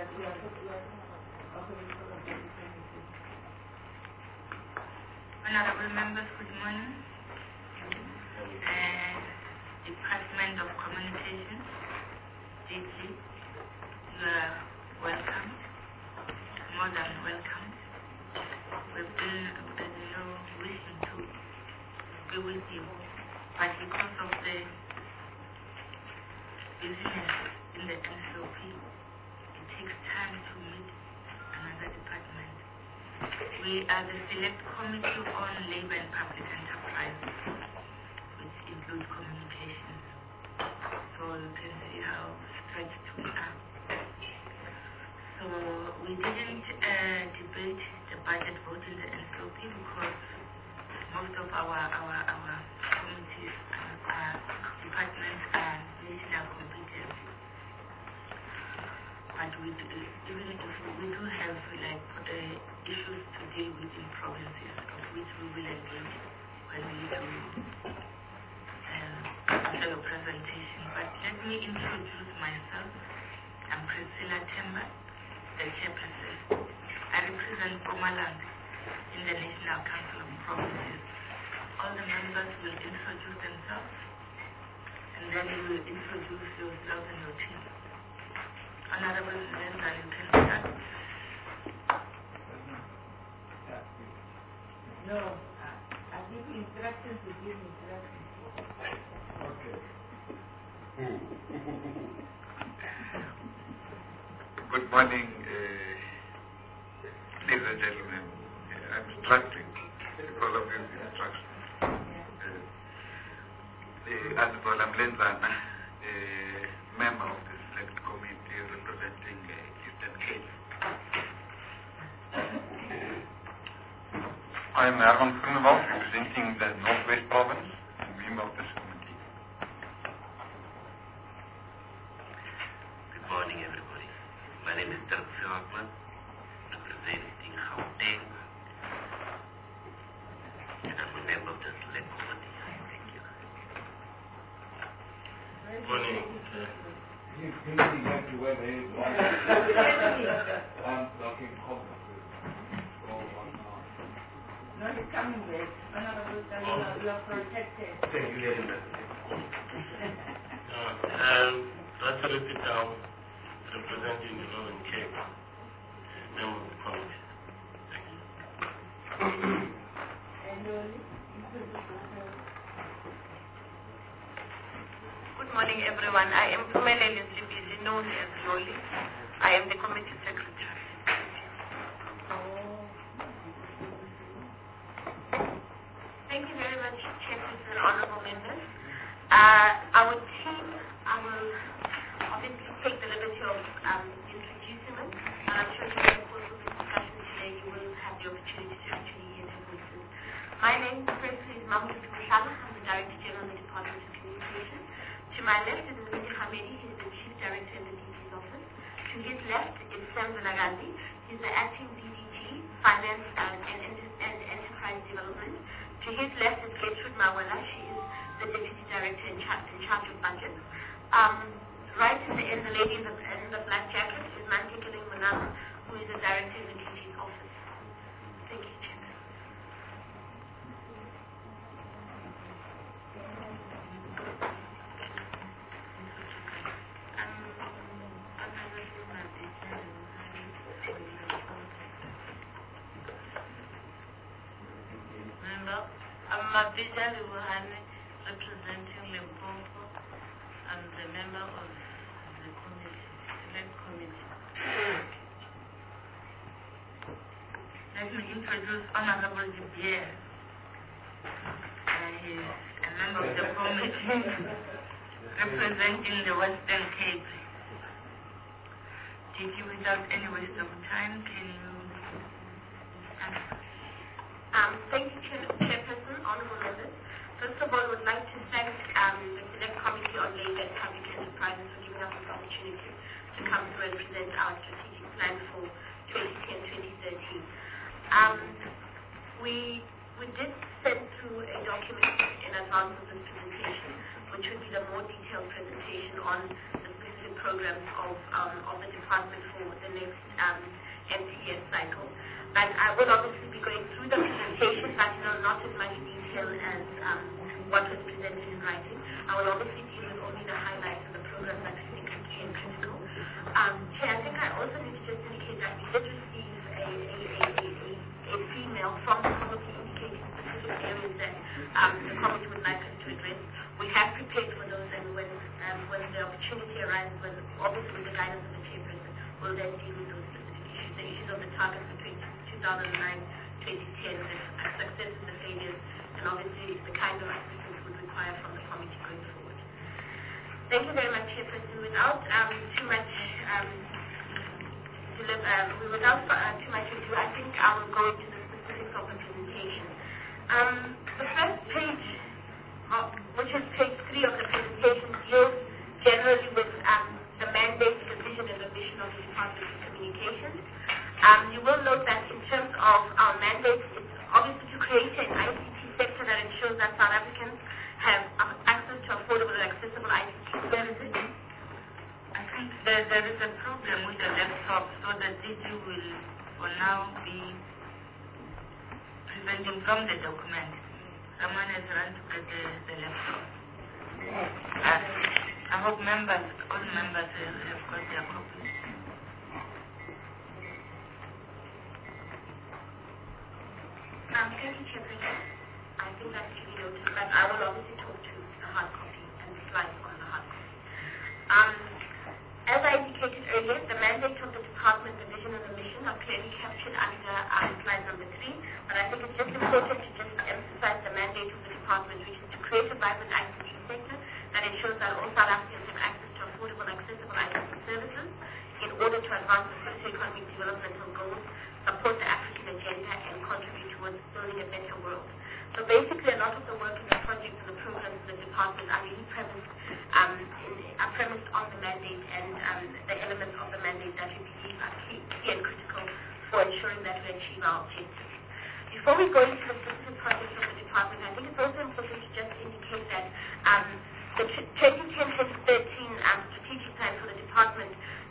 Honorable members, good morning. Department of Communications, DG, you are welcome, more than welcome. We've been, wishing to be with you, but because of the business in the NCOP, it takes time to meet another department. We are the Select Committee on Labor and Public Enterprise, which includes communications. So you can see how stretched we are. So we didn't debate the budget vote in the NCOP because most of our committees, departments are national competence. But even if we do have issues to deal with in provinces, of which we will engage when we do fellow presentation. But let me introduce myself. I'm Priscilla Temba, the chairperson. I represent Mpumalanga in the National Council of Provinces. All the members will introduce themselves, and then you will introduce yourself and your team. Honorable Lenza, you can start. No, I give you instructions to give instructions. Okay. Good morning, ladies and gentlemen. I'm struggling because of these instructions. As well, I'm Lenzana, a member of the Select Committee representing Eastern Cape. I'm Herman Groenewald, representing the Northwest Province and member of this committee. Good morning, everybody. My name is Dirk Veltman, representing Gauteng, and I'm a member of the Select Committee. Thank you. Good morning. He's thinking exactly where they are. I'm talking conferences. No, he's coming back. Honorable, you are protected. Thank you very much. Rachel Pitao, representing the Northern Cape, member of the committee. Thank you. Good morning, everyone. I am Pumele Leslie, known as Loli. I am the committee secretary. Thank you very much, Chairperson, honorable members. Our team, I will obviously take the liberty of introducing them. And I'm sure during the course of the discussion today, you will have the opportunity to actually hear their voices. My name, firstly, is Mahmoud Mushala. I'm the Director General of the Department of Communications. To my left is Mr. Hamedi. He's the Chief Director in the DG's office. To his left is Sam Zanagandi. He's the Acting DDG, Finance and Enterprise Development. To his left is Gertrude Mawela. She is the Deputy Director in charge of budget. Right in the end, the lady in the black jacket is Mantikele Munama, who is the Director in the DG's office. Thank you, Chairman. I'm Mabija Libuhane, representing Limpopo. I'm the member of the committee, Select Committee. Let me introduce Honorable Dibier. He is a member of the committee representing the Western Cape. Thank you. Without any waste of time, can you answer? Thank you, Chairperson, honorable members. First of all, I would like to thank the Select Committee on Labour and Public Enterprises for giving us this opportunity to come through and present our strategic plan for 2010-2013. We did send through a document in advance of this presentation, which would be the more detailed presentation on the specific programs of the department for the next MTS cycle. But I will obviously be going through the presentation, but not as much detail as what was presented in writing. I will obviously deal with only the highlights of the programs that I think are key and critical. Chair, I think I also need to just indicate that we did receive a female from the committee indicating specific areas that the committee would like us to address. We have prepared for those, and when the opportunity arises, when obviously with the guidance of the chairperson, we'll then deal with those specific issues, the issues of the targets for 2009-2010, the successes, the failures, and obviously the kind of assistance we would require from the committee going forward. Thank you very much, Chairperson. Without too much ado, I think I will go into the specifics of the presentation. The first page, which is page 3 of the presentation, deals generally with the mandate, the vision, and the mission of the Department of Communications. You will note that in terms of our mandate, it's obviously to create an ICT sector that ensures that South Africans have access to affordable and accessible ICT services. I think there is a problem with the laptop, so the DG will for now be presenting from the document. Someone has run to get the laptop. I hope all members have got their copies. Thank you, Chairperson. I think that's really noted, but I will obviously talk to the hard copy and the slides on the hard copy. As I indicated earlier, the mandate of the department, the vision and the mission are clearly captured under slide number 3, but I think it's just important to just emphasize the mandate of the department, which is to create a vibrant ICT sector that ensures that all South Africans have access to affordable, accessible ICT services in order to advance the socio-economic developmental goals, support the African agenda, and contribute towards building a better world. So basically, a lot of the work in the projects and the programs in the department are really premised on the mandate and the elements of the mandate that we believe are key and critical for ensuring that we achieve our objectives. Before we go into the specific projects of the department, I think it's also important to just indicate that the 2010-2013 strategic plan for the department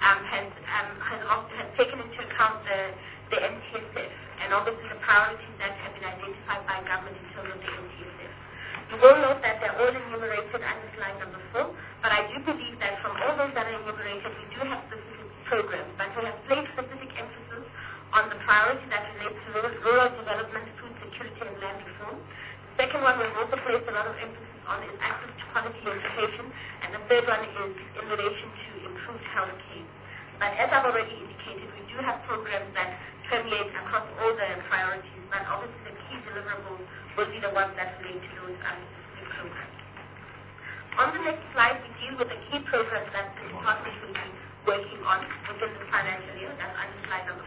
has taken into account the MTSF and obviously the priorities that have been identified by government in terms of the MTSF. You will note that they're all enumerated under slide number 4, but I do believe that from all those that are enumerated, we do have specific programs, but we have placed specific emphasis on the priority that relates to rural development, food security, and land reform. The second one we've also placed a lot of emphasis on is access to quality education, and the third one is in relation to improved health care. But as I've already indicated, we do have programs that permeate across all the priorities, but obviously the key deliverables will be the ones that relate to those specific programs. On the next slide, we deal with the key programs that the department will be working on within the financial year. That's under slide number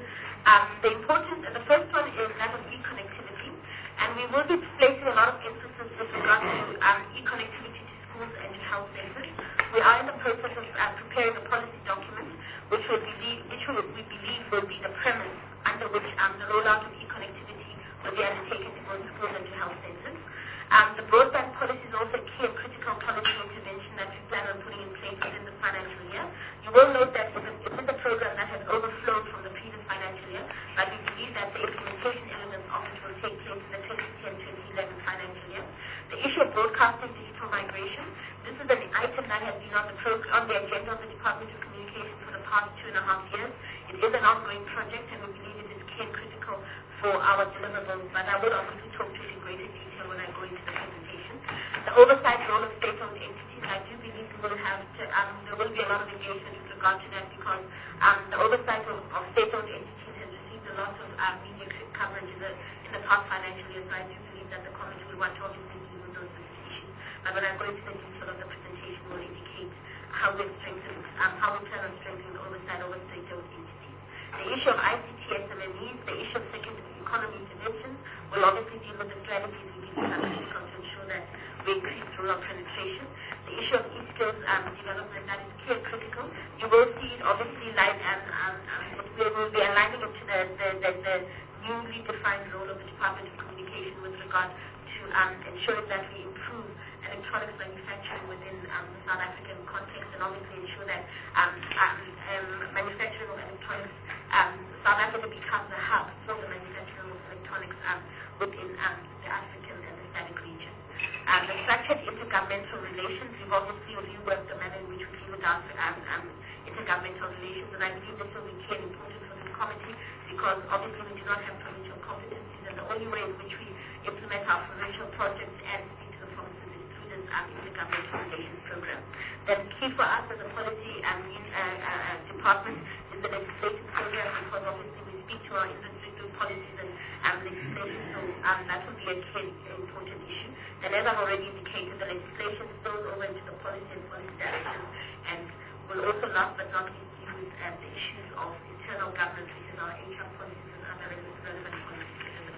5. The first one is that of e-connectivity, and we will be placing a lot of emphasis with regard to e-connectivity to schools and to health centers. We are in the process of preparing a policy document, which we believe will be the premise under which the rollout of e-connectivity will be undertaken to both schools and to health centers. The broadband policy is also a key and critical policy intervention that we plan on putting in place within the financial year. You will note that it is a program that has overflowed from the previous financial year, but we believe that the implementation elements of it will take place in the 2010-2011 financial year. The issue of broadcasting digital migration, this is an item that has been on the agenda of the Department of Communications for the past 2.5 years. It is an ongoing project, and we believe it is key and critical for our deliverables, but I will obviously talk to it in greater detail when I go into the presentation. The oversight role of state-owned entities, I do believe we will have to, there will be a lot of engagement with regard to that, because the oversight of state-owned entities has received a lot of media coverage in the past financial year, so I do believe that the committee will want to obviously deal with those specific issues. But when I go into the detail of the presentation, will indicate how we plan on strengthening the oversight over state-owned entities. The issue of ICT SMMEs, the issue of secondary economy interventions will obviously deal with the strategies we believe are critical to ensure that we increase rural penetration. The issue of e-skills development, that is key and critical. You will see it obviously we will be aligning it to the newly defined role of the Department of Communication with regard to ensuring that we improve electronics manufacturing within the South African context, and obviously ensure that manufacturing of electronics, South Africa becomes a hub for the manufacturing of electronics within the African and the SADC region. The structured intergovernmental relations, we've obviously reworked the manner in which we deal with our intergovernmental relations, and I believe this will be key and important for this committee because obviously we do not have provincial competencies, and the only way in which we implement our provincial projects and speak to the provinces is through this intergovernmental relations program. The key for us as a policy department is the legislative program because obviously we speak to our industry through policies and legislation, so that will be a key important issue. And as I've already indicated, the legislation spills over into the policy and policy directions, and will also last but not least deal with the issues of internal governance, which is our HR policies and other relevant policies.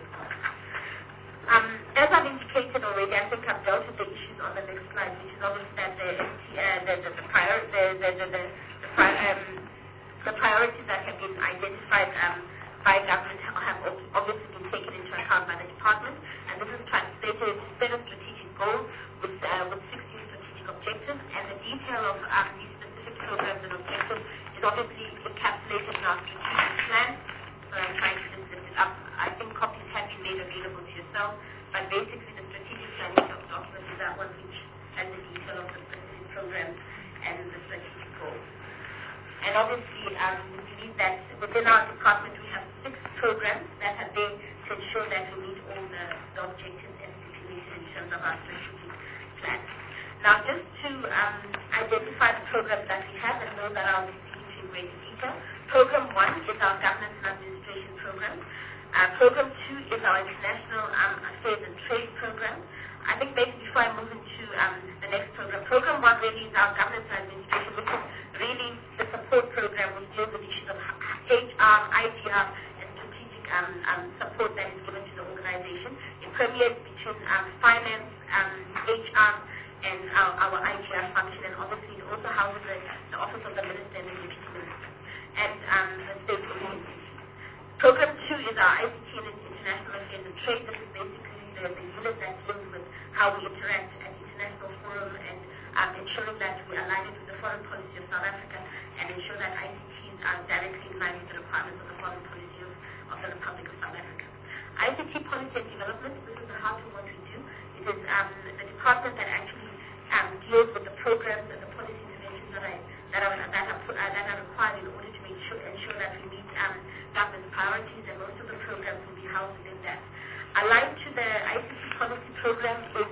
As I've indicated already, I think I've dealt with the issues on the next slide, which is obviously that the priorities that have been identified by government have obviously been taken into account by the department, and this is translated into 7 strategic goals with 16 strategic objectives, and the detail of these specific programs and objectives is obviously encapsulated in our strategic plan. So I'm trying to just lift it up. I think copies have been made available to yourself, but basically the strategic planning document is that one which has the detail of the specific programs and the strategic goals. And obviously, we believe that within our department we have 6 programs that have been to ensure that we meet all the objectives and stipulated in terms of our strategic plan. Now, just to identify the programs that we have and those that I'll be speaking to in greater detail. Program 1 is our governance and administration program. Program 2 is our international affairs and trade program. I think maybe before I move into the next program, Program 1 really is our governance and administration, which is really the support program which deals with issues of HR, ITR, and strategic support that is given to the organization. It permeates between finance, HR, and our ITR function, and obviously it also houses the Office of the Minister and the Deputy Minister, and the state agencies. Program 2 is our ICT and international affairs and trade. This is basically the unit that deals with how we interact at international forum and ensuring that we align it with the foreign policy of South Africa and ensure that ICTs are directly in line with the requirements of the foreign policy of the Republic of South Africa. ICT policy and development, this is the heart of what we do. It is the department that actually deals with the programs and the policy interventions that are required in order to ensure that we meet government priorities, and most of the programs will be housed within that. Aligned to the ICT policy program is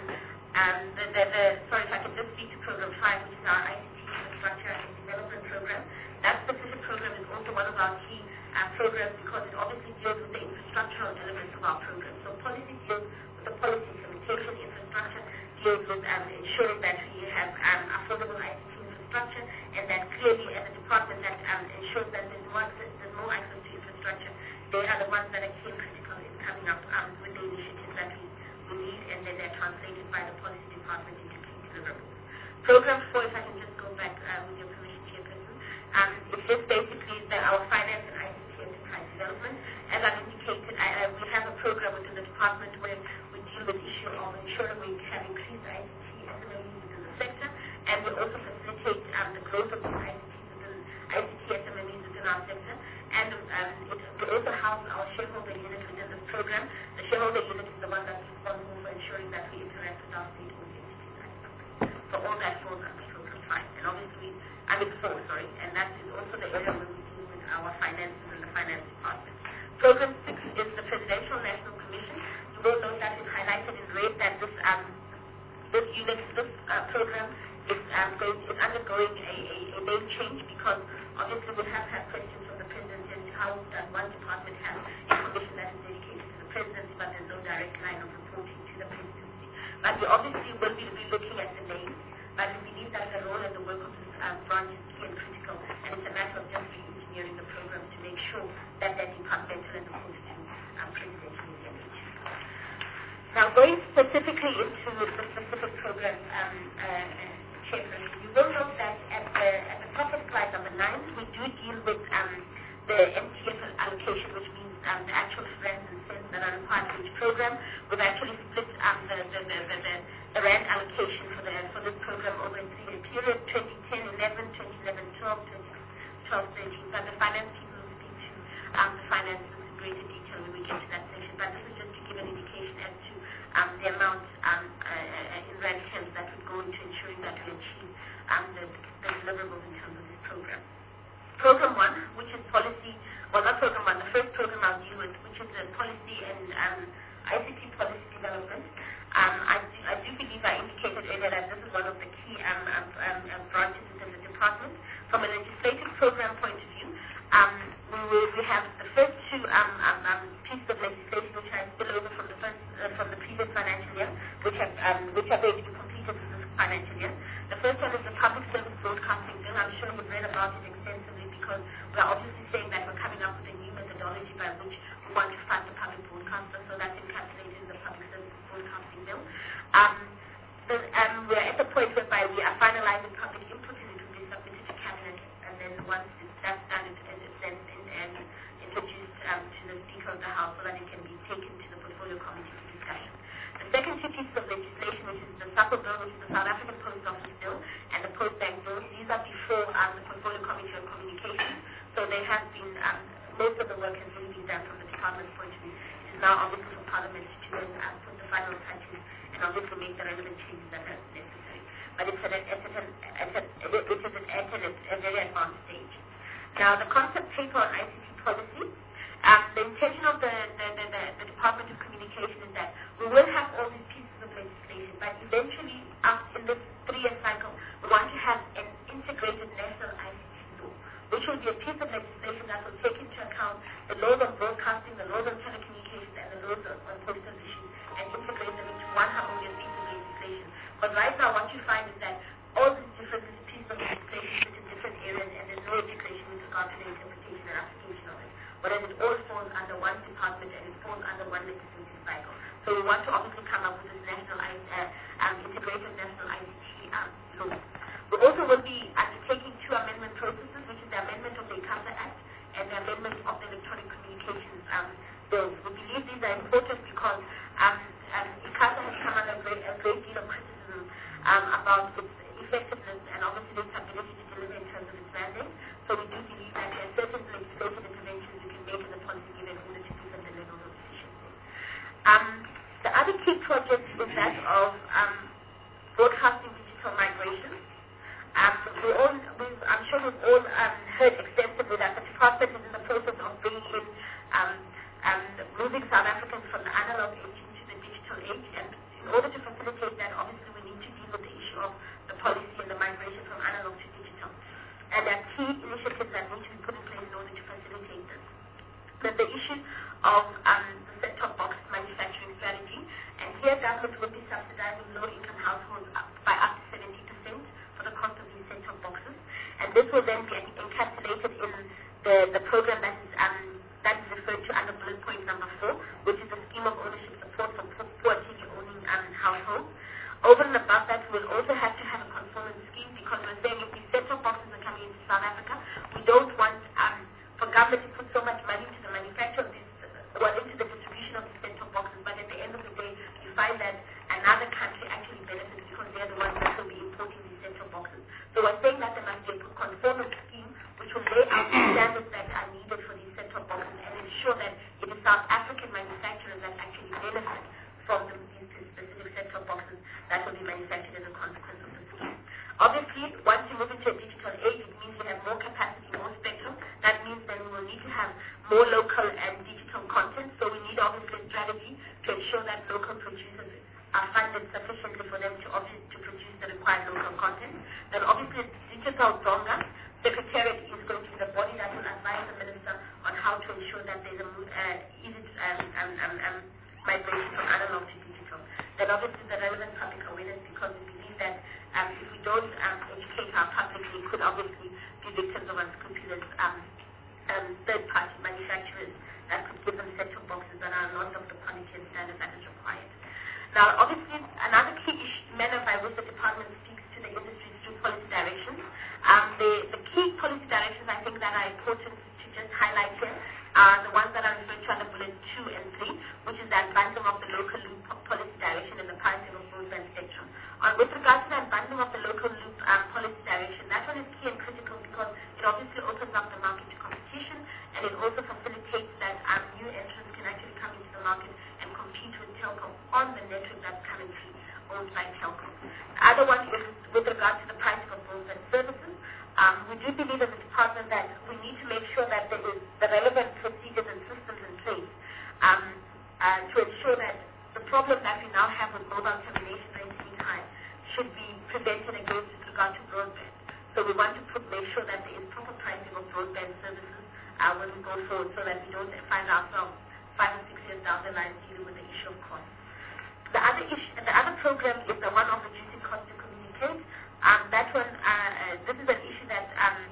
sorry, if I can just speak to Program 5, which is our ICT infrastructure and development program. That specific program is also one of our key programs because it obviously deals with the infrastructural elements of our program. So policy deals with the policy implementation, infrastructure deals with ensuring that we have affordable ICT infrastructure, and that clearly as a department that ensures that there's more access to infrastructure. They are the ones that are key and critical in coming up with the initiatives that we need, and then they're translated by the policy department into key deliverables. Program 4, if I can just go back with your permission, Chairperson, it's just basically our finance and ICT enterprise development. As I've indicated, we have a program within the department where we deal with the issue of ensuring we have increased ICT SMEs within the sector, and we also facilitate the growth of these ICT SMEs within our sector. And we also house our shareholder unit within this program. The shareholder unit is the one that's responsible for ensuring that we interact with our state-owned entities. So all that falls under Program 5. And obviously, 4, and that is also the area where we deal with our finances and the finance department. Program 6 is the Presidential National Commission. You will note that it's highlighted in red that this program is undergoing a name change because obviously we have had questions from the presidency as to how does one department have a commission that is dedicated to the presidency, but there's no direct line of reporting to the presidency. But we obviously will be looking at the name, but we believe that the role and the work of this branch is key and critical, and it's a matter of just re-engineering the program to make sure that they're departmental as opposed to presidential engagement. Now, going specifically into the specific program, Chairperson, you will note that at the top of slide number 9, we do deal with the MTF allocation, which means the actual rands and cents that are required for each program. We've actually split the rand allocation for for this program over a 3-year period, 2010-11, 2011-12, 2012-13. But the finance people will speak to the finances in greater detail when we get to that section. But this is just to give an indication as to the amount in rand terms that would go into ensuring that we achieve the deliverables in terms of this program. Program 1, which is policy, well, not program 1, the first program I'll deal with, which is the policy and ICT policy development. I do believe I indicated earlier that this is one of the key branches within the department. From a legislative program point of view, we have the first two pieces of legislation which I spill over from the previous financial year, which are going to be completed this financial year. The first one is the Public Service Broadcasting Bill. I'm sure you've read about it extensively because we're obviously saying that we're coming up with a new methodology by which we want to fund the public broadcaster, so that's encapsulated in the Public Service Broadcasting Bill. We're at the point whereby we are finalizing public input and it will be submitted to Cabinet, and then once that's done, it's then introduced to the Speaker of the House so that it can be taken to the Portfolio Committee for discussion. The second two pieces of legislation, which is the SAPO Bill, which is the South African Post Office Bill, and the Post Bank Bill, these are before the Portfolio Committee on Communications, so they have been, most of the work has really been done from the department's point of view. It is now obviously for Parliament to then put the final touches and obviously make the relevant changes that are necessary. But it's at a very advanced stage. Now, the concept paper on ICT policy, the intention of the Department of Communication is that we will have all these pieces of legislation, but eventually, in this 3-year cycle, we want to have an integrated national ICT law, which will be a piece of legislation that will take into account the laws on broadcasting, the laws on telecommunications, and the laws on postal issues, and integrate them into one harmonious piece of legislation. But right now, what you find is that all these different pieces of legislation sit in different areas, and there's no integration with regard to the interpretation and application of it. Whereas it all falls under one department and it falls under one legislative cycle. So we want to obviously come up with this national integrated national ICT law. We also will be undertaking 2 amendment processes, which is the amendment of the ICASA Act and the amendment of the Electronic Communications bills. We believe these are important because ICASA has come under a great deal of criticism about its effectiveness and obviously its ability to deliver in terms of its mandate. So we do believe that there are certain legislative interventions we can make in the policy given in order to give them the level of efficiency. The other key project is that of broadcasting digital migration. I'm sure we've all heard extensively that the department is in the process of bringing in moving South Africans from the analog age into the digital age, and in order to facilitate that, obviously we need to deal with the issue of the policy and the migration from analog to digital. And there are key initiatives that need to be put in place in order to facilitate this. There's the issue of the set-top box manufacturing strategy, and here government will be subsidizing low-income households by up to 70% for the cost of these set-top boxes, and this will then be encapsulated in the program that is referred to under bullet point number 4, which is the scheme of ownership support for poor TV-owning households. Over and above that, we'll also have to have a conformance scheme because we're saying if these set-top boxes are coming into South Africa, we don't want for government to put so much money into the manufacture of these, into the distribution of these set-top boxes, but at the end of the day, you find that another country actually benefits because they're the ones that will be importing these set-top boxes. So we're saying that there must be a conformance scheme which will lay out the standards that are needed for these set-top boxes and ensure that it is South African manufacturers that actually benefit from these specific set-top boxes that will be manufactured as a consequence of the scheme. Obviously, once you move into a digital age, it means you have more capacity, more spectrum. That means then we will need to have more local and digital content. So we need obviously a strategy to ensure that local producers are funded sufficiently for them to produce the required local content. Then obviously digital donga secretariat is going to be the body that will advise the minister on how to ensure that there's a easy migration from analog to digital. Then obviously the relevant public awareness, because we believe that if we don't educate our public, we could obviously be victims of unscrupulous third-party manufacturers that could give them set-top boxes that are not of the quality and standard that is required. Now, obviously, another key manner by which the department speaks to the industry is through policy directions. The key policy directions I think that are important to just highlight here are the ones that are referred to under bullet 2 and 3, which is the advancing of the local policy direction and the priority With regard to the unbundling of the local loop policy direction, that one is key and critical because it obviously opens up the market to competition, and it also facilitates that new entrants can actually come into the market and compete with Telkom on the network that's currently owned by Telkom. The other one is with regard to the pricing of goods and services. We do believe as a department that we need to make sure that there is the relevant procedures and systems in place to ensure that the problem that we now have with mobile termination rates being high should be prevented against with regard to broadband. So we want to make sure that there is proper pricing of broadband services when we go forward so that we don't find ourselves 5 or 6 years down the line dealing with the issue of cost. The other program is the one of reducing cost to communicate. That one, this is an issue that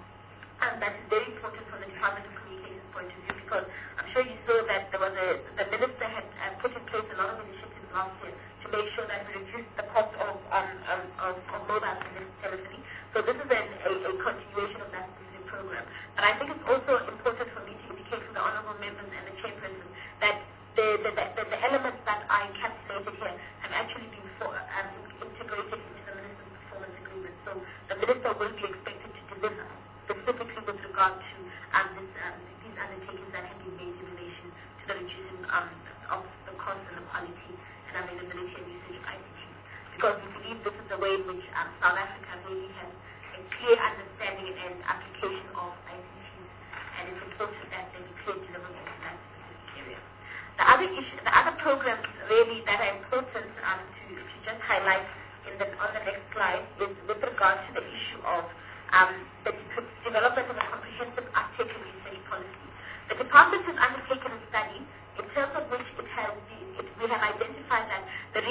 is very important from the Department of Communications point of view because I'm sure you saw that there was the minister had put in place a lot of initiatives last year to make sure that we reduce the cost of mobile telephony. So this is a continuation of that specific program. But I think it's also important for me to indicate to the honourable members and the chairperson that the elements that are encapsulated here have actually been integrated into the minister's performance agreement. So the minister will be expected to deliver specifically with regard to these undertakings that have been made in relation to the reducing of the cost and the quality and availability and usage of ICTs. Because we believe this is the way in which South Africa really has a clear understanding and application of ICTs, and it's important that there be clear deliverables in that specific area. The other programs really that are important to just highlight on the next slide is with regard to the issue of the development of a comprehensive uptake and usage policy. The department has undertaken a study in terms of which we have identified that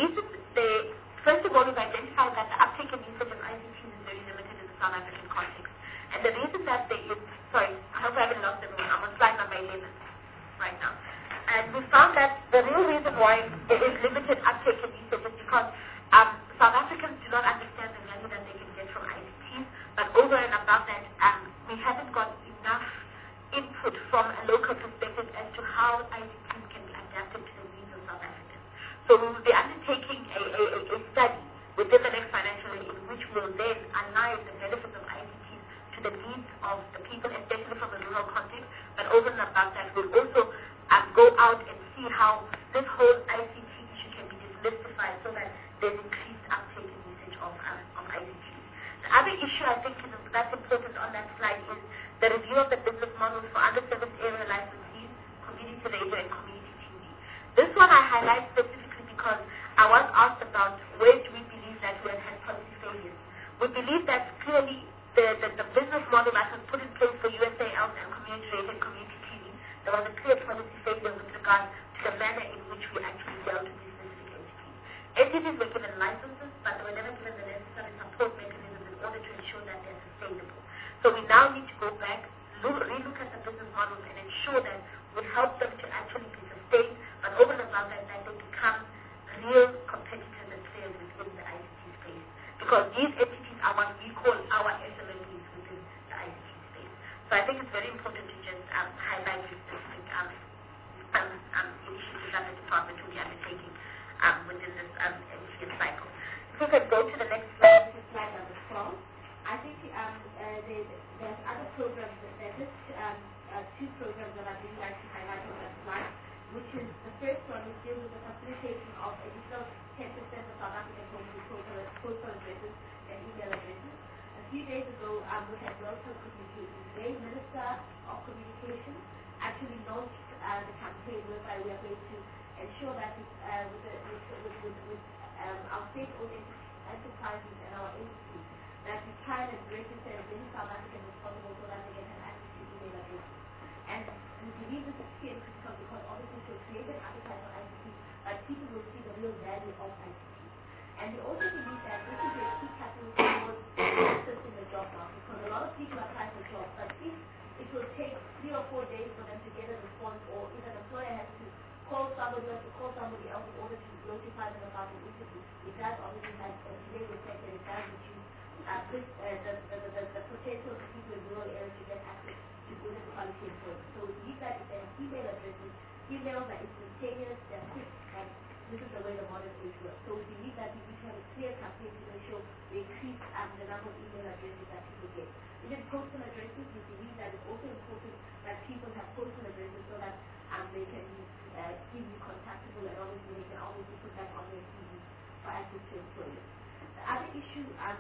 first of all, we've identified that the uptake and usage of ICTs is very limited in the South African context. And the reason that there is, sorry, I hope I haven't lost everyone, I'm on slide number 11 right now. And we found that the real reason why there is limited uptake and usage is because South Africans do not understand the value that they can get from ICTs, but over and above that, we haven't got enough input from a local perspective as to how ICTs can be adapted to the needs of South Africans. So we will be undertaking a study within the next financial year in which we will then align the benefits of ICTs to the needs of the people, especially from a rural context, but over and above that, we'll also go out and see how this whole ICT issue can be demystified so that there's increased uptake and usage of ICTs. The other issue I think that's important on that slide is the review of the business models for underserviced area licensees, community radio, and community TV. This one I highlight specifically because I was asked about where do we believe that we have had policy failures. We believe that clearly the business model that was put in place for USAL and community radio and community TV, there was a clear policy failure with regard to the manner in which we actually dealt with these specific entities. Entities were given licenses, but they were never given the necessary support mechanisms in order to ensure that they're sustainable. So we now need to go back, relook at the business models and ensure that we help them to actually be sustained, but over and above that they become real competitors and players within the ICT space. Because these entities are what we call our SMMEs within the ICT space. So I think it's very important to just highlight these specific initiatives that the department will be undertaking within this MTN cycle. If we could go to the next slide, which is slide number 12. I think there's other programs, there's just two programs that I'd really like to highlight on that slide, which is the first one, which deals with the facilitation of additional 10% of South African homes with postal addresses and email addresses. A few days ago, we had Welcome Communications. The Minister of Communications actually launched the campaign whereby we are going to ensure that with our state-owned enterprises and our agencies, that we try and register as many South Africans as possible so that they can have access to email addresses. And we believe this is key and critical because obviously it will create an appetite for ICT, but people will see the real value of ICT. And we also believe that this is a key catalyst towards accessing the job market because a lot of people apply for jobs, but if it will take 3 or 4 days for them to get a response, or if an employer has to call somebody or to call somebody else in order to notify them about an interview, it does obviously have a delay effect and it does reduce the potential for people in rural areas to get access to good quality employment. So we believe that if they have email addresses, emails are instantaneous, they're quick, and this is the way the modern age works. So we believe that we need to have a clear campaign to make sure we increase the number of email addresses that people get. Within postal addresses, we believe that it's also important that people have postal addresses so that they can be easily contactable, and obviously they can always put that on their CV for access to employers. The other issue on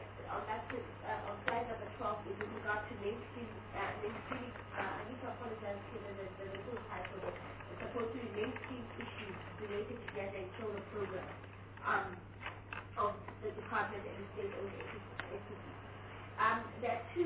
slide number 12 is with regard to mainstreaming. I need to apologize to the full title. It's supposed to be mainstream issues related to gender and children program of the department and the state-owned entities. There are two.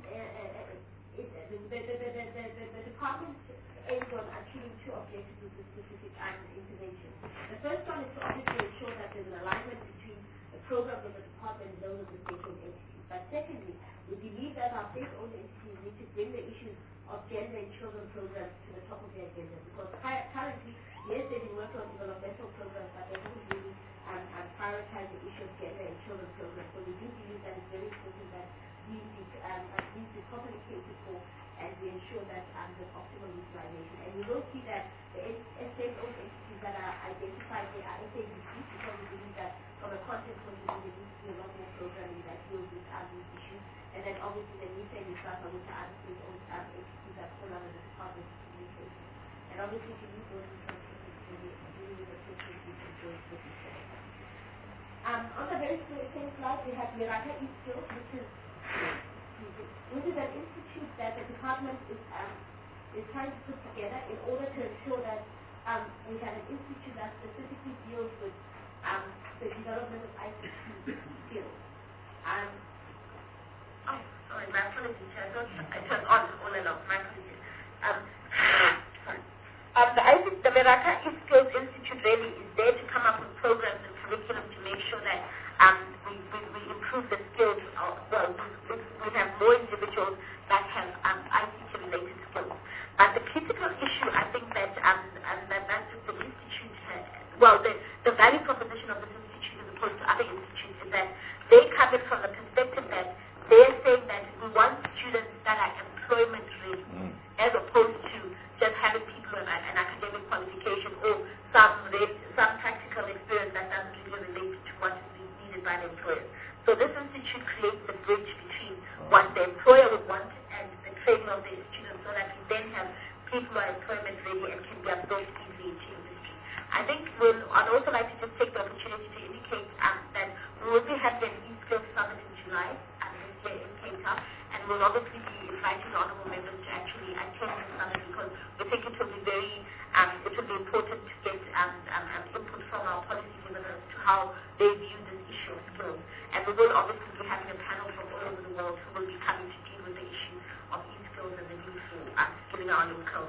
The department aims on achieving two objectives with the specific intervention. The first one is to obviously ensure that there's an alignment between the programs of the department and those of the state-owned entities. But secondly, we believe that our state-owned entities need to bring the issues of gender and children programs to the top of their agenda, because currently, yes, they've been working on developmental programs, but they haven't really prioritized the issue of gender and children programs. So we do believe that it's very important that these be properly catered for, and we ensure that there's optimal utilization. And you will see that the state-owned entities that are identified there are SABCs, because we believe that from a content point of view, there needs to be a lot more programming that deals with these issues. And then obviously the NISA and ISAFA, which are other state-owned entities that fall under the Department of Communication. And obviously if you need those resources, dealing with the questions you can go into detail. On the very same slide, we have Miraka East Skills, which is an institute that the department is trying to put together in order to ensure that we have an institute that specifically deals with the development of ICT skills. Sorry, my apologies. I turned on all along. My apologies. The Miraka East Skills Institute really is there to come up with programs and curriculum to make sure that we improve the skills. We have more individuals that have ICT-related skills. But the critical issue, I think that the institute has, the value proposition of this institute as opposed to other institutes is that they come in from the perspective that they're saying that we want students that are employment ready, as opposed to just having people with an academic qualification or some practical experience that doesn't really relate to what is needed by the employer. So this institute creates the bridge between what the employer would want and the training of the students, so that we then have people who are employment ready and can be absorbed easily into industry. I think I'd also like to just take the opportunity to indicate that we will be having an East Skills Summit in July this year in Cape Town, and we'll obviously be inviting honorable members to actually attend the summit, because we think it will be important to get input from our policy developers to how they view this issue of skills. And we will obviously be having a panel from all over the world who will be coming to deal with the issue of e-skills and the need for skilling our local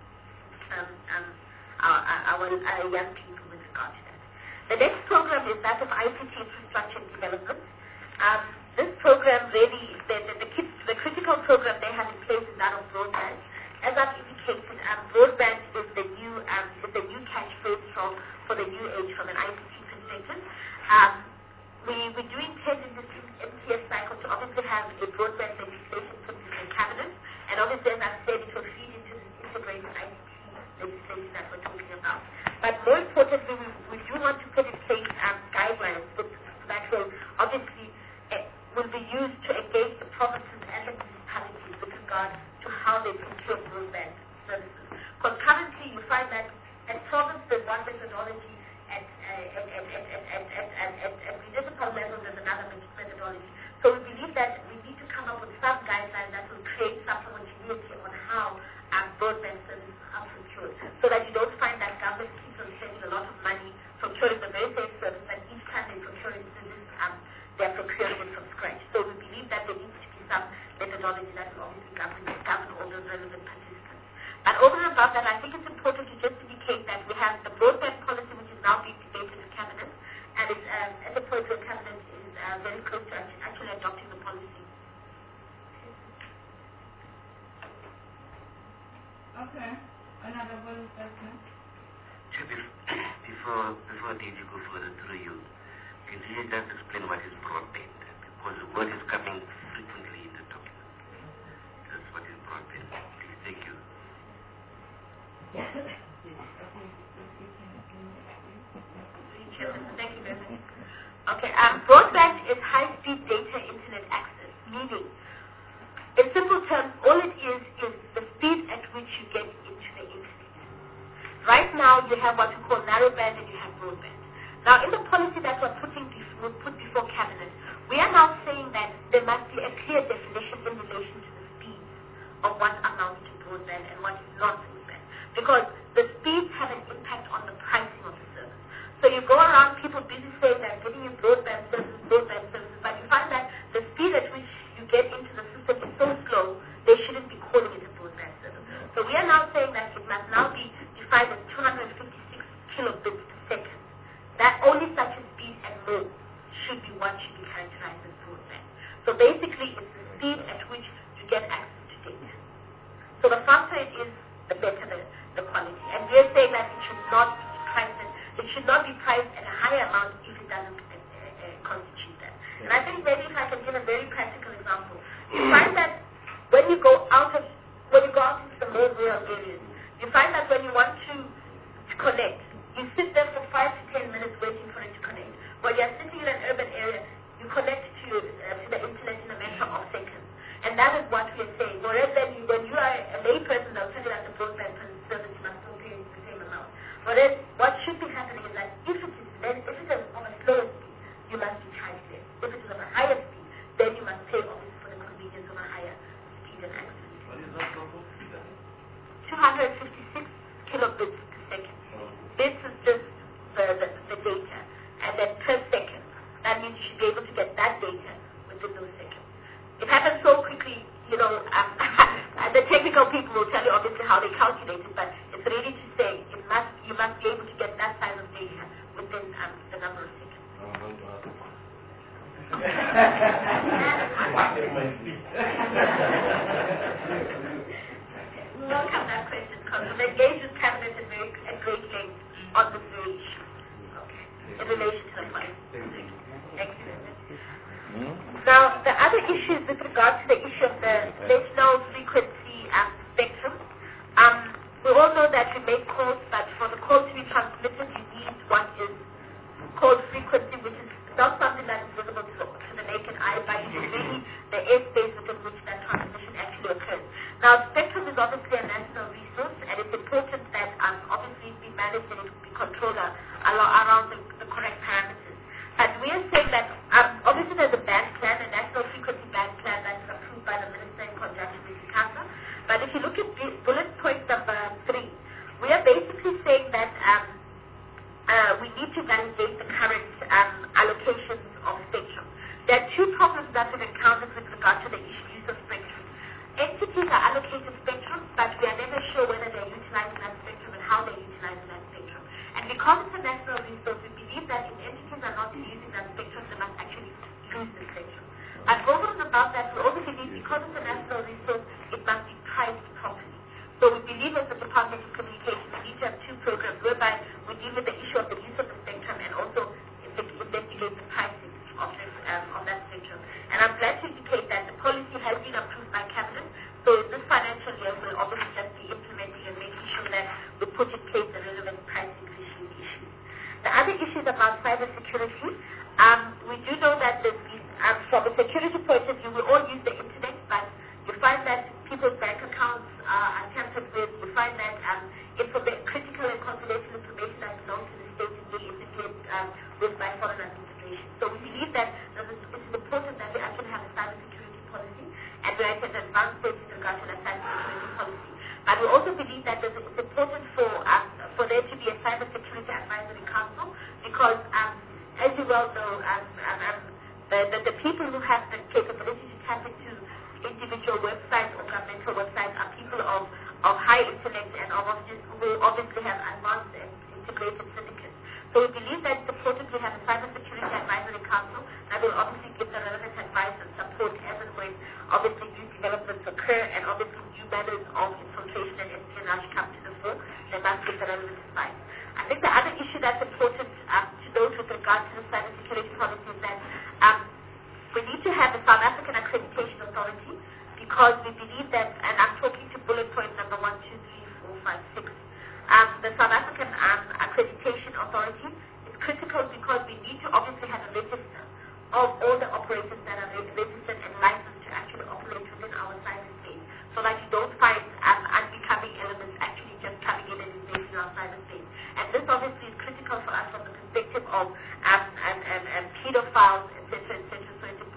our young people with regard to that. The next program is that of ICT infrastructure and development. This program really, the critical program they have in place is that of broadband. As I've indicated, broadband is the new catchphrase for the new age from an ICT perspective. We do intend in this MTS cycle to obviously have a broadband legislation put in the cabinet, and obviously, as I've said, it will feed into this integrated ICT legislation that we're talking about. But more importantly, we do want to put in place guidelines that will obviously will be used to engage the provinces and the municipalities with regard to how they procure broadband services. Because currently, you find that at province there's one methodology, at municipal level there's another methodology. So we believe that we need to come up with some guidelines that will create some homogeneity on how broadband services are procured, so that you don't find that government keeps on spending a lot of money procuring the very same service, and each time they procure it, they're procuring it from scratch. So we believe that there needs to be some methodology that will obviously govern all those relevant participants. But over and above that, I think it's important to just indicate that we have the broadband policy, which is now being debated in Cabinet, and it's at the point where Cabinet is very close to actually adopting the policy. Okay. Another one person. Before DG go further through you, can you just explain what is broadband? Because the word is coming frequently in the document. That's what is broadband. Please, thank you. We are now saying that there must be a clear definition in relation to the speeds of what amounts to broadband and what is not broadband. Because the speeds have an impact on the pricing of the service. So you go around, people busy saying that giving you broadband services, but you find that the speed at which you get into the system is so slow, they shouldn't be calling it a broadband service. So we are now saying that it must now be defined as 256 kilobits per second. That only such a speed and more should be what should be characterized as broadband. So basically, it's the speed at which you get access to data. So the faster it is, the better the quality. And we are saying that it should not be priced at a higher amount if it doesn't constitute that. And I think maybe if I can give a very practical example, you find that when you go out into the more rural areas, you find that when you want to connect, you sit there for 5 to 10 minutes waiting for it to connect. When you're sitting in an urban area, you connect to the internet in a matter of seconds. And that is what we're saying. Whereas when you are a layperson, they'll tell you that the broadband service you must still pay the same amount. Whereas what should be happening is that if it is of a slower speed, you must be charged less. If it is of a higher speed, then you must pay obviously for the convenience of a higher speed and access. What is that total speed? 256 kilobits per second. This is just the data. And then per second, that means you should be able to get that data within those seconds. It happens so quickly, the technical people will tell you obviously how they calculate it, but it's really to say you must be able to get that size of data within the number of seconds. I'm going to ask. We welcome that question because we've engaged with Cabinet at great length on this very issue. Okay. In relation to the point. Excellent. Now, the other issues with regard to the issue of the national frequency spectrum, we all know that we make calls, but for the call to be transmitted, you need what is called frequency, which is not something that is visible to the naked eye, but it is really the airspace within which that transmission actually occurs. Now, spectrum is obviously a national resource, and it's important that obviously it be managed and it be controlled around the correct parameters. But we are saying that obviously there's a band plan, a national frequency band plan that is approved by the Minister in conjunction with ICASA. But if you look at bullet point number 3, we are basically saying that we need to validate the current allocations of spectrum. There are two problems that we've encountered with regard to the use of spectrum. Entities are allocated spectrum, but we are never sure whether they're utilizing that spectrum and how they're utilizing that spectrum. And because it's a national resource, we believe that if entities are not using that spectrum, they must actually lose the spectrum. And over and above that, we also believe because it's a national resource, it must be priced properly. So we believe as the Department of Communication, we need to have two programs whereby we deal with the issue of the use of the spectrum and also investigate the pricing of that spectrum. And I'm glad to indicate that the policy has been approved by Cabinet. So in this financial year, we'll obviously just be implementing and making sure that we put in place the relevant pricing issues. The other issues about cyber security, we do know that from a security point of view, we all use the internet, but you find that people's bank accounts are tampered with. You find that critical and confidential information that belongs to the state is being interfered with by foreign administration. So we believe that it is important that we actually have a cyber security policy, and we are at an advanced stage with regard to that cyber security policy. But we also believe that it's important for there to be a cyber security advisory council because, as you well know, the people who have the capability to tap into individual websites or governmental websites are people of high intellect and who obviously have advanced and integrated syndicates. So we believe that it's important to have a cyber security advisory council that will obviously give the relevant advice and support as and when obviously new developments occur and obviously new manners of infiltration and espionage come to the fore. They must give the relevant advice. I think the other issue that's important to note with regard to the cyber security policy is that we need to have a South African Accreditation Authority because we believe that, and I'm talking to bullet point number 1, 2, 3, 4, 5, 6. The South African Accreditation Authority is critical because we need to obviously have a register of all the operators that are registered and licensed to actually operate within our cyberspace so that you don't find unbecoming elements actually just coming in and invading our cyberspace. And this obviously is critical for us from the perspective of pedophiles, etc., etc. So it's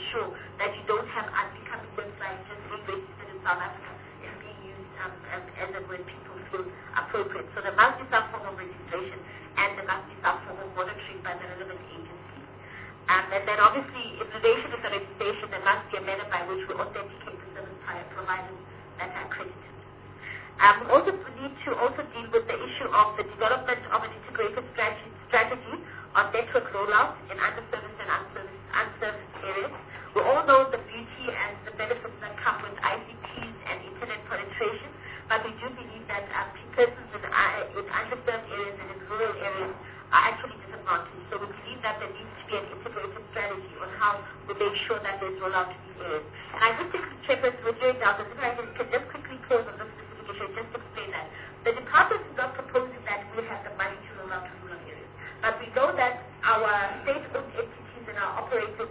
ensure that you don't have unbecoming websites just being registered in South Africa and being used as and when people feel appropriate. So there must be some form of registration and there must be some form of monitoring by the relevant agencies. And then obviously in relation to the registration, there must be a manner by which we authenticate the service providers that are accredited. We also need to deal with the issue of the development of an integrated strategy on network rollout in underserviced and unserviced areas. We all know the beauty and the benefits that come with ICTs and internet penetration, but we do believe that persons in underserved areas and in rural areas are actually disadvantaged. So we believe that there needs to be an integrated strategy on how we make sure that there's rollout to these areas. And I just think, Chairperson, with your indulgence, if I can just quickly close on this specific issue, just explain that. The department is not proposing that we have the money to roll out to rural areas. But we know that our state-owned entities and our operators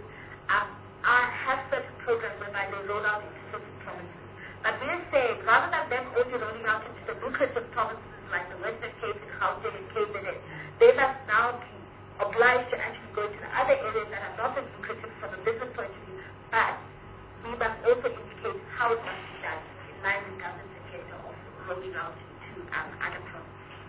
have certain programs whereby they roll out into certain provinces. But we are saying, rather than them only rolling out into the lucrative provinces like the Western Cape and Gauteng and KZN, they must now be obliged to actually go to the other areas that are not as lucrative from a business point of view, but we must also indicate how it must be done in line with government's agenda of rolling out to other provinces.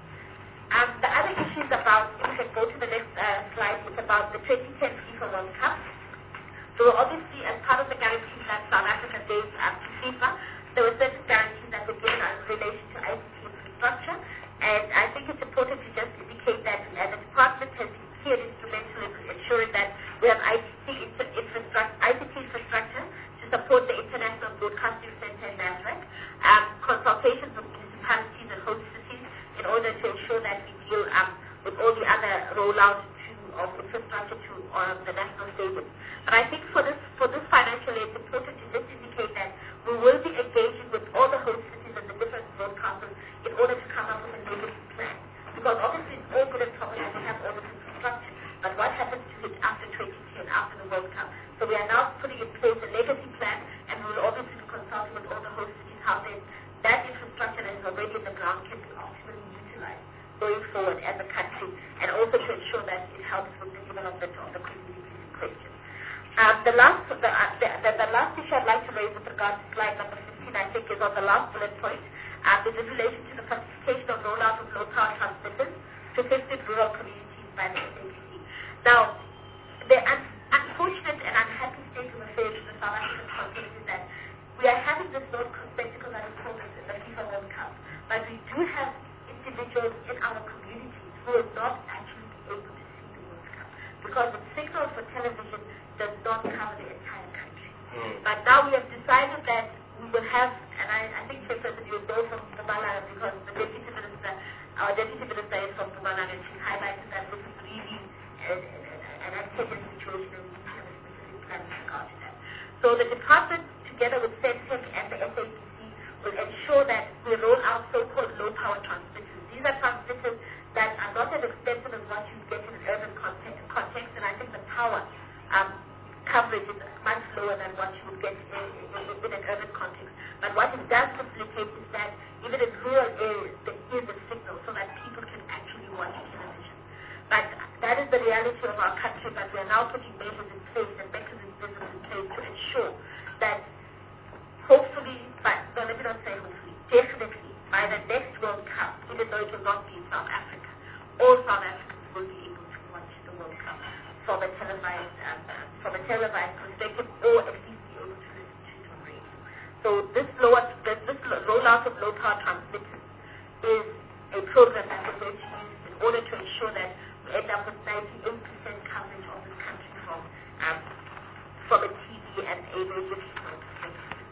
The other issues about, if we can go to the next slide, is about the 2010 FIFA World Cup. So obviously, as part of the guarantees that South Africa gave to FIFA, there were certain guarantees that were given in relation to ICT infrastructure, and I think it's important to just indicate that the department has been key and instrumental in ensuring that we have ICT infrastructure to support the International Broadcasting Center in NASREC, consultations with municipalities and host cities in order to ensure that we deal with all the other rollout of infrastructure to the national stadiums. But I think for this financial year, it's important to just indicate that we will be engaging with all the host cities and the different broadcasters in order to come up with a legacy plan. Because obviously it's all good and proper that we have all this infrastructure, but what happens to it after 2010, after the World Cup? So we are now putting in place a legacy plan, and we will obviously be consulting with all the host cities how then that infrastructure that is already in the ground can be optimally utilized going forward as a country, and also to ensure that it helps with the development of the communities in question. The last issue I'd like to raise with regard to slide number 15, I think, is on the last bullet point, is in relation to the facilitation of rollout of low-power transmitters to 15 rural communities by the SABC. Now, the unfortunate and unhappy state of affairs in the South African context is that we are having this spectacle that is called the FIFA World Cup, but we do have individuals in our communities who will not actually be able to see the World Cup because the signal for television does not cover the entire country. But now we have decided that we will have, and I think Chairperson, you will go from Mpumalanga because the our Deputy Minister is from Mpumalanga, and she highlighted that this is really an uncertain situation and we need to have a specific plan with regard to that. So the department, together with CENTEC and the SABC, will ensure that we roll out so-called low-power transmitters. These are transmitters that are not as expensive as what you get in an urban context, and I think the power coverage is much lower than what you would get in an urban context. But what it does facilitate is that even in rural areas, there is a signal so that people can actually watch television. But that is the reality of our country, but we are now putting measures in place and mechanisms in place to ensure that hopefully, let me not say hopefully, definitely by the next World Cup, even though it will not be in South Africa, all South Africans will be able to watch the World Cup from a televised perspective, or at least be able to listen to it on radio. So this rollout of low-power transmitters is a program that we're going to use in order to ensure that we end up with 98% coverage of this country from a TV and a radio perspective.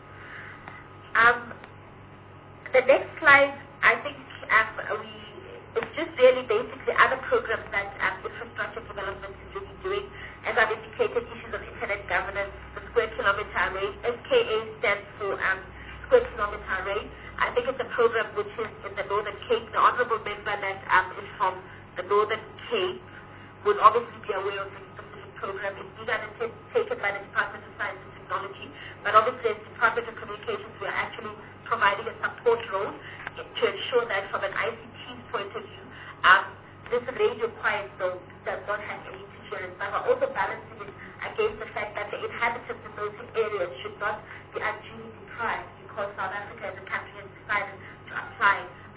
The next slide, I think it's just really basically other programs that infrastructure development is really doing. As I've indicated, issues of internet governance, the Square Kilometre Array, SKA stands for Square Kilometre Array. I think it's a program which is in the Northern Cape. The honourable member that is from the Northern Cape would obviously be aware of this specific program. It's being undertaken by the Department of Science and Technology, but obviously as Department of Communications, we are actually providing a support role to ensure that from an ICT point of view, this radio quiet zone does not have any interference, but we're also balancing it against against the fact that the inhabitants in those areas should not be unduly deprived because South Africa as a country has decided to apply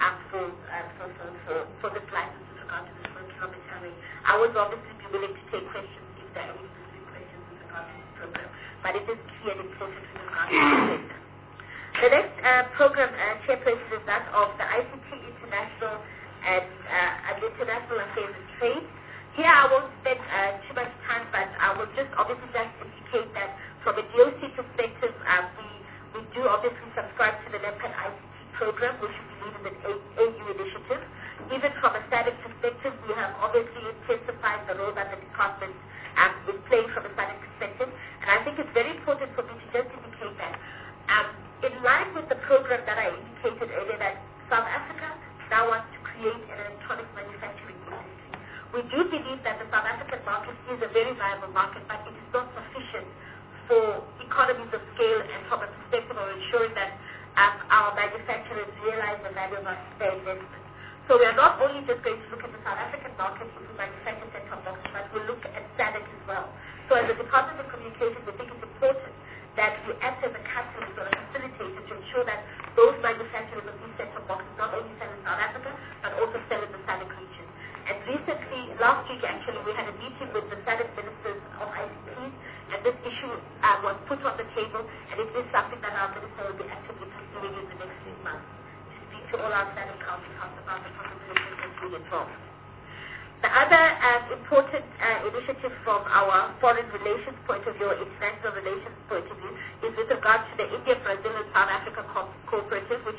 for this license with regard to this 4 kilometer array. I would obviously be willing to take questions if there are any specific questions with regard to this program, but it is key and important with regard to this sector. The next program, Chairperson, is that of the ICT International and International Affairs and Trade. Here I won't spend too much time, but I will just obviously just indicate that from a DOC perspective, we do obviously subscribe to the NEPAD ICT program, which we believe is an AU initiative. Even from a SADC perspective, we have obviously intensified the role that the department is playing from a SADC perspective. And I think it's very important for me to just indicate that in line with the program that I indicated earlier, that South Africa now wants to create an electronics manufacturing industry. We do believe that the South African market is a very viable market, but it is not sufficient for economies of scale and from a perspective of ensuring that our manufacturers realize the value of their investment. So we are not only just going to look at the South African market if we manufacture set-top boxes, but we'll look at SADC as well. So as a Department of Communications, we think it's important that we act as a catalyst or a facilitator to ensure that those manufacturers of these set-top boxes not only sell in South Africa, but also sell in the SADC region. And recently, last week actually, we had a meeting with the SADC ministers of ICTs, and this issue was put on the table, and it is something that our minister will be actively pursuing in the next few months to speak to all our SADC counterparts about the possibilities of being involved. The other important initiative from our foreign relations point of view, or international relations point of view, is with regard to the India, Brazil, and South Africa Corporation, which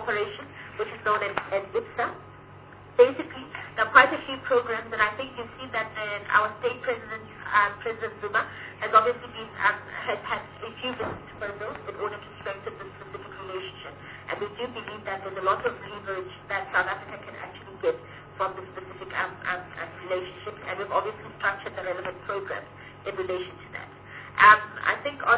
is known as IBSA. Basically, there are quite a few programs, and I think you see that our state president, President Zuma, has obviously been has had a few visits to Brazil in order to strengthen this specific relationship. And we do believe that there's a lot of leverage that South Africa can actually get from this specific relationship, and we've obviously structured the relevant programs in relation to that. I think on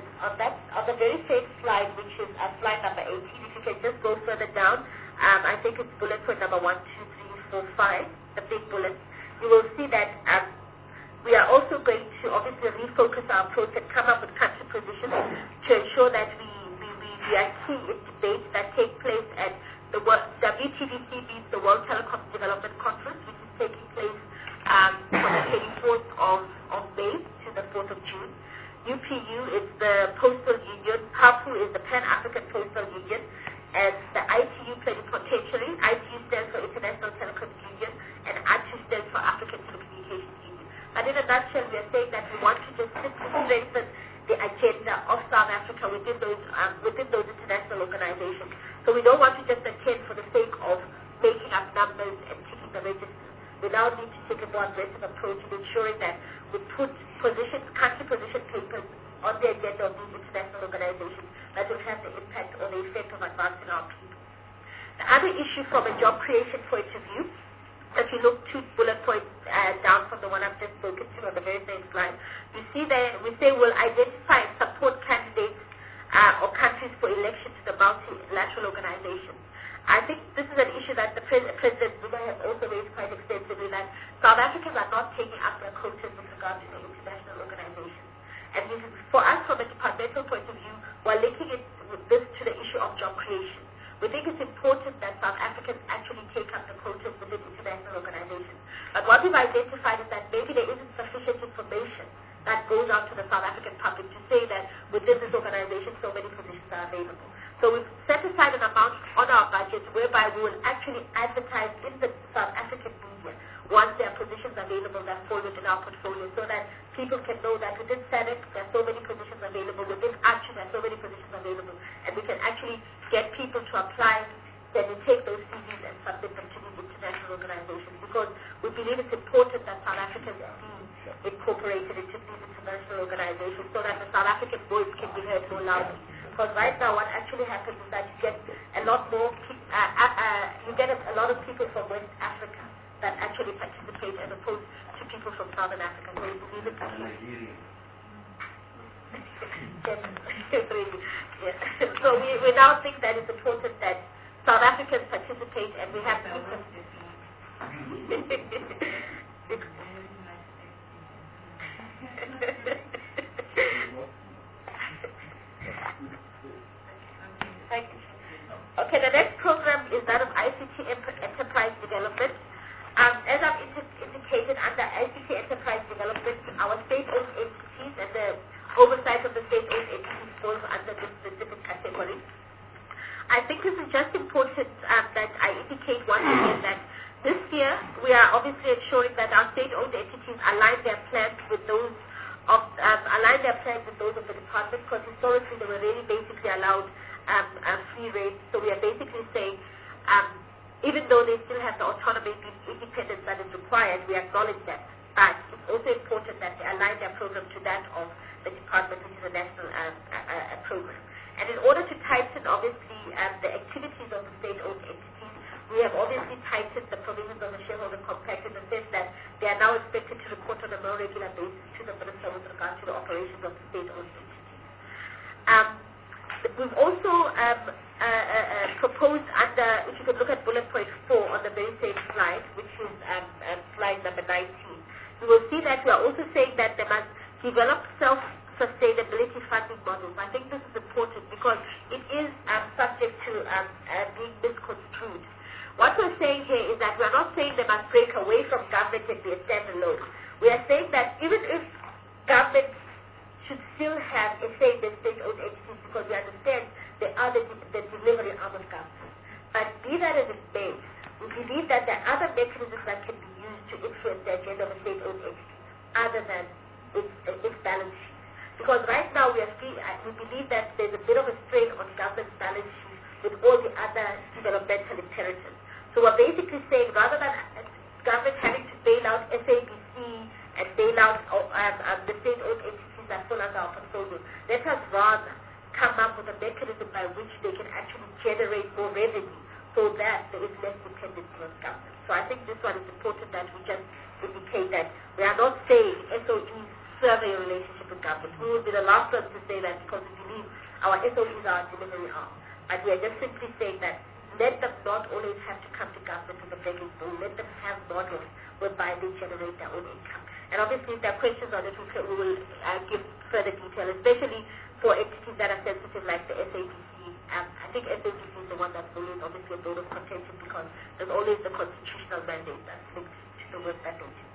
the very same slide, which is slide number 18, if you can just go further down, I think it's bullet point number 1, 2, 3, 4, 5, the big bullets. You will see that we are also going to obviously refocus our approach and come up with country positions to ensure that we are key in debates that take place at the WTDC, means the World Telecom Development Conference, which is taking place from the 24th of May to the 4th of June. UPU is the Postal Union, PAPU is the Pan-African Postal Union, and the ITU plenipotentiary. ITU stands for International Telecoms Union, and ATU stands for African Telecommunications Union. But in a nutshell, we are saying that we want to just simply strengthen the agenda of South Africa within those international organizations. So we don't want to just attend for the sake of making up numbers and ticking the register. We now need to take a more aggressive approach in ensuring that we put country position papers on the agenda of these international organizations that will have the impact or the effect of advancing our people. The other issue from a job creation point of view, if you look 2 bullet points down from the one I've just spoken to on the very same slide, you see there we say we'll identify and support candidates or countries for election to the multilateral organizations. I think this is an issue that the President Zuma has also raised quite extensively, that South Africans are not taking up their quotas with regard to the international organizations. And this is, for us, from a departmental point of view, we're linking this to the issue of job creation. We think it's important that South Africans actually take up the quotas within international organizations. But what we've identified is that maybe there isn't sufficient information that goes out to the South African public to say that within this organization so many positions are available. So we've set aside an amount on our budget whereby we will actually advertise in the South African media once there are positions available that fall within our portfolio, so that people can know that within SADC there are so many positions available, within ATU there are so many positions available, and we can actually get people to apply, then we take those CVs and submit them to these international organizations, because we believe it's important that South Africans be incorporated into these international organizations so that the South African voice can be heard more loudly. Because right now what actually happens is that you get a lot more, a lot of people from West Africa that actually participate as opposed to people from Southern Africa. So we believe it's Nigeria. So we now think that it's important that South Africans participate, and we have people. of the state-owned entities falls under this specific category. I think this is just important that I indicate once again that this year we are obviously ensuring that our state-owned entities align their plans with those of the department, because historically they were really basically allowed free rein. So we are basically saying, even though they still have the autonomy and independence that is required, we acknowledge that. But it's also important that they align their program to that of the department, which is a national program. And in order to tighten, obviously, the activities of the state-owned entities, we have obviously tightened the provisions of the shareholder compact in the sense that they are now expected to report on a more regular basis to the minister with regard to the operations of the state-owned entities. We've also proposed under, if you could look at bullet point 4 on the very same slide, which is slide number 19, you will see that we are also saying that they must develop self-sustainability funding models. I think this is important because it is subject to being misconstrued. What we're saying here is that we're not saying they must break away from government and be a standalone. We are saying that even if government should still have a say in the state-owned entities, because we understand they are the delivery arm of government. But be that as it may, we believe that there are other mechanisms that can be used to influence the agenda of a state-owned entity other than its balance sheet. Because right now we believe that there's a bit of a strain on government's balance sheet with all the other developmental imperatives. So we're basically saying rather than government having to bail out SABC and bail out the state-owned entities that fall under our portfolio, let us rather come up with a mechanism by which they can actually generate more revenue so that there is less dependency on government. So I think this one is important that we just indicate that we are not saying SOEs serve a relationship with government. We will be the last ones to say that because we believe our SOEs are delivery arm. But we are just simply saying that let them not always have to come to government with a begging bowl. Let them have models whereby they generate their own income. And obviously, if there are questions on it, we will give further detail, especially for entities that are sensitive like the SABC. I think SABC is the one that's always obviously a bone of contention because there's always the constitutional mandate that's linked to the work that they do.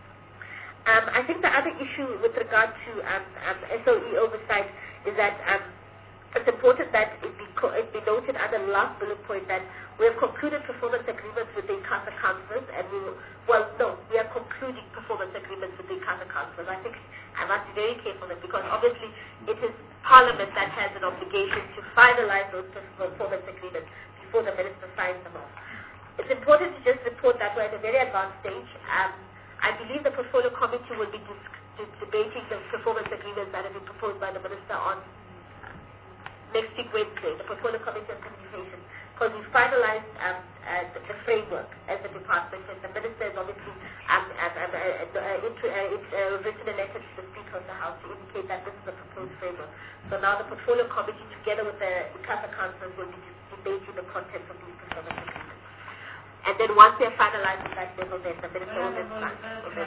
I think the other issue with regard to SOE oversight is that it's important that it be noted under the last bullet point that we have concluded performance agreements with the ICASA councillors, and we are concluding performance agreements with the ICASA councillors. I think I must be very careful that because obviously it is Parliament that has an obligation to finalize those performance agreements before the minister signs them off. It's important to just report that we're at a very advanced stage. I believe the portfolio committee will be debating the performance agreements that have been proposed by the minister on next week Wednesday, the portfolio committee on communication, because we finalized the framework as a department, and the minister has obviously written a letter to the Speaker of the House to indicate that this is a proposed framework. So now the portfolio committee, together with the ICASA councillors, will be debating the contents of these performance agreements. And then once they're finalized at that level, then the minister will then sign.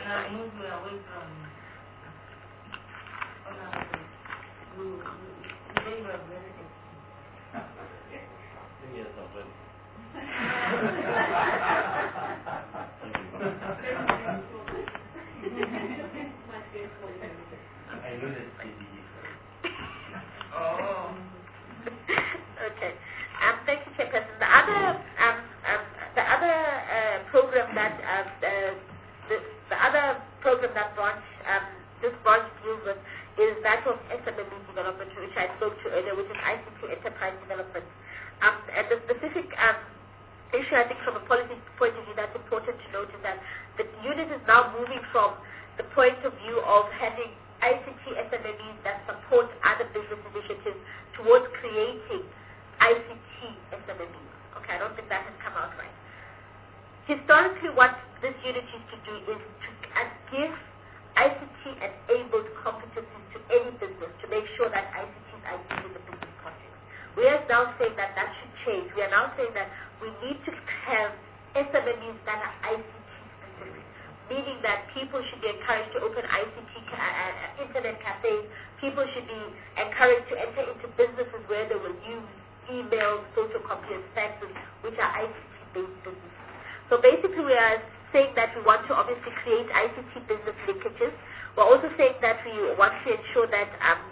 Okay. Thank you, Chairperson. The other program that the other program that this branch deals with is that of SME development, which I spoke to earlier, which is ICT enterprise development. And the specific issue, I think, from a policy point of view, that's important to note is that the unit is now moving from the point of view of having ICT SMEs that support other business initiatives towards creating ICT SMEs. Okay, I don't think that has come out right. Historically, what this unit used to do is to give ICT-enabled competencies to any business to make sure that ICTs are used in the business context. We are now saying that that should change. We are now saying that we need to have SMEs that are ICT-specific, meaning that people should be encouraged to open ICT internet cafes. People should be encouraged to enter into businesses where they will use emails, photocopiers, faxes, which are ICT-based businesses. So basically, we are saying that we want to obviously create ICT business linkages. We're also saying that we want to ensure that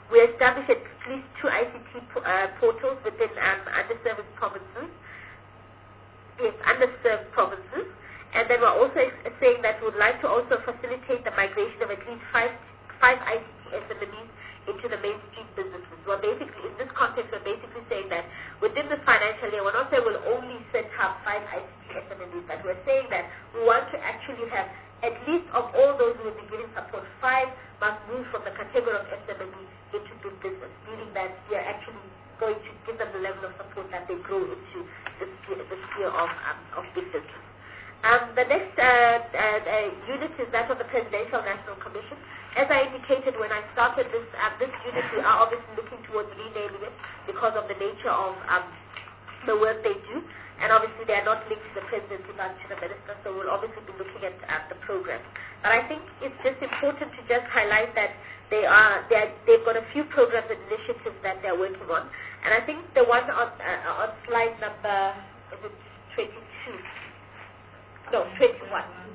We established at least 2 ICT portals within underserved provinces. Yes, underserved provinces. And then we're also saying that we would like to also facilitate the migration of at least five ICT SMEs into the mainstream businesses. Well, basically, in this context, we're basically saying that within this financial year, we're not saying we'll only set up 5 ICT SMEs, but we're saying that we want to actually have at least of all those who will be giving support, 5 must move from the category of SME into big business, meaning that we are actually going to give them the level of support that they grow into the sphere of big business. The next unit is that of the Presidential National Commission. As I indicated when I started this unit, we are obviously looking towards renaming it because of the nature of the work they do, and obviously they are not linked to the presidency but to the minister, so we'll obviously be looking at the program. But I think it's just important to just highlight that they've got a few programs and initiatives that they're working on, and I think the one on slide number, is it 22? No, 21.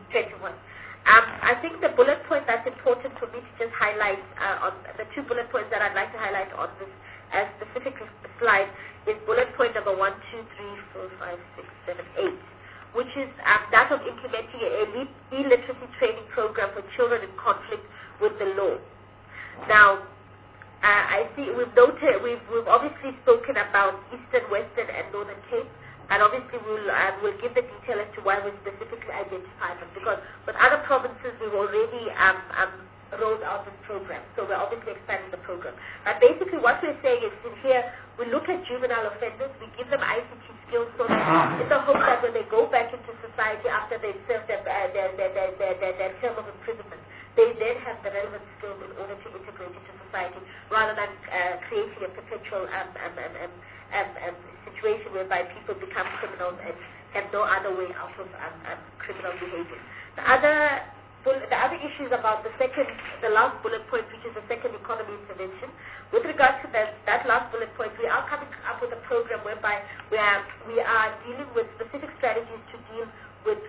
I think the bullet point that's important for me to just highlight, on the 2 bullet points that I'd like to highlight on this specific slide is bullet point number 1, 2, 3, 4, 5, 6, 7, 8, which is that of implementing an e-literacy training program for children in conflict with the law. Now, I see we've obviously spoken about Eastern, Western, and Northern Cape. And obviously we'll give the detail as to why we specifically identified them, because with other provinces we've already rolled out this program, so we're obviously expanding the program. But basically what we're saying is in here, we look at juvenile offenders, we give them ICT skills so that in the hope that when they go back into society after they've served their term of imprisonment, they then have the relevant skills in order to integrate into society, rather than creating a perpetual situation whereby people become criminals and have no other way out of criminal behavior. The other issue is about the last bullet point, which is the second economy intervention. With regards to that last bullet point, we are coming up with a program whereby we are dealing with specific strategies to deal with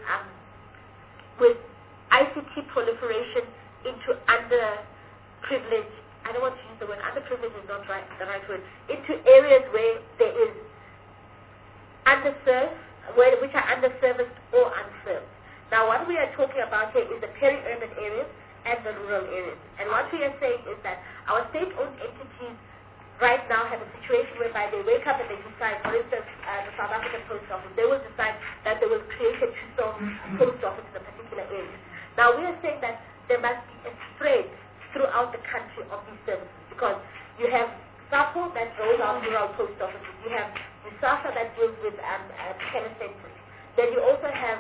ICT proliferation into underprivileged. I don't want to use the word underprivileged, is not the right word. Into areas where there is underserved, which are underserviced or unserved. Now, what we are talking about here is the peri-urban areas and the rural areas. And what we are saying is that our state-owned entities right now have a situation whereby they wake up and they decide, for instance, the South African Post Office, they will decide that they will create a post office in a particular area. Now, we are saying that there must be a spread throughout the country of these services, because you have SAPO that rolls out rural post offices, you have USASA that deals with telecentric, then you also have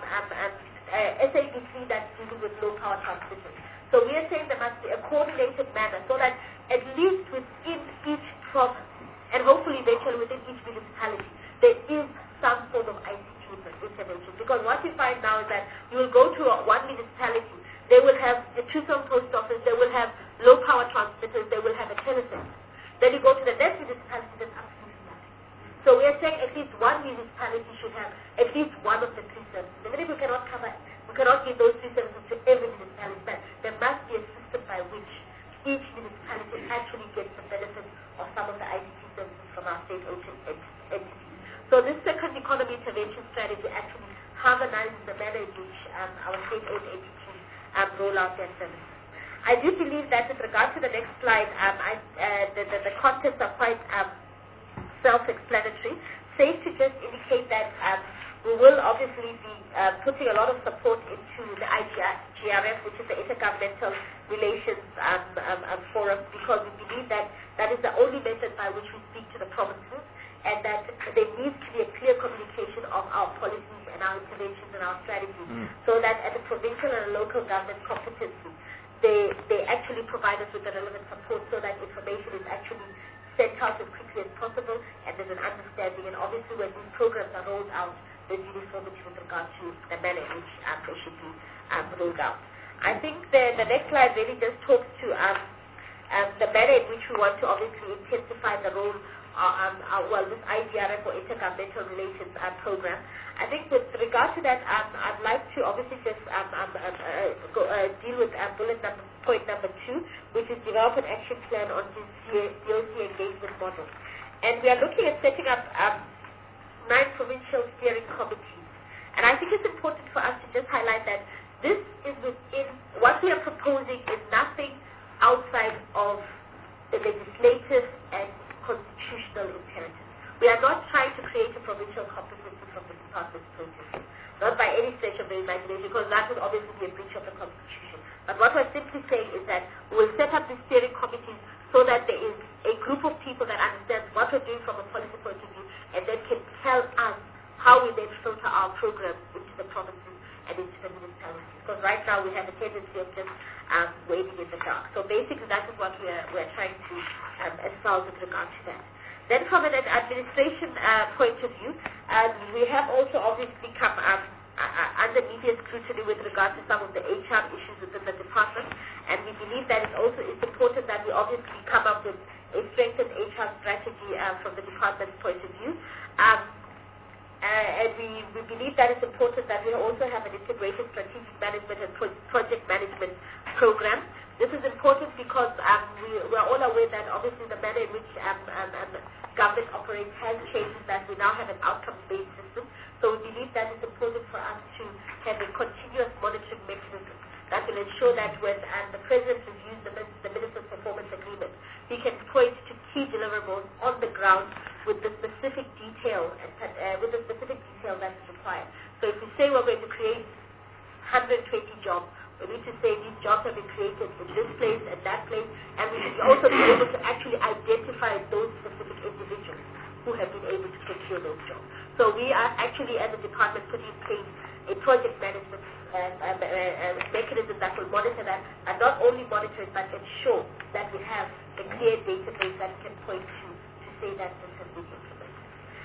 SABC that's dealing with low power transmitters. So we are saying there must be a coordinated manner so that at least within each province, and hopefully eventually within each municipality, there is some sort of ICT intervention. Because what we find now is that you will go to one municipality, they will have a two-zone post office, they will have low power transmitters, they will have a telecenter. Then you go to the next municipality, there's absolutely nothing. So we are saying at least one municipality should have at least one of the 3 services. Even if we cannot give those 3 services to every municipality, but there must be a system by which each municipality actually gets the benefit of some of the ICT services from our state-owned entities. So this second economy intervention strategy actually harmonizes the manner in which our state-owned entities roll out their services. I do believe that with regard to the next slide, the contents are quite self-explanatory. Safe to just indicate that we will obviously be putting a lot of support into the IGRF, which is the Intergovernmental Relations Forum, because we believe that that is the only method by which we speak to the provinces, and that there needs to be a clear communication of our policies and our interventions and our strategies, so that at the provincial and local government competency, they actually provide us with the relevant support so that information is actually sent out as quickly as possible and there's an understanding. And obviously when these programs are rolled out, there's uniformity with regard to the manner in which they should be rolled out. I think the next slide really just talks to the manner in which we want to obviously intensify the role this IDRF or Intergovernmental Relations Program. I think with regard to that, I'd like to obviously just deal with point number 2, which is develop an action plan on the DOC engagement model. And we are looking at setting up 9 provincial steering committees. And I think it's important for us to just highlight that this is within, what we are proposing is nothing outside of the legislative and constitutional imperatives. We are not trying to create a provincial competency from the department's point of view, not by any stretch of the imagination, because that would obviously be a breach of the Constitution. But what we're simply saying is that we'll set up these steering committees so that there is a group of people that understands what we're doing from a policy point of view and then can tell us how we then filter our programs into the provinces and into the municipalities. Because right now we have a tendency of just waiting in the dark. So basically that is what we're trying to espouse with regard to that. Then from an administration point of view, we have also obviously come under media scrutiny with regard to some of the HR issues within the department, and we believe that it's important that we obviously come up with a strengthened HR strategy from the department's point of view. And we believe that it's important that we also have an integrated strategic management and project management program. This is important because we're all aware that obviously the manner in which government operates has changed, that we now have an outcomes-based system. So we believe that it's important for us to have a continuous monitoring mechanism that will ensure that when the President reviews the Minister's Performance Agreement, he can point to key deliverables on the ground with the specific detail that's required. So if we say we're going to create 120 jobs, we need to say these jobs have been created in this place and that place, and we should also be able to actually identify those specific individuals who have been able to secure those jobs. So we are actually, as a department, putting in place a project management mechanism that will monitor that, and not only monitor it, but ensure that we have a clear database that can point to say that this has been implemented.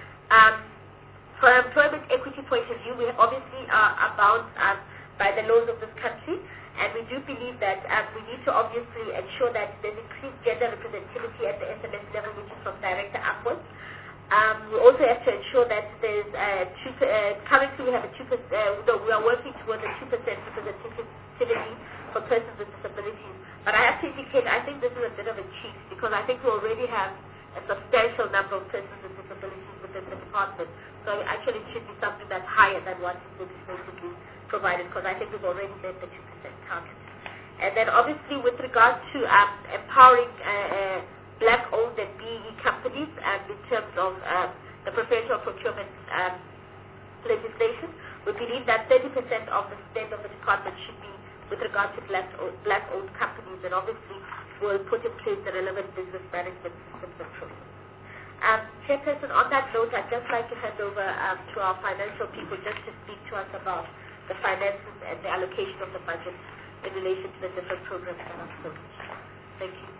From an employment equity point of view, we obviously are bound by the laws of this country, and we do believe that we need to obviously ensure that there's increased gender representativity at the SMS level, which is from director upwards. We also have to ensure that there's currently we have a 2%, we are working towards a 2% representativity for persons with disabilities. But I have to indicate, I think this is a bit of a cheat, because I think we already have a substantial number of persons with disabilities within the department. So actually it should be something that's higher than what is legislatively provided, because I think we've already met the 2% target. And then obviously with regard to empowering black-owned and BEE companies in terms of the preferential procurement legislation, we believe that 30% of the spend of the department should be with regard to black-owned companies, and obviously we'll put in place the relevant business management systems and processes. Chairperson, on that note, I'd just like to hand over to our financial people just to speak to us about the finances and the allocation of the budget in relation to the different programs that are spoken. Thank you.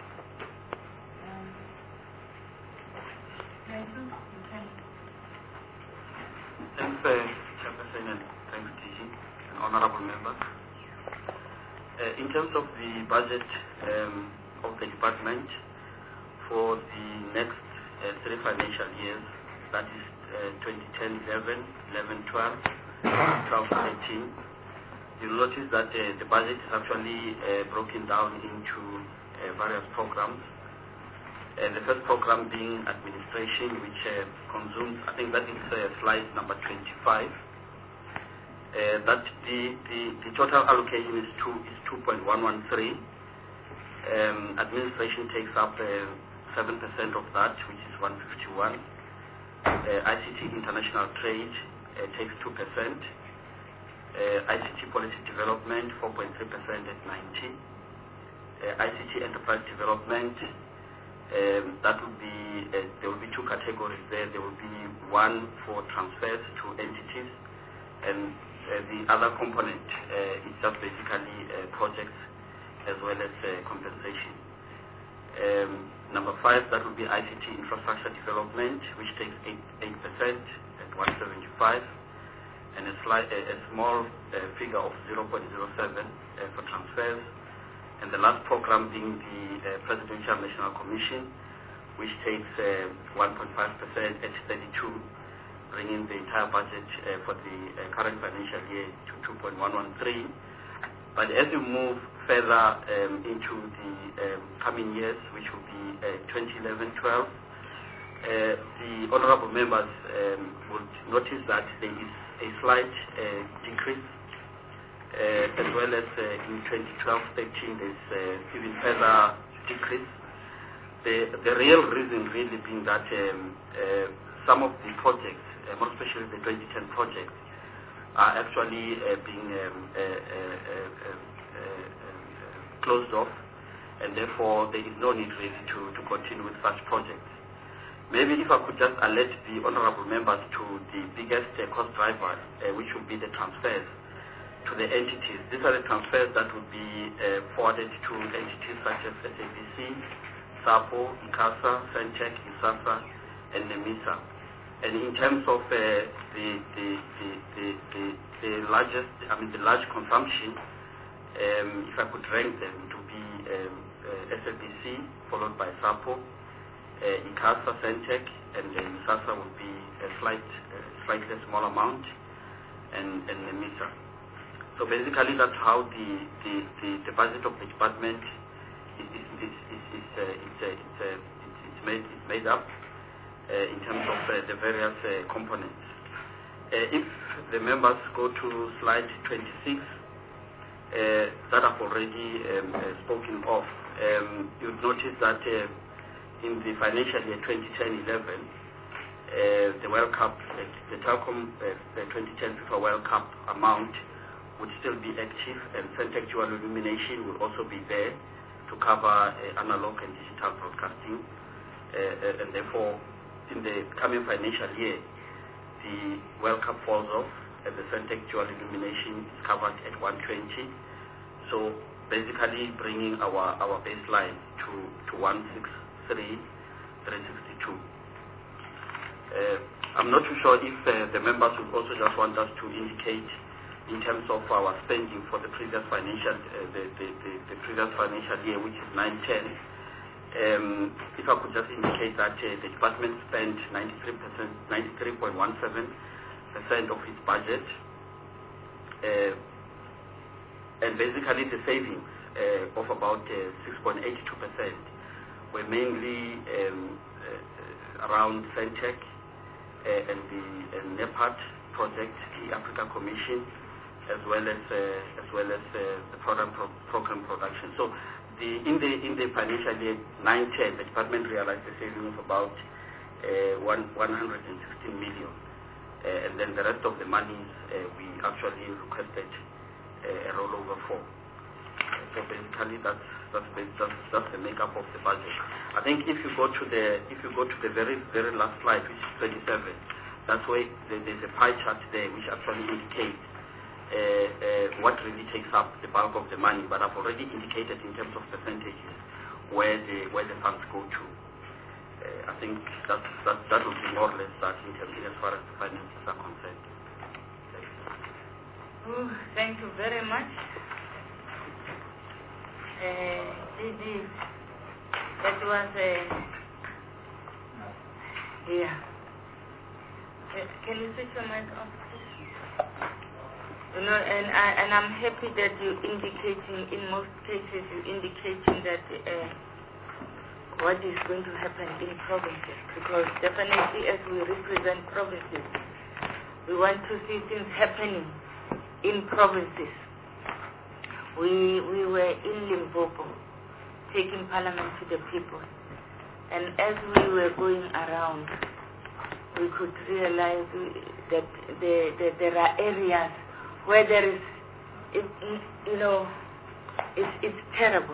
Thanks, Chairperson, and thanks, DG, and honorable members. In terms of the budget of the department for the next 3 financial years, that is 2010-11, 11-12, 12-13, you'll notice that the budget is actually broken down into various programs. The first program being administration, which consumes, I think that is slide number 25. That the total allocation is 2.113. Administration takes up 7% of that, which is 151. ICT international trade takes 2%. ICT policy development 4.3% at 90. ICT enterprise development. That will be, there will be 2 categories there. There will be one for transfers to entities, and the other component is just basically projects as well as compensation. Number 5, that will be ICT infrastructure development, which takes 8% at 175, and a small figure of 0.07 for transfers. And the last program being the Presidential National Commission, which takes 1.5% at 32, bringing the entire budget for the current financial year to 2.113. But as you move further into the coming years, which will be 2011-12, the honourable members would notice that there is a slight decrease, as well as in 2012-13 there's even further decrease. The real reason really being that some of the projects, more especially the 2010 projects, are actually being closed off, and therefore there is no need really to continue with such projects. Maybe if I could just alert the honourable members to the biggest cost driver, which would be the transfers to the entities. These are the transfers that would be forwarded to entities such as SABC, SAPO, ICASA, Centec, ISASA, and NEMISA. And in terms of the largest, the large consumption, if I could rank them, to be SABC, followed by SAPO, ICASA, Centec, and then ISASA would be a slightly small amount, and NEMISA. So basically, that's how the budget of the department is made up in terms of the various components. If the members go to slide 26, that I've already spoken of, you'd notice that in the financial year 2010-11, the World Cup, the Telkom 2010 FIFA World Cup amount would still be active, and Centec Dual Illumination will also be there to cover analog and digital broadcasting. And therefore, in the coming financial year, the World Cup falls off, and the Centec Dual Illumination is covered at 120. So basically bringing our baseline to 163,362. I'm not too sure if the members would also just want us to indicate in terms of our spending for the previous financial the previous financial year, which is 9-10. If I could just indicate that the department spent 93.17% of its budget, and basically the savings of about 6.82% were mainly around Centec and the NEPAD project, the Africa Commission, as well as the program production. So in the financial year 9-10, the department realized a saving of about 116 million, and then the rest of the monies we actually requested a rollover for. So basically that's the makeup of the budget. I think if you go to the very last slide, which is 27, that's where there's a pie chart there which actually indicates what really takes up the bulk of the money. But I've already indicated in terms of percentages where the funds go to. I think that will be more or less that in terms as far as the finances are concerned. Thank you very much. Didi, that was yeah. Can you switch your mic off, please? You know, and I'm happy that you're indicating, in most cases, you're indicating that what is going to happen in provinces, because definitely as we represent provinces, we want to see things happening in provinces. We were in Limpopo, taking parliament to the people, and as we were going around, we could realize that there are areas where there is, it's terrible.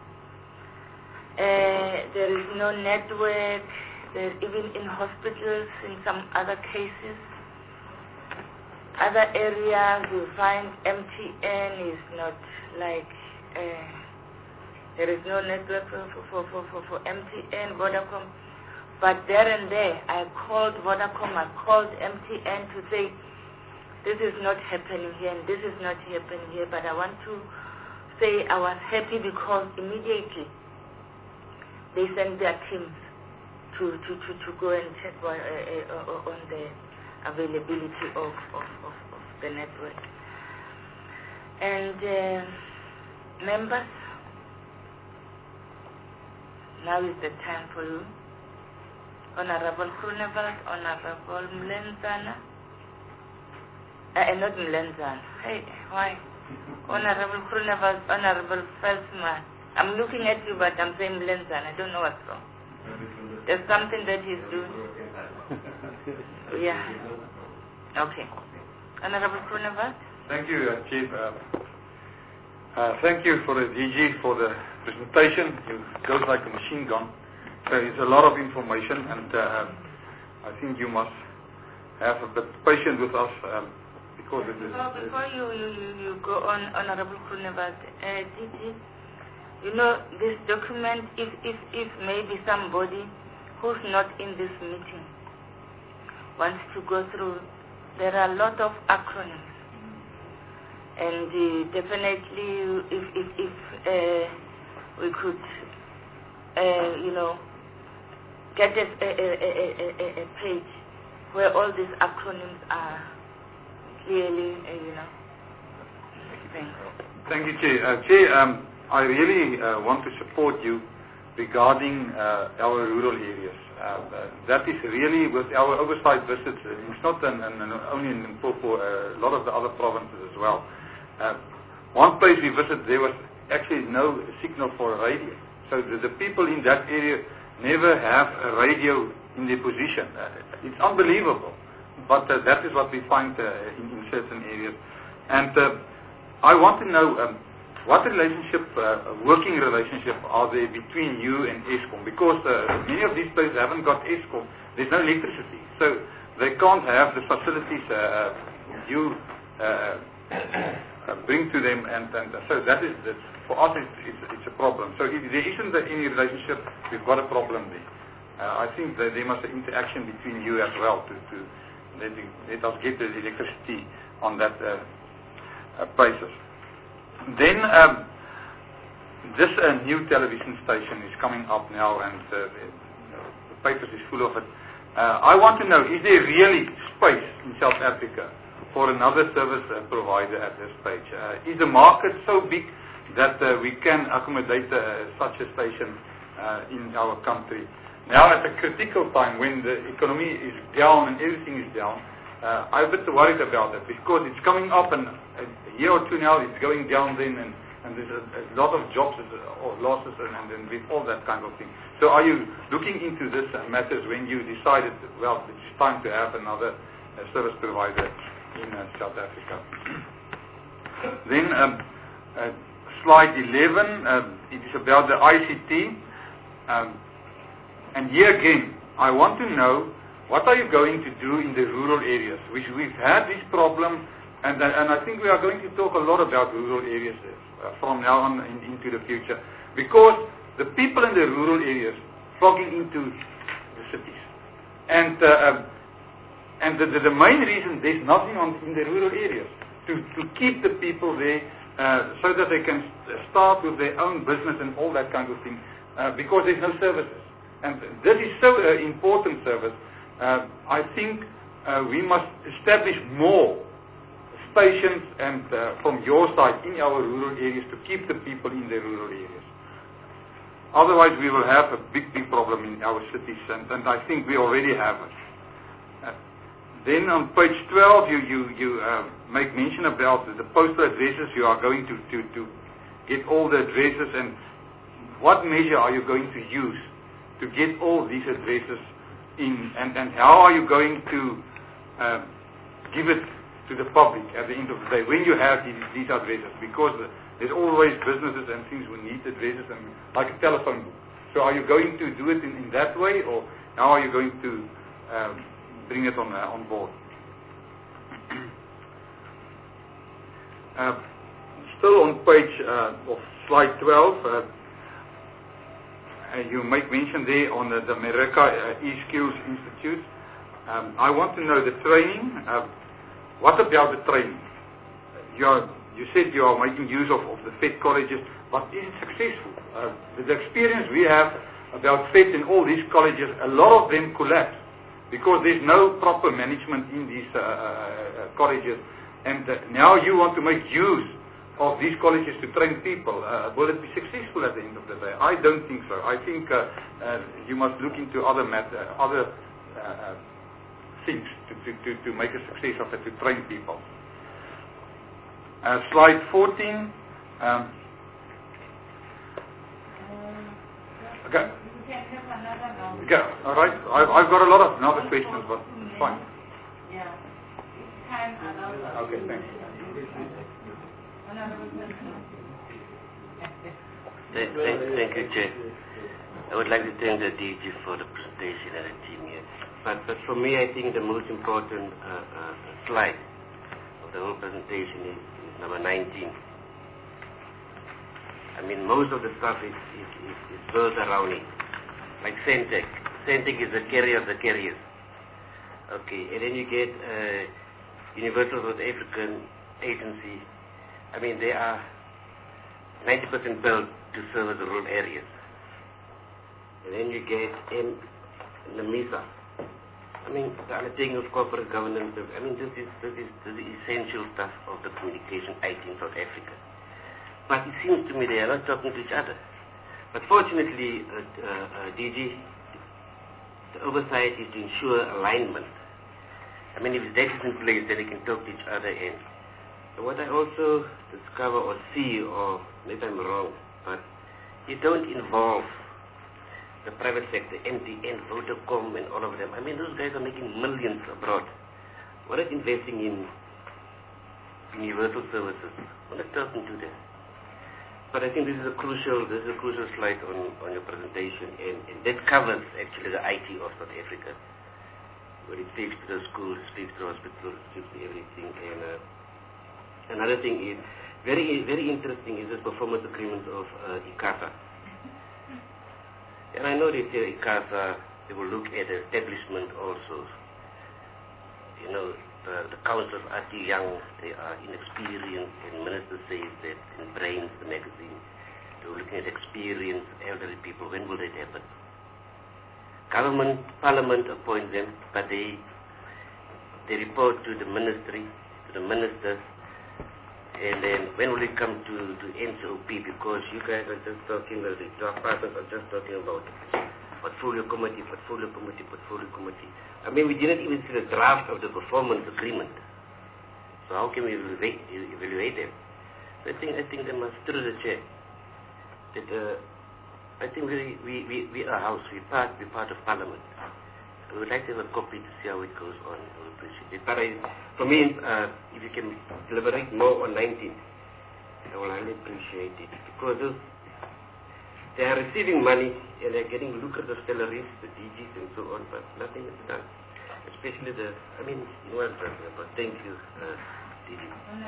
There is no network. There's even in hospitals, in some other cases. Other areas you find MTN is not like, there is no network for MTN, Vodacom. But there and there, I called Vodacom, I called MTN to say, this is not happening here and this is not happening here. But I want to say I was happy because immediately they sent their teams to go and check on the availability of the network. And members, now is the time for you. Honorable Groenewald, Honorable Mlenzana, not Mlenzana. Hey, why? Honorable Groenewald, Honorable Veldsman. I'm looking at you, but I'm saying Mlenzana. I don't know what's wrong. There's something that he's doing. Yeah. Okay. Honorable Groenewald. Thank you, Chief. Thank you for the DG for the presentation. It goes like a machine gun. So it's a lot of information, and I think you must have a bit patience with us because it is. Before you go on, Honorable Groenewald, DG, you know this document. If maybe somebody who's not in this meeting wants to go through, there are a lot of acronyms, and definitely if we could, get a page where all these acronyms are clearly, Thank you, Chair. Chair, I really want to support you regarding our rural areas. That is really with our oversight visits. It's not only in Limpopo, a lot of the other provinces as well. One place we visited, there was actually no signal for a radio. So the people in that area never have a radio in their position. It's unbelievable. But that is what we find in certain areas. And I want to know what relationship, working relationship are there between you and Eskom? Because many of these places haven't got Eskom. There's no electricity. So they can't have the facilities you bring to them. And so that is, for us, it's a problem. So if there isn't any relationship, we've got a problem there. I think that there must be interaction between you as well to let us get the electricity on that basis. Then this new television station is coming up now, and the papers is full of it. I want to know, is there really space in South Africa for another service provider at this stage? Is the market so big that we can accommodate such a station in our country? Now at a critical time when the economy is down and everything is down, I'm a bit worried about it because it's coming up, and a year or two now it's going down then, and there's a lot of jobs or losses and with all that kind of thing. So are you looking into this matters when you decided, well, it's time to have another service provider in South Africa? Then slide 11, it is about the ICT. And here again, I want to know, what are you going to do in the rural areas? We've had this problem, and I think we are going to talk a lot about rural areas from now on into the future, because the people in the rural areas flocking into the cities. And the main reason there's nothing in the rural areas to keep the people there so that they can start with their own business and all that kind of thing, because there's no services. And this is so important service. I think we must establish more stations and from your side in our rural areas to keep the people in the rural areas. Otherwise we will have a big problem in our cities, and I think we already have it. Then on page 12 you make mention about the postal addresses. You are going to get all the addresses, and what measure are you going to use to get all these addresses in, and how are you going to give it to the public at the end of the day when you have these addresses? Because there's always businesses and things who need addresses, and like a telephone book. So are you going to do it in that way, or how are you going to bring it on board? Still on page of slide 12, you make mention there on the Mereka eSkills Institute. I want to know the training. What about the training? You said you are making use of the FET colleges, but is it successful? The experience we have about FET and all these colleges, a lot of them collapse because there's no proper management in these colleges. And now you want to make use of these colleges to train people. Will it be successful at the end of the day? I don't think so. I think you must look into other things to make a success of it, to train people. Slide 14. Okay. Okay. All right. I've got a lot of other questions, but fine. Yeah. Time allows. Okay. Thanks. Thank you, Chair. I would like to thank the DG for the presentation and the team here. But for me, I think the most important slide of the whole presentation is number 19. I mean, most of the stuff is built around it. Like Centec. Centec is the carrier of the carriers. Okay, and then you get Universal South African Agency. I mean, they are 90% built to serve the rural areas. And then you get NAMISA. I mean, the undertaking of corporate governance. I mean, this is the essential stuff of the communication IT in South Africa. But it seems to me they are not talking to each other. But fortunately, DG, the oversight is to ensure alignment. I mean, if that is in place, then they can talk to each other. And what I also discover or see, or maybe I'm wrong, but you don't involve the private sector, MTN, Vodacom, and all of them. I mean, those guys are making millions abroad. What is investing in universal services? We're not talking to them. But I think this is a crucial slide on your presentation, and that covers actually the IT of South Africa, where it speaks to the schools, speaks to the hospitals, speaks to everything. And another thing is very interesting is the performance agreement of ICASA. And I know they say ICASA, they will look at the establishment also. You know, the councillors are too young, they are inexperienced, and Minister says that in Brains, the magazine, they were looking at experienced elderly people. When will that happen? Parliament appoints them, but they report to the ministry, to the ministers, and then when will it come to NCOP? Because you guys are just talking, the draft partners are just talking about portfolio committee. I mean, we didn't even see the draft of the performance agreement. So how can we evaluate them? So I think they must through the chair. That I think we are a house. We're part of Parliament. We would like to have a copy to see how it goes on. I would appreciate it. But for me, if you can elaborate more on 19, I will highly appreciate it, because they are receiving money and they're getting lucrative salaries, the DGs and so on, but nothing is done. Especially you know what I'm talking about. Thank you, DG.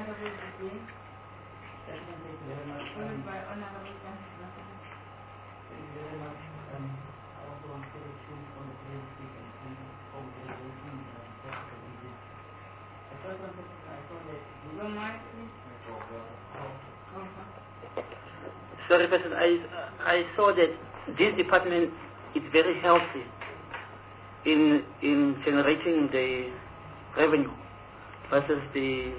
Sorry, President, I saw that this department is very healthy in generating the revenue versus the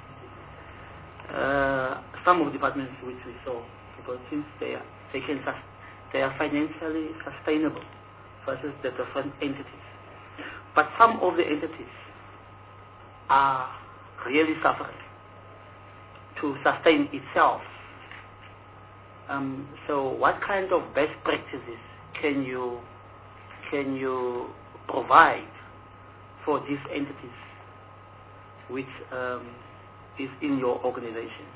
some of the departments which we saw, because since they are financially sustainable versus the different entities. But some of the entities are really suffering to sustain itself. So what kind of best practices can you provide for these entities which is in your organization?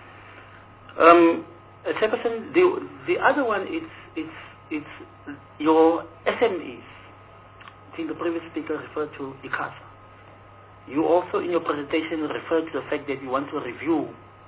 Second, the other one it's your SMEs. I think the previous speaker referred to ICASA. You also in your presentation referred to the fact that you want to review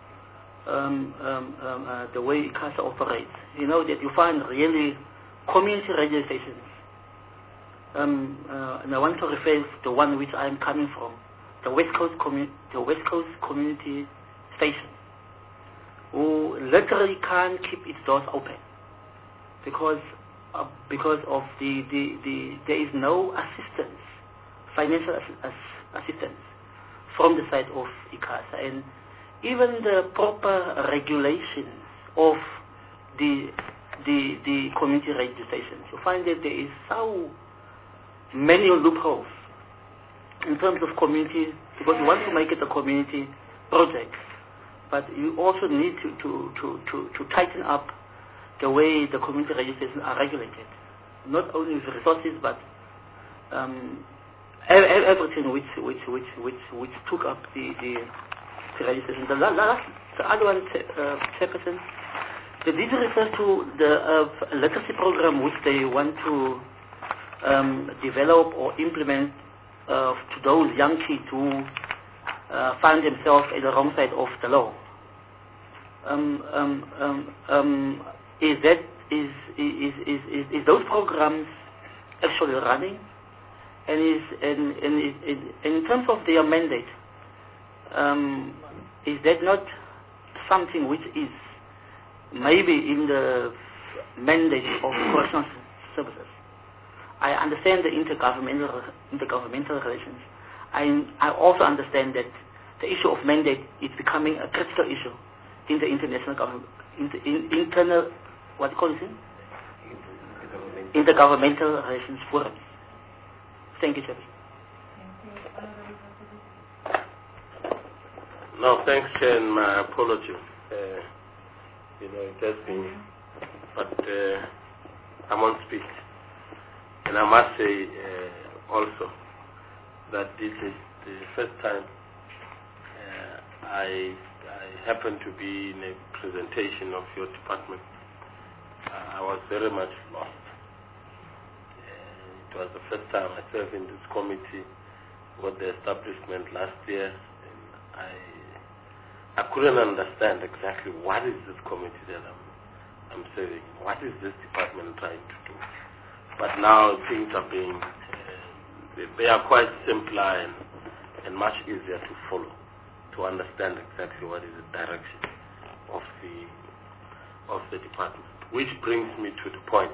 the way ICASA operates. You know that you find really community radio stations. And I want to refer to the one which I am coming from, the West Coast Community Station, who literally can't keep its doors open because because of there is no assistance, financial assistance from the side of ICASA, and even the proper regulations of the community radio stations. You find that there is so many loopholes in terms of community, because you want to make it a community project, but you also need to tighten up the way the community radio stations are regulated, not only with resources but everything which took up the radio station. The other one, Chairperson, they did refer to the literacy program which they want to develop or implement to those young kids who find themselves at the wrong side of the law. Is those programs actually running? And in terms of their mandate, is that not something which is maybe in the mandate of correctional services? I understand the intergovernmental relations. I also understand that the issue of mandate is becoming a critical issue in the international government, internal, what do you call it? Intergovernmental relations forums. Thank you, Chair. No, thanks, Chair, and my apology. It has been, but I'm on speak. And I must say also that this is the first time I happen to be in a presentation of your department. I was very much lost. It was the first time I served in this committee with the establishment last year, and I couldn't understand exactly what is this committee that I'm serving. What is this department trying to do? But now things are being, they are quite simpler and much easier to follow, to understand exactly what is the direction of the department. Which brings me to the point.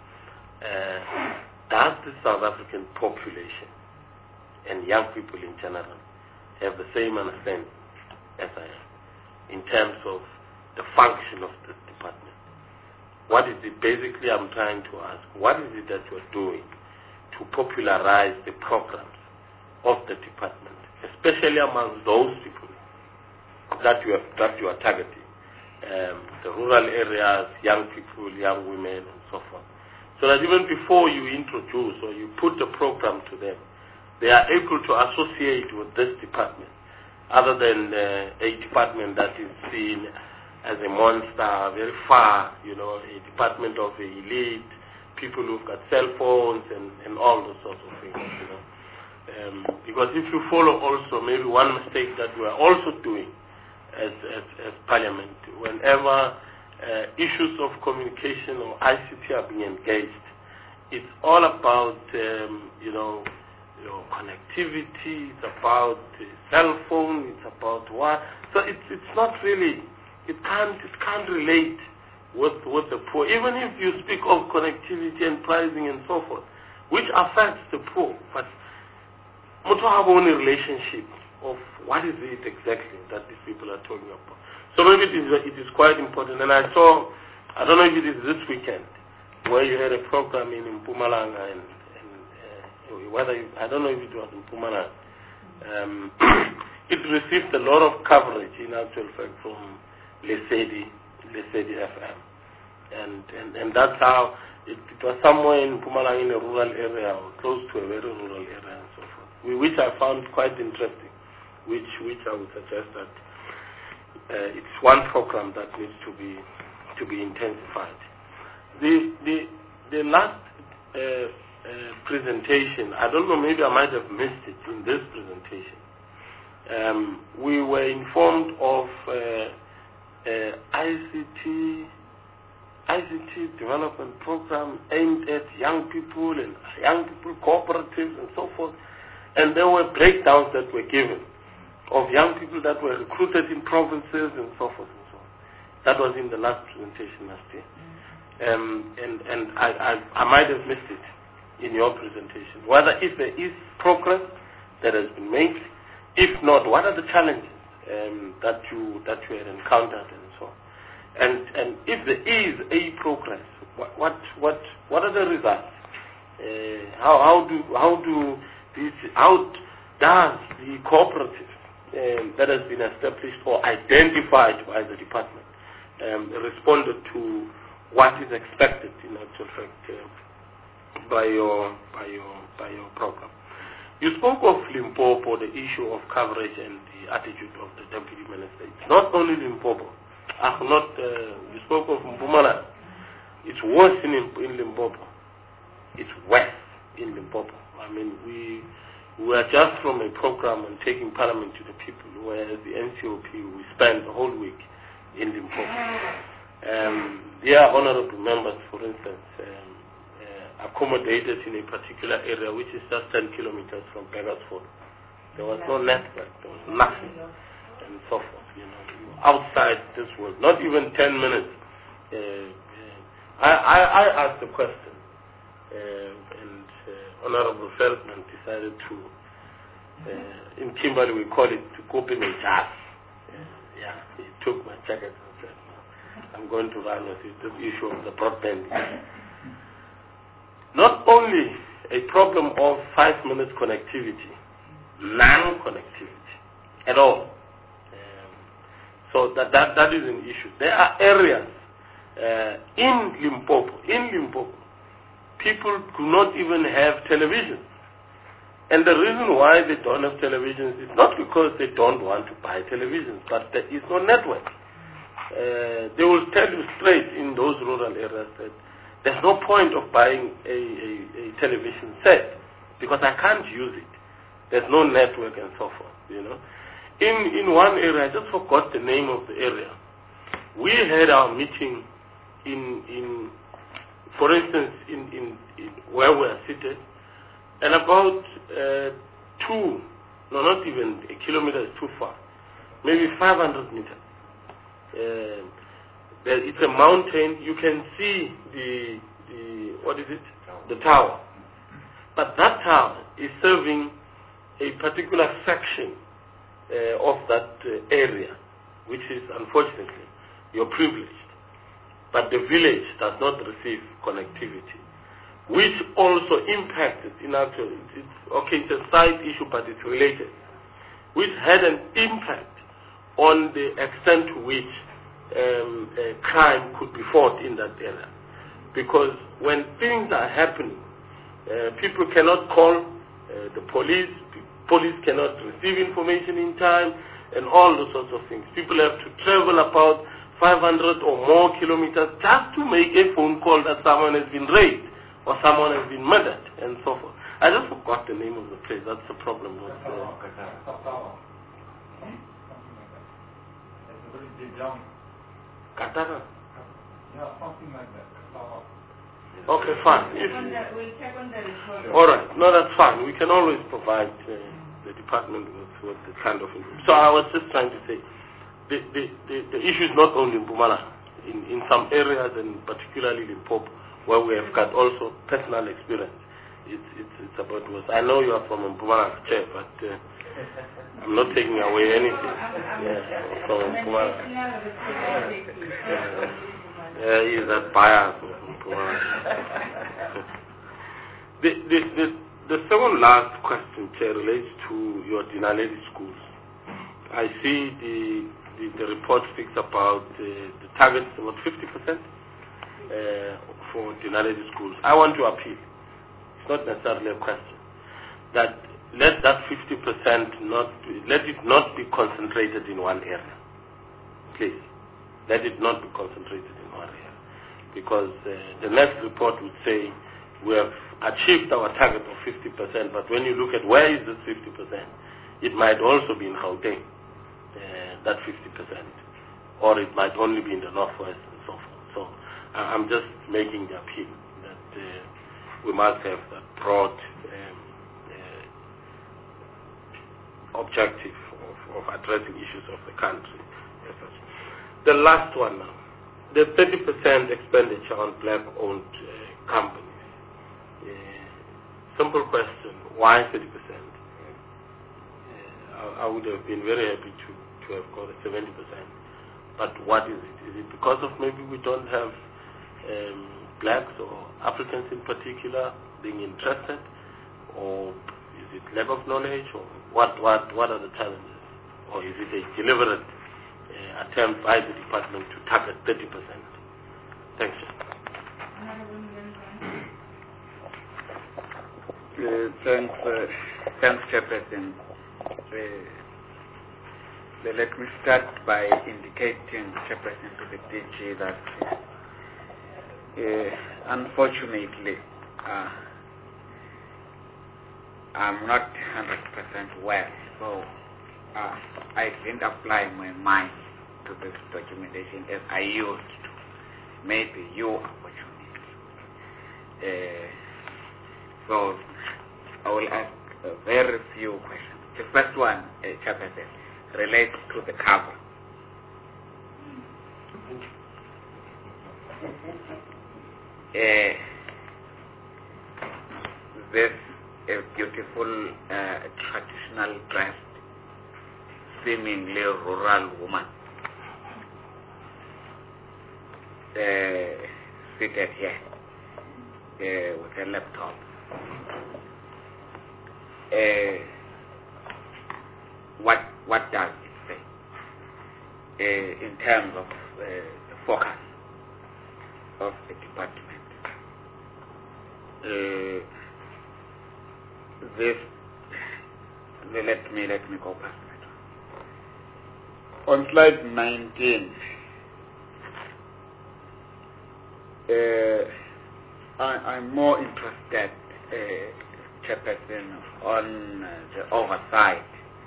Does the South African population and young people in general have the same understanding as I am in terms of the function of this department? What is it, basically I'm trying to ask, what is it that you're doing to popularize the programs of the department, especially among those people that you are targeting, the rural areas, young people, young women, and so forth, so that even before you introduce or you put the program to them, they are able to associate with this department, other than a department that is seen as a monster, very far, a department of the elite, people who've got cell phones and all those sorts of things, Because if you follow also maybe one mistake that we are also doing as Parliament, whenever issues of communication or ICT are being engaged, it's all about, connectivity, it's about cell phone, it's about what. So it's not really, it can't relate with the poor. Even if you speak of connectivity and pricing and so forth, which affects the poor, but we have only relationship of what is it exactly that these people are talking about. So maybe it is quite important. And I saw, I don't know if it is this weekend, where you had a program in Mpumalanga and I don't know if it was in Mpumalanga. It received a lot of coverage in actual fact from Lesedi FM. And that's how it was somewhere in Mpumalanga in a rural area or close to a very rural area and so forth, which I found quite interesting, which I would suggest that it's one program that needs to be intensified. The last presentation, I don't know, maybe I might have missed it in this presentation. We were informed of ICT development program aimed at young people and young people cooperatives and so forth, and there were breakdowns that were given of young people that were recruited in provinces and so forth and so on. That was in the last presentation last year. and I might have missed it in your presentation, whether if there is progress that has been made, if not, what are the challenges that you had encountered and so on, and if there is a progress, what are the results? How does the cooperative that has been established or identified by the department responded to what is expected in actual fact by your program? You spoke of Limpopo, the issue of coverage and the attitude of the deputy minister. It's not only Limpopo. You spoke of Mpumalanga. It's worse in Limpopo. It's worse in Limpopo. I mean, we are just from a program on taking parliament to the people, whereas the NCOP, we spent the whole week in Limpopo. There are honorable members, for instance, accommodated in a particular area which is just 10 kilometers from Beggarsford. There was no network, there was nothing, and so forth. You know, outside this world, not even 10 minutes. I asked the question, and Honorable Feldman decided to, in Kimberley we call it to copy my jazz. He took my jacket and said, no, I'm going to run with the issue of the broadband. Not only a problem of 5 minutes connectivity, non-connectivity at all. So that is an issue. There are areas in Limpopo, people do not even have television. And the reason why they don't have televisions is not because they don't want to buy televisions, but there is no network. They will tell you straight in those rural areas that there's no point of buying a television set because I can't use it. There's no network and so forth, you know. In one area, I just forgot the name of the area. We had our meeting in for instance, in where we are seated, and about not even a kilometer is too far, maybe 500 meters. It's a mountain. You can see the tower. But that tower is serving a particular section of that area, which is unfortunately you're privileged. But the village does not receive connectivity, which also impacted it's a side issue, but it's related, which had an impact on the extent to which crime could be fought in that area. Because when things are happening, people cannot call the police cannot receive information in time, and all those sorts of things. People have to travel about 500 or more kilometers just to make a phone call that someone has been raped or someone has been murdered and so forth. I just forgot the name of the place. That's the problem. Katara? Yeah, something like that. Okay, fine. We'll check on the report. All right. No, that's fine. We can always provide the department with the kind of information. So I was just trying to say, the issue is not only in Mpumalanga. In some areas, and particularly Limpopo, where we have got also personal experience, it's about worse. I know you are from Mpumalanga, Chair, but I'm not taking away anything from Mpumalanga. He is that bias of Mpumalanga. The second last question, Chair, relates to your Dinaledi schools. I see the report speaks about the target is about 50% for Dinaledi schools. I want to appeal. It's not necessarily a question. That let that 50% let it not be concentrated in one area. Please. Let it not be concentrated in one area. Because the next report would say we have achieved our target of 50%, but when you look at where is this 50%, it might also be in Gauteng. That 50%, or it might only be in the northwest and so forth. So I'm just making the appeal that we must have that broad objective of addressing issues of the country. The last one now, the 30% expenditure on black-owned companies. Simple question, why 30%? I would have been very happy to have got a 70%. But what is it? Is it because of maybe we don't have blacks or Africans in particular being interested? Or is it lack of knowledge? Or what are the challenges? Or is it a deliberate attempt by the department to target 30%? Thanks. Thanks, Chairperson. Let me start by indicating, Chairperson, to the DG that unfortunately I'm not 100% well, so I didn't apply my mind to this documentation as I used to. Maybe you opportunity. So I will ask very few questions. The first one, Chairperson, relates to the cover. This beautiful traditional dressed, seemingly rural woman seated here with a laptop. What does it say in terms of the focus of the department? Let me go back. On slide 19, I'm more interested, Chairperson, on the oversight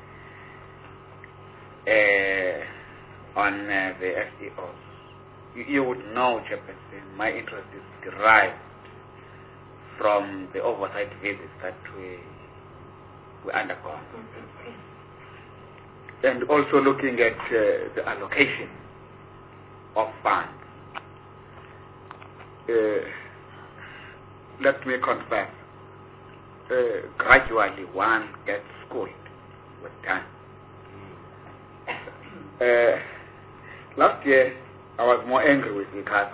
on the SEOs. You would know, Chairperson, my interest is derived from the oversight visits that we undergo. And also looking at the allocation of funds. Let me confess, gradually one gets schooled with time. Last year, I was more angry with ICASA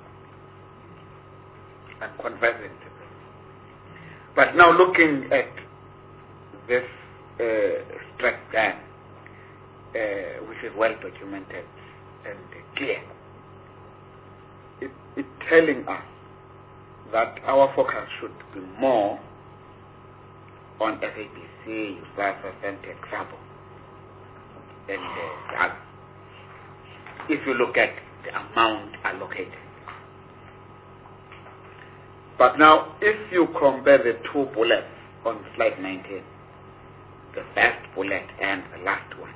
and confessing to them. But now looking at this strike plan, which is well documented and clear, it's telling us that our focus should be more on SABC, USASA, and example, and others. If you look at the amount allocated. But now, if you compare the two bullets on slide 19, the first bullet and the last one,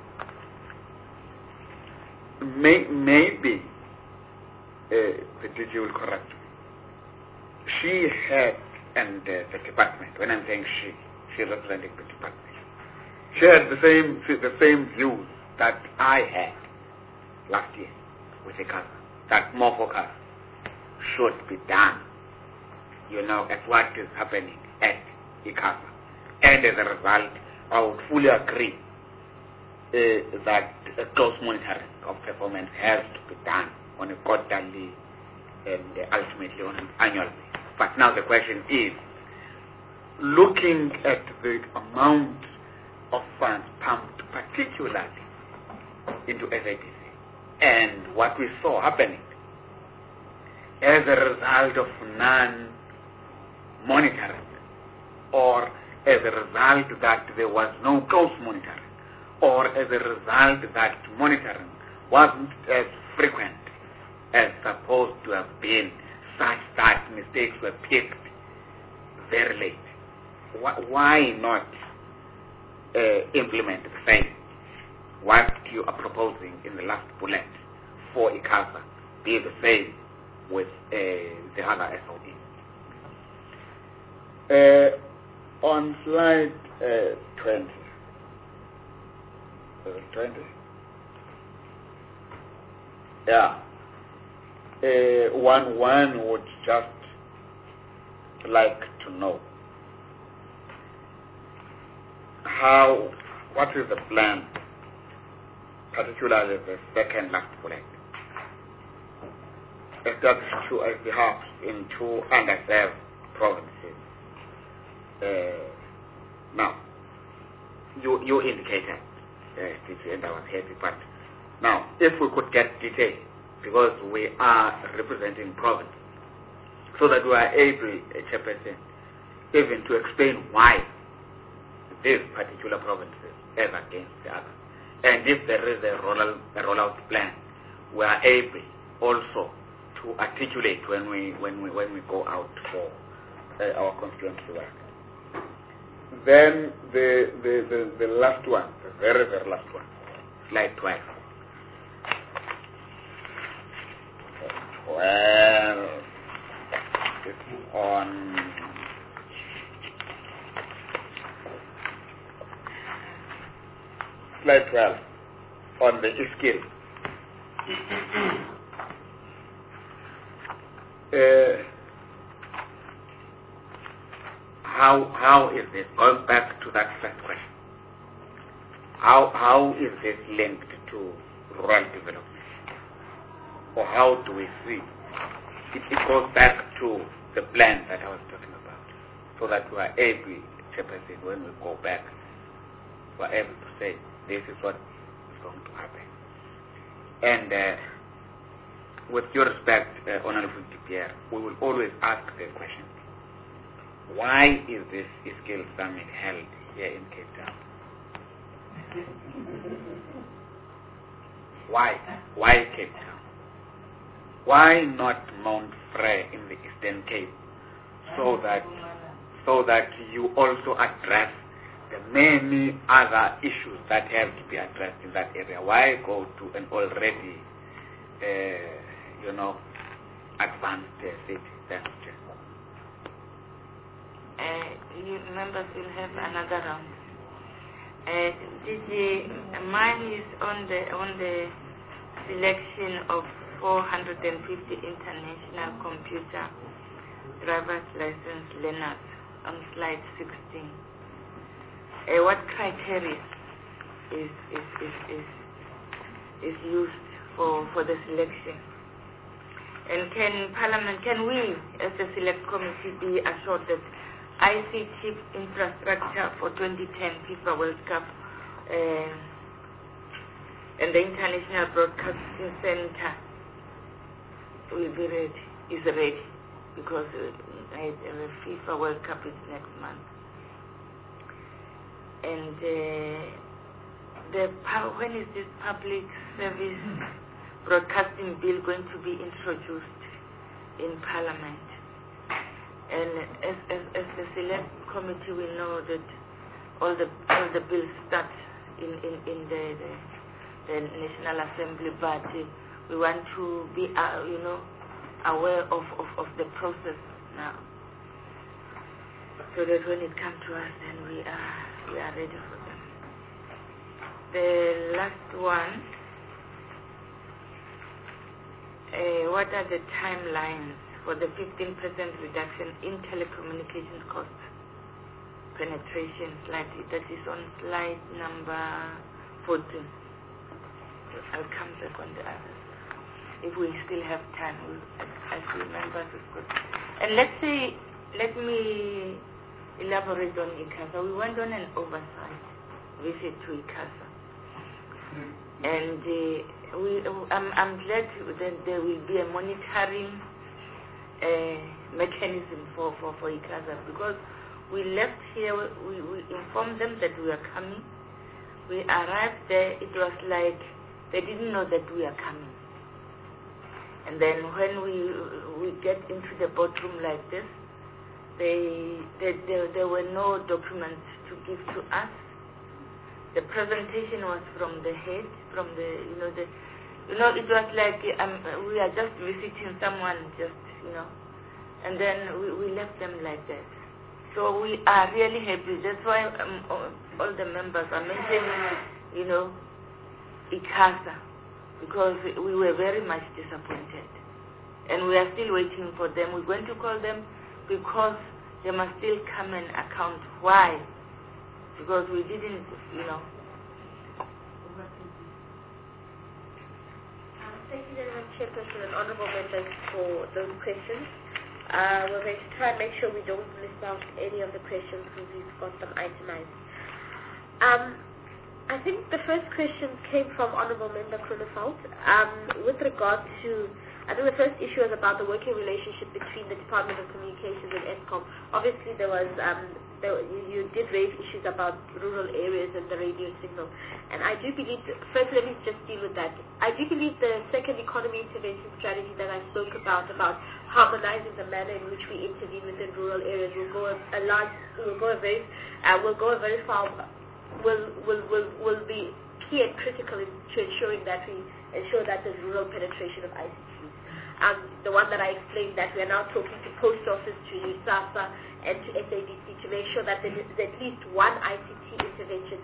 maybe the DG will correct me. She had, and the department, when I'm saying she representing the department, she had the same views that I had last year with ICASA, that more focus should be done, at what is happening at ICASA. And as a result, I would fully agree that a close monitoring of performance has to be done on a quarterly and ultimately on an annual basis. But now the question is, looking at the amount of funds pumped particularly into SABC and what we saw happening as a result of non-monitoring, or as a result that there was no close monitoring, or as a result that monitoring wasn't as frequent as supposed to have been, such that mistakes were picked very late. Why not implement the same? What you are proposing in the last bullet for ICASA be the same with the other SOE. On slide 20. 20? Yeah. one would just like to know what is the plan, particularly the second last bullet, established two hubs in two underserved provinces. Now, you indicated, and I was happy, but now, if we could get detail, because we are representing province, so that we are able, Chairperson, even to explain why these particular provinces as against the others. And if there is a rollout plan, we are able also to articulate when we go out for our constituency work. Then the last one, the very, very last one, slide 12. Well, it's on slide 12 on the skill. How is this, going back to that first question, how is this linked to rural development? Or how do we see it? It goes back to the plan that I was talking about, so that we are able, Chairperson, when we go back, we are able to say, this is what is going to happen. And with due respect, Honorable Pierre, we will always ask the question, why is this skill summit held here in Cape Town? Why Cape Town? Why not Mount Frere in the Eastern Cape, so that you also address the many other issues that have to be addressed in that area? Why go to an already, advanced city? Thank you. You members will have another round. Mine is on the selection of 450 international computer driver's license learners on slide 16. What criteria is used for the selection? And can we, as the select committee, be assured that ICT infrastructure for 2010 FIFA World Cup and the International Broadcasting Center is ready, because the FIFA World Cup is next month. And when is this public service broadcasting bill going to be introduced in Parliament? And as the select committee, we know that all the bills start in the National Assembly, but we want to be aware of the process now, so that when it comes to us, then we are ready for them. The last one, what are the timelines for the 15% reduction in telecommunications costs penetration? That is on slide number 14. I'll come back on the others if we still have time. As members, it's good. And let me elaborate on ICASA. We went on an oversight visit to ICASA, and I'm glad that there will be a monitoring mechanism for ICASA, because we left here, we informed them that we are coming. We arrived there, it was like they didn't know that we are coming. And then when we get into the boardroom like this, there were no documents to give to us. The presentation was from the head, from it was like we are just visiting someone, and then we left them like that. So we are really happy. That's why all the members are mentioning, ICASA, because we were very much disappointed. and we are still waiting for them. We're going to call them because they must still come and account. Why? Because we didn't, Thank you very much, Chairperson and Honourable Members, for those questions. We're going to try and make sure we don't miss out any of the questions because we've got them itemized. I think the first question came from Honourable Member Grunewald with regard to, I think the first issue was about the working relationship between the Department of Communications and Eskom. Obviously there was, you did raise issues about rural areas and the radio signal. And I do believe, first let me just deal with that. I do believe the second economy intervention strategy that I spoke about harmonizing the manner in which we intervene within rural areas will go be key and critical to ensuring that we ensure that there's rural penetration of ICTs. The one that I explained, that we are now talking to Post Office, to SASA, and to SABC to make sure that there is at least one ICT intervention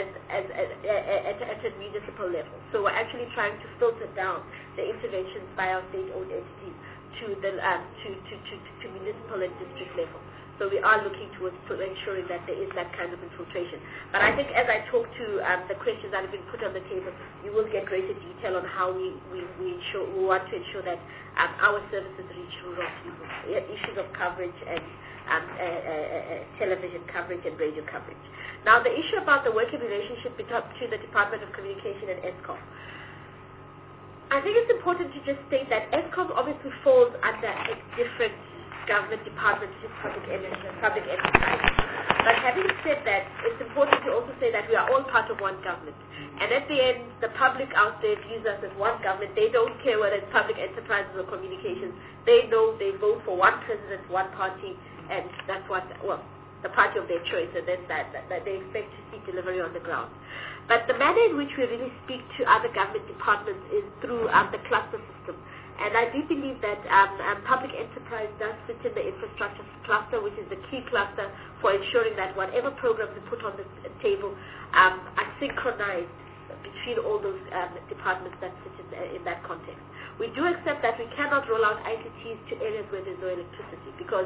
at a municipal level. So we're actually trying to filter down the interventions by our state-owned entities to municipal and district level. So we are looking towards ensuring that there is that kind of infiltration. But I think as I talk to the questions that have been put on the table, you will get greater detail on how we want to ensure that our services reach rural people. Issues of coverage and television coverage and radio coverage. Now the issue about the working relationship between the Department of Communication and Eskom. I think it's important to just state that Eskom obviously falls under a different government department, which is public enterprise. But having said that, it's important to also say that we are all part of one government. And at the end, the public out there views us as one government. They don't care whether it's public enterprises or communications. They know they vote for one president, one party, and that's what, the party of their choice, and then that they expect to see delivery on the ground. But the manner in which we really speak to other government departments is through the cluster system. And I do believe that public enterprise does sit in the infrastructure cluster, which is the key cluster for ensuring that whatever programs we put on the table are synchronized between all those departments that sit in that context. We do accept that we cannot roll out ICTs to areas where there's no electricity, because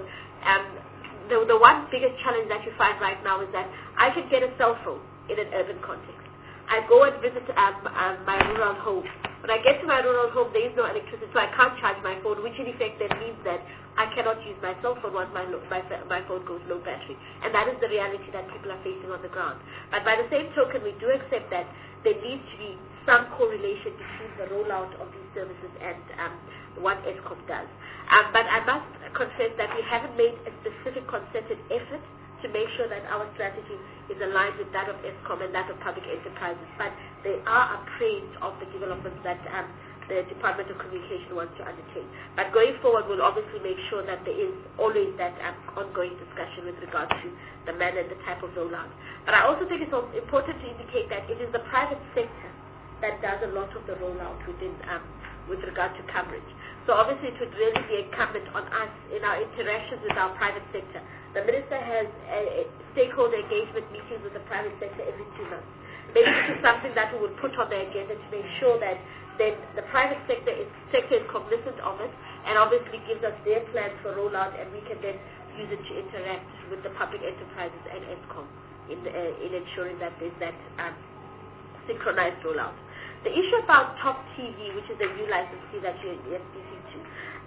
the one biggest challenge that you find right now is that I can get a cell phone in an urban context. I go and visit my rural home. When I get to my rural home, there is no electricity, so I can't charge my phone, which in effect then means that I cannot use my cell phone once my phone goes low battery. And that is the reality that people are facing on the ground. But by the same token, we do accept that there needs to be some correlation between the rollout of these services and what Eskom does. But I must confess that we haven't made a specific concerted effort to make sure that our strategy is aligned with that of Eskom and that of public enterprises. But they are appraised of the developments that the Department of Communication wants to undertake. But going forward, we'll obviously make sure that there is always that ongoing discussion with regard to the manner and the type of rollout. But I also think it's important to indicate that it is the private sector that does a lot of the rollout within with regard to coverage. So obviously it would really be incumbent on us in our interactions with our private sector. The Minister has stakeholder engagement meetings with the private sector every 2 months. Maybe this is something that we would put on the agenda to make sure that then the private sector is cognizant of it and obviously gives us their plans for rollout, and we can then use it to interact with the public enterprises and Eskom in ensuring that there's that synchronized rollout. The issue about Top TV, which is the new licensee that you're speaking to,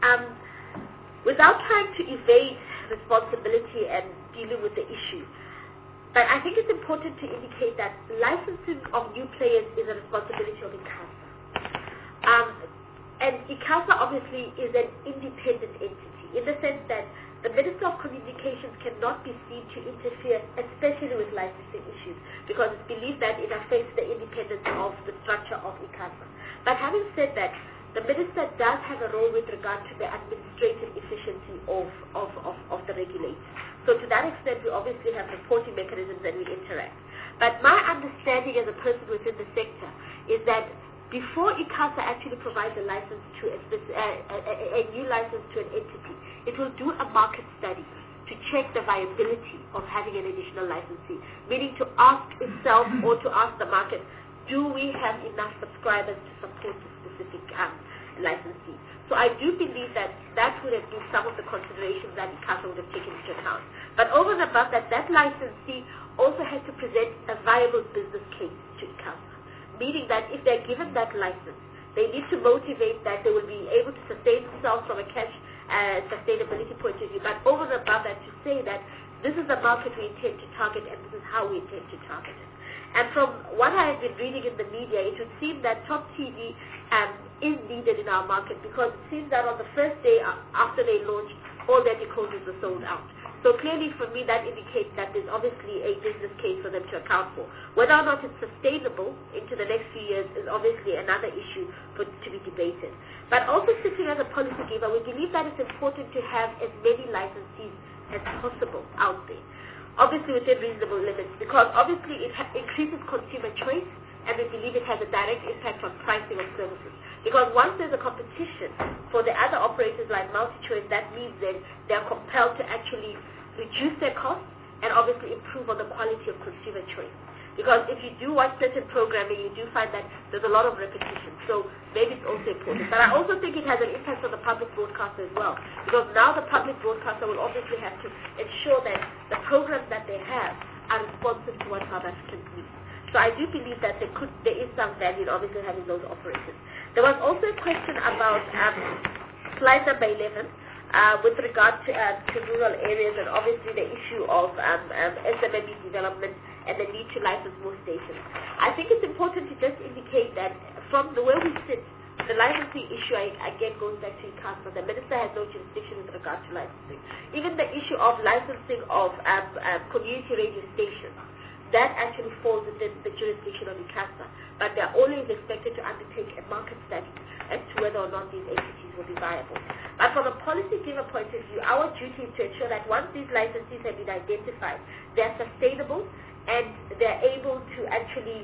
without trying to evade responsibility and dealing with the issue, but I think it's important to indicate that licensing of new players is a responsibility of ICASA. And ICASA obviously is an independent entity in the sense that the Minister of Communications cannot be seen to interfere, especially with licensing issues, because it's believed that it affects the independence of the structure of ICASA. But having said that, the Minister does have a role with regard to the administrative efficiency of the regulator. So to that extent, we obviously have reporting mechanisms and we interact. But my understanding as a person within the sector is that before ICASA actually provides a license to a new license to an entity, it will do a market study to check the viability of having an additional licensee, meaning to ask itself or to ask the market, do we have enough subscribers to support a specific licensee. So I do believe that that would have been some of the considerations that ICASA would have taken into account. But over and above that, that licensee also has to present a viable business case to ICASA, meaning that if they're given that license, they need to motivate that they will be able to sustain themselves from a cash sustainability point of view. But over and above that, to say that this is the market we intend to target and this is how we intend to target it. And from what I have been reading in the media, it would seem that Top TV is needed in our market, because it seems that on the first day after they launched, all their decoders were sold out. So clearly for me that indicates that there's obviously a business case for them to account for. Whether or not it's sustainable into the next few years is obviously another issue to be debated. But also sitting as a policy giver, we believe that it's important to have as many licensees as possible out there. Obviously within reasonable limits, because obviously it increases consumer choice, and we believe it has a direct impact on pricing of services. Because once there's a competition for the other operators like MultiChoice, that means that they're compelled to actually reduce their costs and obviously improve on the quality of consumer choice. Because if you do watch certain programming, you do find that there's a lot of repetition. So maybe it's also important. But I also think it has an impact on the public broadcaster as well. Because now the public broadcaster will obviously have to ensure that the programs that they have are responsive to what South Africans need. So I do believe that there is some value in obviously having those operators. There was also a question about slide number 11 with regard to rural areas and obviously the issue of SMME development and the need to license more stations. I think it's important to just indicate that from the way we sit, the licensing issue again goes back to ICASA. The minister has no jurisdiction with regard to licensing. Even the issue of licensing of community radio stations, that actually falls within the jurisdiction of ICASA, but they're always expected to undertake a market study as to whether or not these entities will be viable. But from a policy giver point of view, our duty is to ensure that once these licensees have been identified, they're sustainable and they're able to actually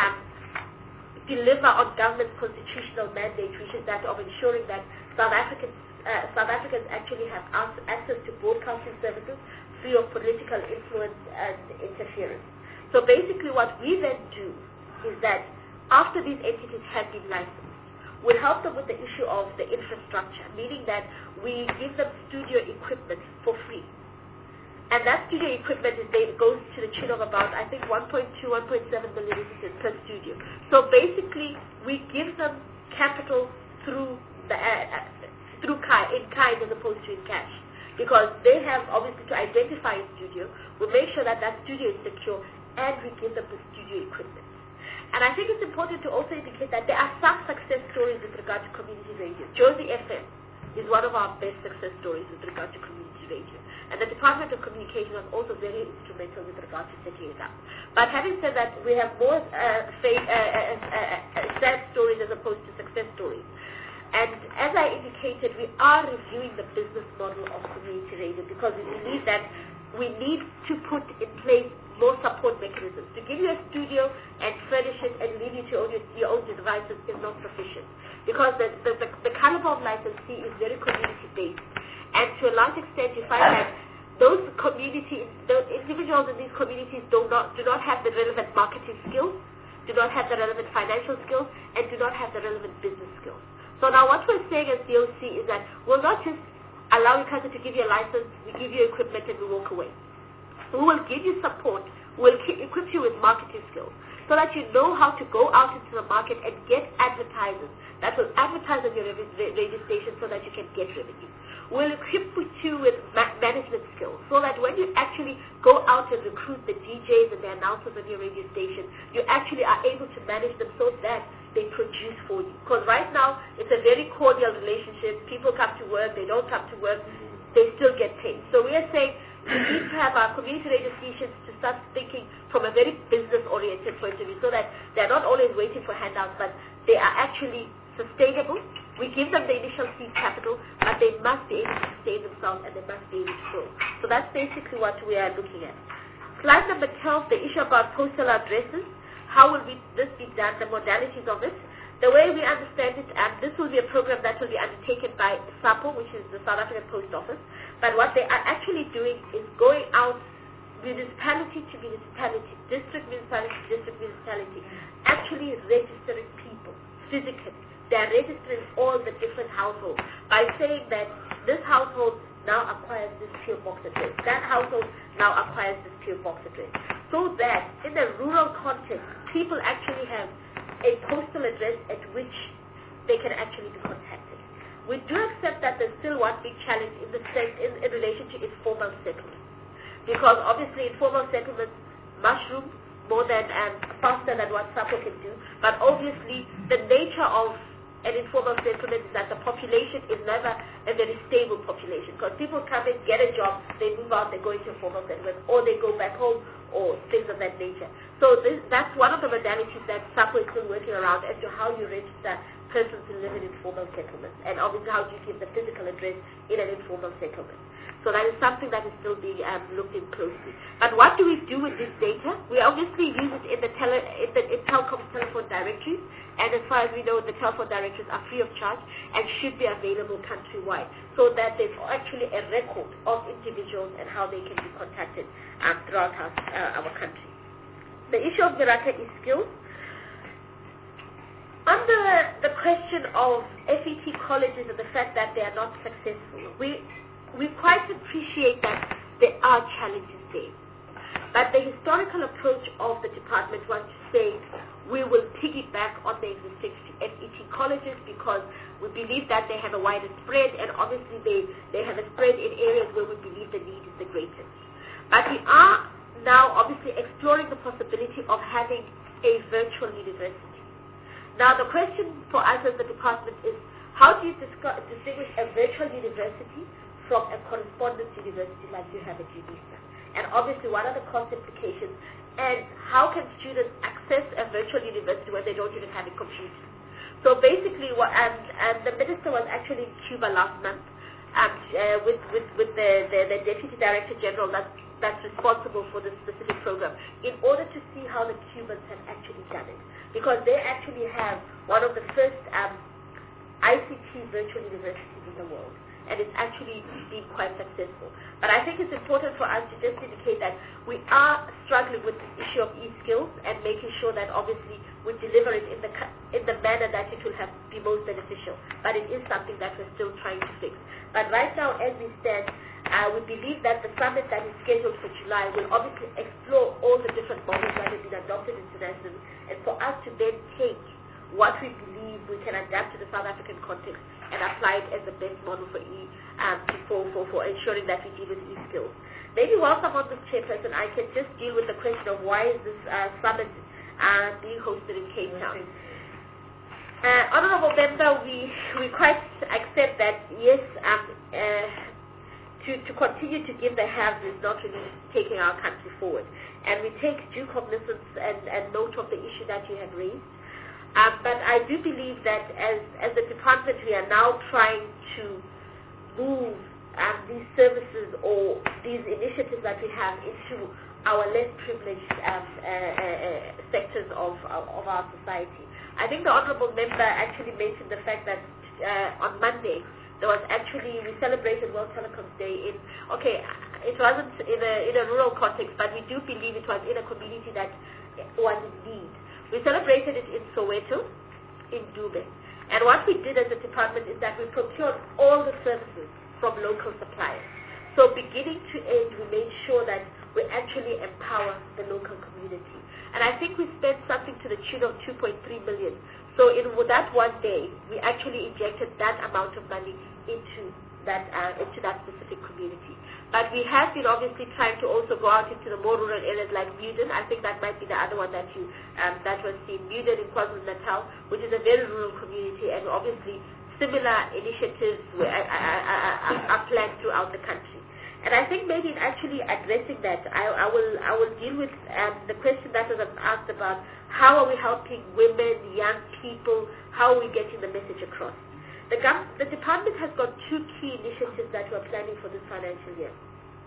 deliver on government's constitutional mandate, which is that of ensuring that South Africans actually have access to broadcasting services free of political influence and interference. So basically what we then do is that after these entities have been licensed, we'll help them with the issue of the infrastructure, meaning that we give them studio equipment for free. And that studio equipment goes to the tune of about, I think, 1.2, 1.7 million per studio. So basically, we give them capital through in kind as opposed to in cash. Because they have, obviously, to identify a studio, we make sure that that studio is secure, and we give them the studio equipment. And I think it's important to also indicate that there are some success stories with regard to community radio. Josie FM is one of our best success stories with regard to community radio. And the Department of Communication was also very instrumental with regard to setting it up. But having said that, we have more sad stories as opposed to success stories. And as I indicated, we are reviewing the business model of community radio because we believe that we need to put in place more support mechanisms. To give you a studio and furnish it and leave you to your own devices is not sufficient. Because the caliber of licensee is very community-based. And to a large extent, you find that those individuals in these communities do not have the relevant marketing skills, do not have the relevant financial skills, and do not have the relevant business skills. So now what we're saying as DOC is that we'll not just allow ICASA to give you a license, we give you equipment, and we walk away. We will give you support, we'll equip you with marketing skills so that you know how to go out into the market and get advertisers that will advertise on your radio station so that you can get revenue. We'll equip you with management skills so that when you actually go out and recruit the DJs and the announcers on your radio station, you actually are able to manage them so that they produce for you. Because right now, it's a very cordial relationship. People come to work, they don't come to work, they still get paid. So we are saying we need to have our community radio stations to start thinking from a very business-oriented point of view so that they're not always waiting for handouts, but they are actually sustainable. We give them the initial seed capital, but they must be able to sustain themselves and they must be able to grow. So that's basically what we are looking at. Slide number 12, the issue about postal addresses. How will this be done, the modalities of it? The way we understand it, this will be a program that will be undertaken by SAPO, which is the South African Post Office. But what they are actually doing is going out municipality to municipality, district municipality to district municipality, actually registering people physically they're registering all the different households by saying that this household now acquires this PO box address, that household now acquires this PO box address, so that in a rural context, people actually have a postal address at which they can actually be contacted. We do accept that there's still one big challenge in relation to informal settlements, because obviously informal settlements mushroom more than faster than what SAPO can do, but obviously the nature of an informal settlement is that the population is never a very stable population, because people come in, get a job, they move out, they go into a formal settlement, or they go back home, or things of that nature. So that's one of the modalities that SAPO is still working around as to how you register persons who live in informal settlements, and obviously how do you give the physical address in an informal settlement. So that is something that is still being looked in closely. But what do we do with this data? We obviously use it in Telkom's telephone directories, and as far as we know, the telephone directories are free of charge and should be available countrywide, so that there's actually a record of individuals and how they can be contacted throughout our country. The issue of Miraka e-skills. On the question of FET colleges and the fact that they are not successful, we quite appreciate that there are challenges there. But the historical approach of the department was to say we will piggyback on the existing FET colleges because we believe that they have a wider spread, and obviously they have a spread in areas where we believe the need is the greatest. But we are now obviously exploring the possibility of having a virtual university. Now the question for us as the department is, how do you distinguish a virtual university from a correspondence university like you have at UNISA? And obviously, what are the cost implications? And how can students access a virtual university when they don't even have a computer? So basically, the minister was actually in Cuba last month with the Deputy Director General that's responsible for this specific program, in order to see how the Cubans have actually done it. Because they actually have one of the first ICT virtual universities in the world, and it's actually been quite successful. But I think it's important for us to just indicate that we are struggling with the issue of e-skills and making sure that obviously we deliver it in the manner that it will be most beneficial. But it is something that we're still trying to fix. But right now, as we stand, we believe that the summit that is scheduled for July will obviously explore all the different models that have been adopted internationally, and for us to then take what we believe we can adapt to the South African context and apply it as the best model for ensuring that we deal with e-skills. Maybe whilst I'm on this, Chairperson, I can just deal with the question of why is this summit being hosted in Cape Town. Honourable Member, we quite accept that, yes, to continue to give the haves is not really taking our country forward. And we take due cognizance and note of the issue that you have raised. But I do believe that as a department, we are now trying to move these services or these initiatives that we have into our less privileged sectors of our society. I think the Honourable Member actually mentioned the fact that on Monday, we celebrated World Telecoms Day it wasn't in a rural context, but we do believe it was in a community that was in need. We celebrated it in Soweto, in Dube. And what we did as a department is that we procured all the services from local suppliers. So beginning to end, we made sure that we actually empower the local community. And I think we spent something to the tune of 2.3 million. So in that one day, we actually injected that amount of money into that specific community. But we have been obviously trying to also go out into the more rural areas like Muiden. I think that might be the other one that was seen. Muiden in KwaZulu-Natal, which is a very rural community, and obviously similar initiatives are planned throughout the country. And I think maybe in actually addressing that, I will deal with the question that was asked about how are we helping women, young people, how are we getting the message across. The department has got two key initiatives that we're planning for this financial year.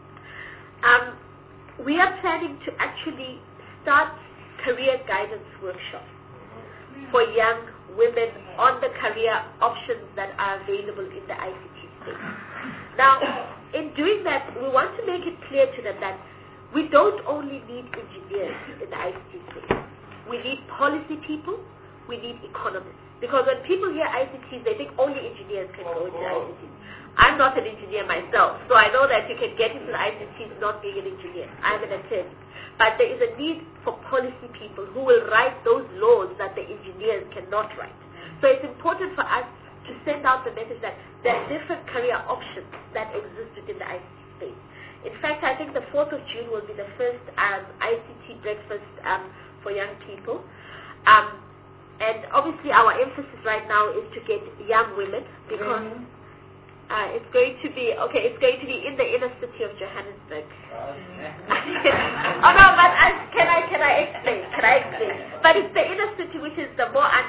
We are planning to actually start career guidance workshops for young women on the career options that are available in the ICT space. Now, in doing that, we want to make it clear to them that we don't only need engineers in the ICT space. We need policy people, we need economists. Because when people hear ICTs, they think only engineers can go into ICTs. I'm not an engineer myself, so I know that you can get into the ICTs not being an engineer. I'm an attorney. But there is a need for policy people who will write those laws that the engineers cannot write. So it's important for us to send out the message that there are different career options that exist within the ICT space. In fact, I think the 4th of June will be the first ICT breakfast for young people. And obviously our emphasis right now is to get young women because it's going to be in the inner city of Johannesburg. Oh no, but can I explain? But it's the inner city which is the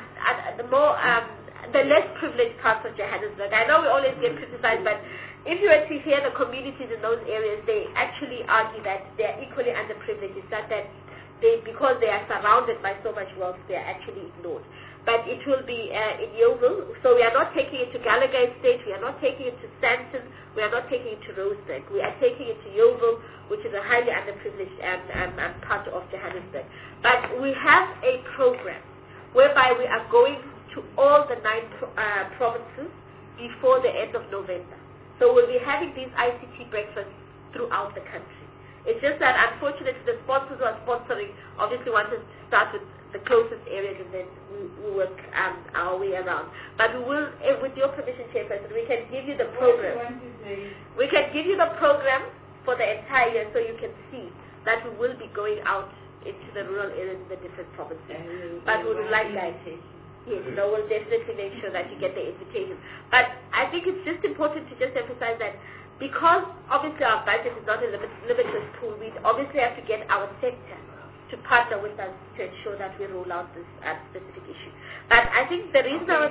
less privileged parts of Johannesburg. I know we always get criticized, but if you were to hear the communities in those areas, they actually argue that they are equally underprivileged. It's not that because they are surrounded by so much wealth, they are actually ignored. But it will be in Yeoville, so we are not taking it to Gallagher Estate, we are not taking it to Sandton, we are not taking it to Rosebank. We are taking it to Yeoville, which is a highly underprivileged part of Johannesburg. But we have a program whereby we are going to all the 9 provinces before the end of November. So we'll be having these ICT breakfasts throughout the country. It's just that, unfortunately, the sponsors who are sponsoring obviously want us to start with the closest areas and then we work our way around. But we will, with your permission, Chairperson, we can give you the program. We can give you the program for the entire year so you can see that we will be going out into the rural areas in the different provinces. But we would like that. Yes, no, we'll definitely make sure that you get the invitation. But I think it's just important to just emphasize that because obviously our budget is not a limitless pool, we obviously have to get our sector to partner with us to ensure that we roll out this specific issue. But I think the reason I was...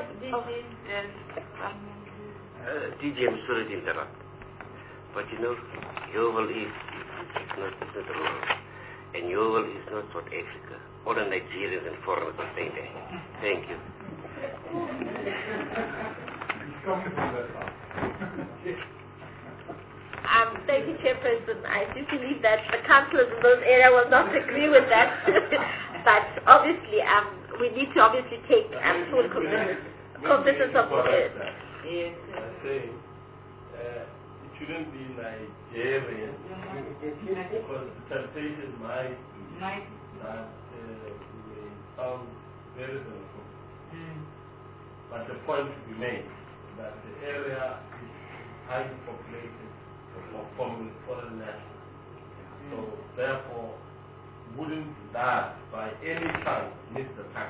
DJ, I'm sorry to interrupt. But you know, Yeoville is not rural. And Yeoville is not South Africa. All the Nigerians and foreigners are staying there. Thank you. Thank you, Chairperson. I do believe that the councillors in those areas will not agree with that. But obviously, we need to obviously take full cognizance of it. Yes. It shouldn't be Nigerian because the temptation might be that we sound very helpful. But the point to be made that the area is highly populated from foreign nationals. So therefore, wouldn't that by any chance miss the package?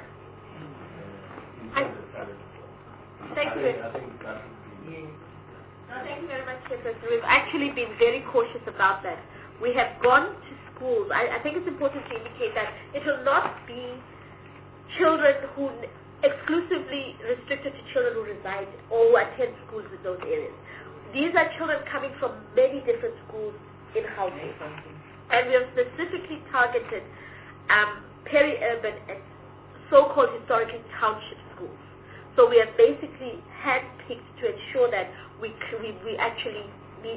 Thank you. I think that would be... Thank you very much, Chairperson. We've actually been very cautious about that. We have gone to schools. I think it's important to indicate that it will not be children who exclusively restricted to children who reside or who attend schools in those areas. These are children coming from many different schools in Gauteng. And we have specifically targeted peri-urban and so-called historically township schools. So we have basically handpicked to ensure that we actually we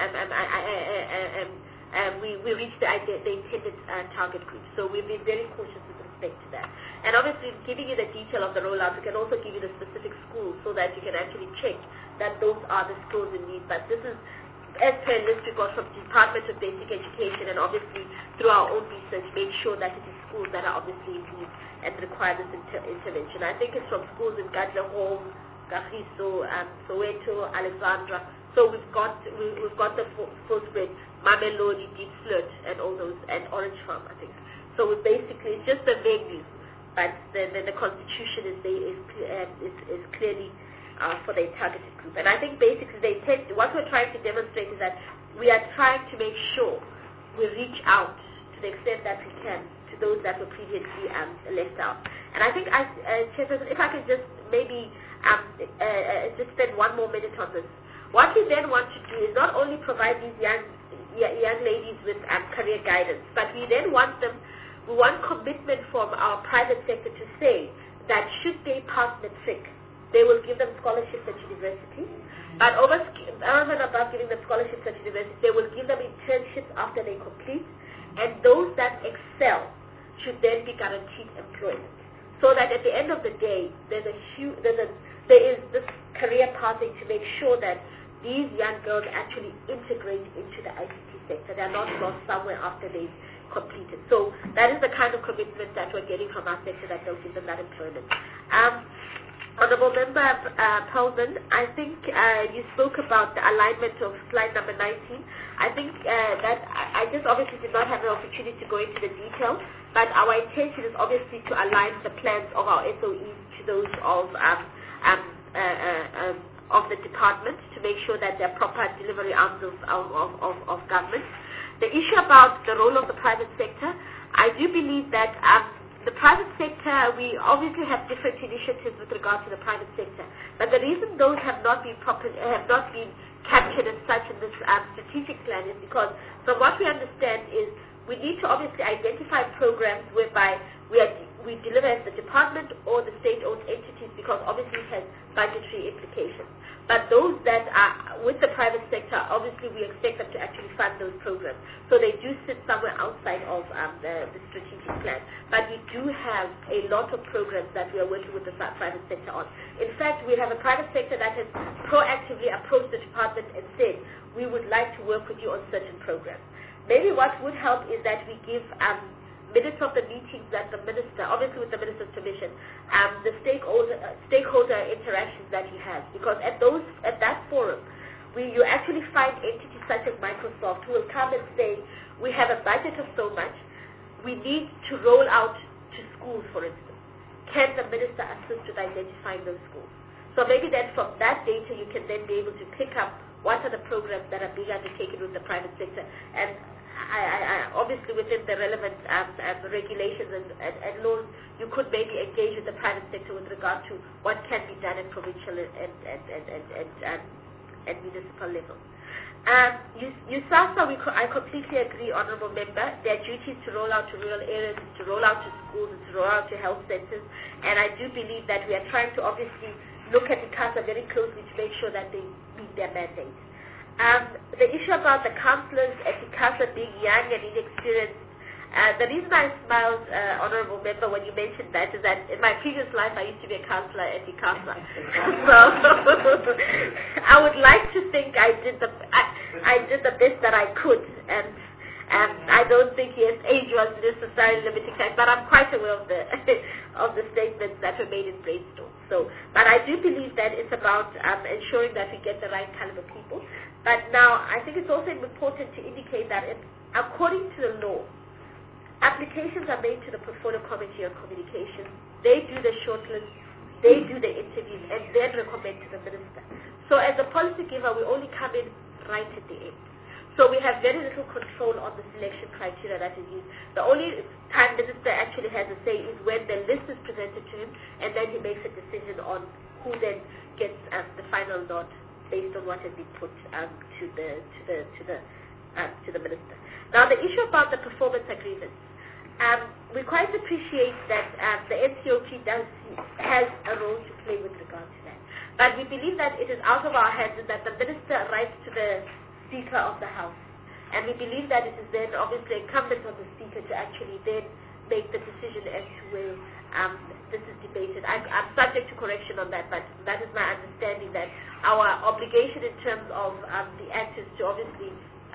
reach the intended target group. So we've been very cautious with respect to that. And obviously, giving you the detail of the rollout, we can also give you the specific schools so that you can actually check that those are the schools in need. But this is as per a list we got from the Department of Basic Education, and obviously through our own research, make sure that it is schools that are obviously in need and require this intervention. I think it's from schools in Gadlehong, Kagiso, Soweto, Alexandra. So we've got the full spread, Mamelodi, Deep Flirt, and all those, and Orange Farm, I think. So we basically, it's just the venue, but the constitution is clearly for the targeted group. And I think basically what we're trying to demonstrate is that we are trying to make sure we reach out to the extent that we can to those that were previously left out. And I think, Chairperson, if I could just maybe just spend one more minute on this. What we then want to do is not only provide these young ladies with career guidance, but we want commitment from our private sector to say that should they pass matric, they will give them scholarships at university. But over and above giving them scholarships at university, they will give them internships after they complete, and those that excel should then be guaranteed employment. so that at the end of the day, there is this career pathing to make sure that these young girls actually integrate into the ICT sector. They're not lost somewhere after they've completed. So that is the kind of commitment that we're getting from our sector, that they'll give them that employment. Honorable Member Pelman, I think you spoke about the alignment of slide number 19. I think that I just obviously did not have an opportunity to go into the detail, but our intention is obviously to align the plans of our SOEs to those of the department, to make sure that they're proper delivery arms of government. The issue about the role of the private sector, I do believe that the private sector, we obviously have different initiatives with regard to the private sector, but the reason those have not been captured as such in this strategic plan is because from what we understand is we need to obviously identify programs whereby we deliver as the department or the state-owned entities, because obviously it has budgetary implications. But those that are with the private sector, obviously we expect them to actually fund those programs. So they do sit somewhere outside of the strategic plan. But we do have a lot of programs that we are working with the private sector on. In fact, we have a private sector that has proactively approached the department and said, we would like to work with you on certain programs. Maybe what would help is that we give minutes of the meetings that the minister, obviously with the minister's permission, the stakeholder interactions that he has, because at that forum, you actually find entities such as Microsoft who will come and say, we have a budget of so much, we need to roll out to schools, for instance. Can the minister assist with identifying those schools? So maybe then from that data you can then be able to pick up what are the programs that are being undertaken with the private sector, and I obviously within the relevant regulations and laws, you could maybe engage with the private sector with regard to what can be done at provincial and municipal level. USASA, I completely agree, Honourable Member. Their duty is to roll out to rural areas, to roll out to schools, to roll out to health centres, and I do believe that we are trying to obviously look at ICASA very closely to make sure that they meet their mandate. The issue about the councillors at ICASA being young and inexperienced, the reason I smiled, Honourable Member, when you mentioned that is that in my previous life I used to be a councillor at ICASA. So I would like to think I did the best that I could, and I don't think age was necessarily limiting factor, but I'm quite aware of the statements that were made in Brainstorm. So, but I do believe that it's about ensuring that we get the right caliber people. But now, I think it's also important to indicate that according to the law, applications are made to the Portfolio Committee on Communications. They do the shortlist, they do the interviews, and then recommend to the minister. So as a policy giver, we only come in right at the end. So we have very little control on the selection criteria that is used. The only time the minister actually has a say is when the list is presented to him, and then he makes a decision on who then gets the final nod based on what has been put to the minister. Now, the issue about the performance agreements, we quite appreciate that the NCOP has a role to play with regard to that. But we believe that it is out of our hands and that the minister writes to the Speaker of the House. And we believe that it is then obviously incumbent on the Speaker to actually then make the decision as to where this is debated. I'm subject to correction on that, but that is my understanding that our obligation in terms of the Act is to obviously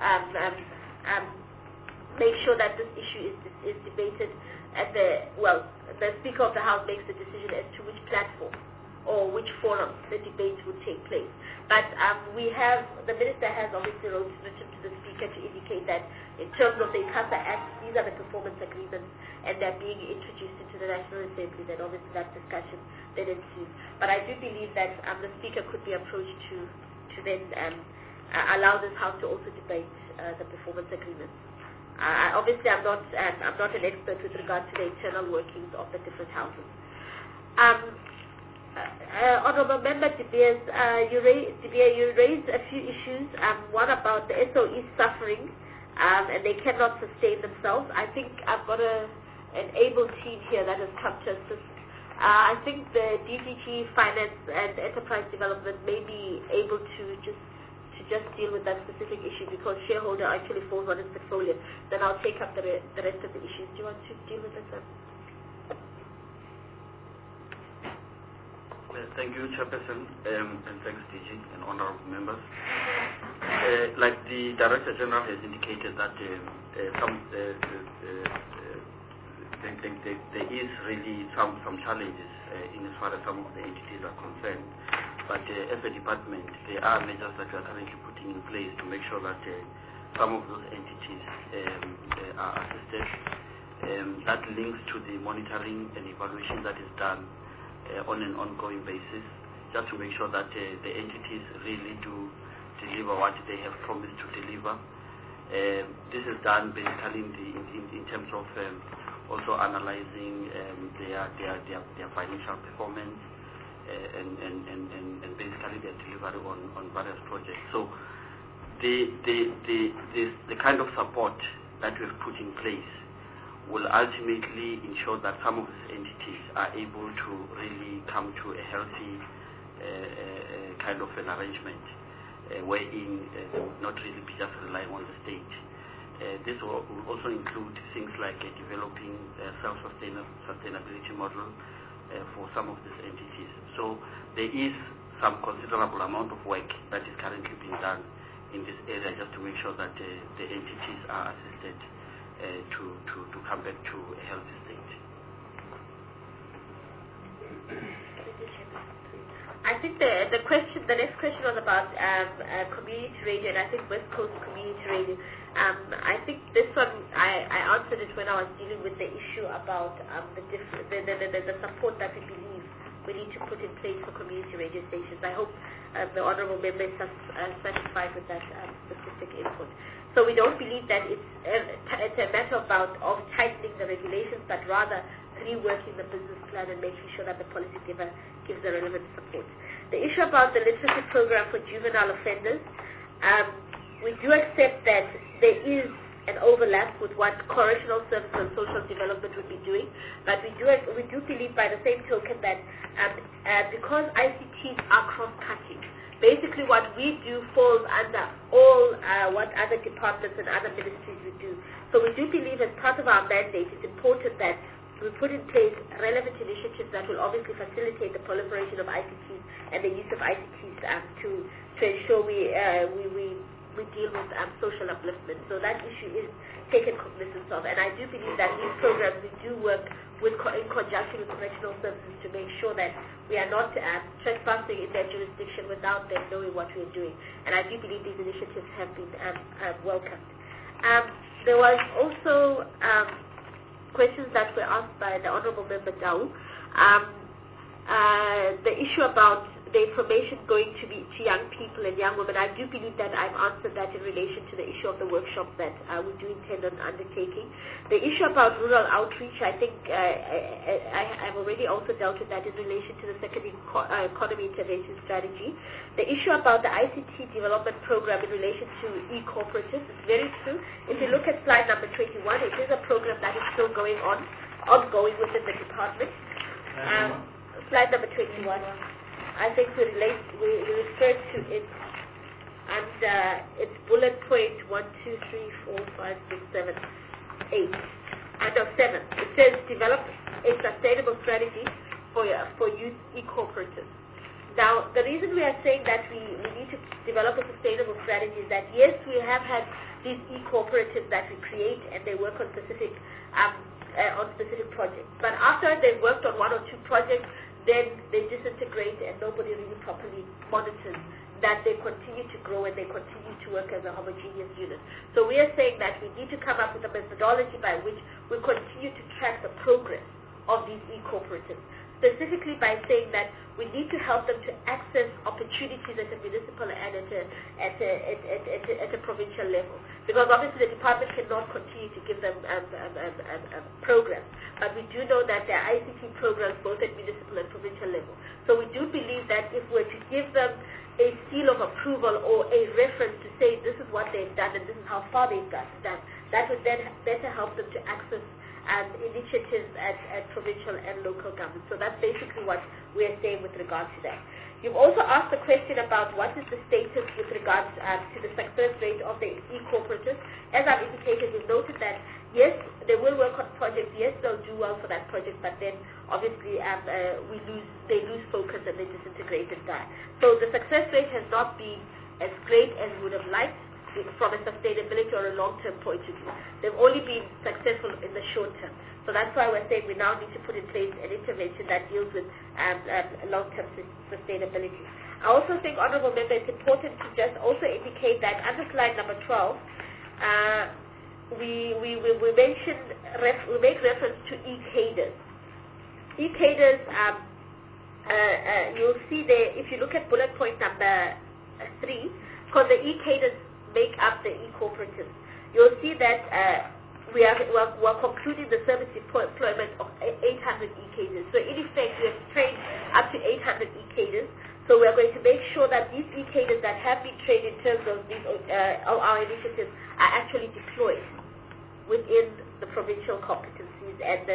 make sure that this issue is debated at the Speaker of the House makes the decision as to which platform or which forum the debate would take place. But the minister has obviously written to the Speaker to indicate that in terms of the ICASA Act, these are the performance agreements and they're being introduced into the National Assembly, then obviously that discussion then ensues. But I do believe that the Speaker could be approached to then allow this House to also debate the performance agreements. Obviously, I'm not an expert with regard to the internal workings of the different houses. Honourable Member De Beers, you raised a few issues. One about the SOEs suffering, and they cannot sustain themselves. I think I've got an able team here that has come to assist. I think the DGT Finance and Enterprise Development may be able to just deal with that specific issue because shareholder actually falls on his portfolio. Then I'll take up the rest of the issues. Do you want to deal with this one? Thank you, Chairperson, and thanks, DG and honorable members. Like the Director General has indicated that there is really some challenges in as far as some of the entities are concerned. But as a department, there are measures that we are currently putting in place to make sure that some of those entities are assisted. That links to the monitoring and evaluation that is done on an ongoing basis, just to make sure that the entities really do deliver what they have promised to deliver. This is done basically in terms of also analyzing their financial performance and basically their delivery on various projects. So the kind of support that we've put in place will ultimately ensure that some of these entities are able to really come to a healthy kind of an arrangement wherein they would not really be just relying on the state. This will also include things like developing a self-sustainability model for some of these entities. So there is some considerable amount of work that is currently being done in this area just to make sure that the entities are assisted to come back to a healthy state. I think the next question was about community radio, and I think West Coast Community Radio. I think this one I answered it when I was dealing with the issue about the support that we believe we need to put in place for community radio stations. I hope the honourable member is satisfied with that specific input. So we don't believe that it's a matter of tightening the regulations, but rather reworking the business plan and making sure that the policy giver gives the relevant support. The issue about the literacy program for juvenile offenders, we do accept that there is an overlap with what correctional services and social development would be doing, but we do believe by the same token that because ICTs are cross-cutting, basically what we do falls under all what other departments and other ministries would do. So we do believe as part of our mandate it's important that we put in place relevant initiatives that will obviously facilitate the proliferation of ICTs and the use of ICTs to ensure we deal with social upliftment. So that issue is taken cognizance of, and I do believe that these programs we do work in conjunction with correctional services to make sure that we are not trespassing in their jurisdiction without them knowing what we are doing. And I do believe these initiatives have been welcomed. There was also questions that were asked by the Honourable Member Dau. The issue about the information going to young people and young women, I do believe that I've answered that in relation to the issue of the workshop that we do intend on undertaking. The issue about rural outreach, I think I've already also dealt with that in relation to the second economy intervention strategy. The issue about the ICT development program in relation to e-cooperatives is very true. If you look at slide number 21, it is a program that is still ongoing within the department. Slide number 21. I think we refer to it, and it's bullet point 1, 2, 3, 4, 5, 6, 7, 8, and 7. It says develop a sustainable strategy for youth e-cooperatives. Now, the reason we are saying that we need to develop a sustainable strategy is that yes, we have had these e-cooperatives that we create, and they work on specific projects. But after they've worked on 1 or 2 projects, then they disintegrate and nobody really properly monitors that they continue to grow and they continue to work as a homogeneous unit. So we are saying that we need to come up with a methodology by which we continue to track the progress of these e-cooperatives, specifically by saying that we need to help them to access opportunities at a municipal and at a provincial level. Because obviously the department cannot continue to give them programs. But we do know that there are ICT programs both at municipal and provincial level. So we do believe that if we're to give them a seal of approval or a reference to say this is what they've done and this is how far they've done, that would then better help them to access initiatives at provincial and local government. So that's basically what we are saying with regard to that. You've also asked a question about what is the status with regards to the success rate of the e-cooperatives. As I've indicated, we've noted that yes, they will work on projects. Yes, they'll do well for that project, but then obviously they lose focus and they disintegrate and die. So the success rate has not been as great as we would have liked from a sustainability or a long-term point of view. They've only been successful in the short term. So that's why we're saying we now need to put in place an intervention that deals with long-term sustainability. I also think, Honourable Member, it's important to just also indicate that under slide number 12, we make reference to e-cadres. E-cadres, you'll see there, if you look at bullet point number 3, because the e-cadres make up the e-cooperatives, you'll see that we're concluding the service deployment of 800 e-cadres. So in effect, we have trained up to 800 e-cadres. So we are going to make sure that these e-cadres that have been trained in terms of these our initiatives are actually deployed within the provincial competencies and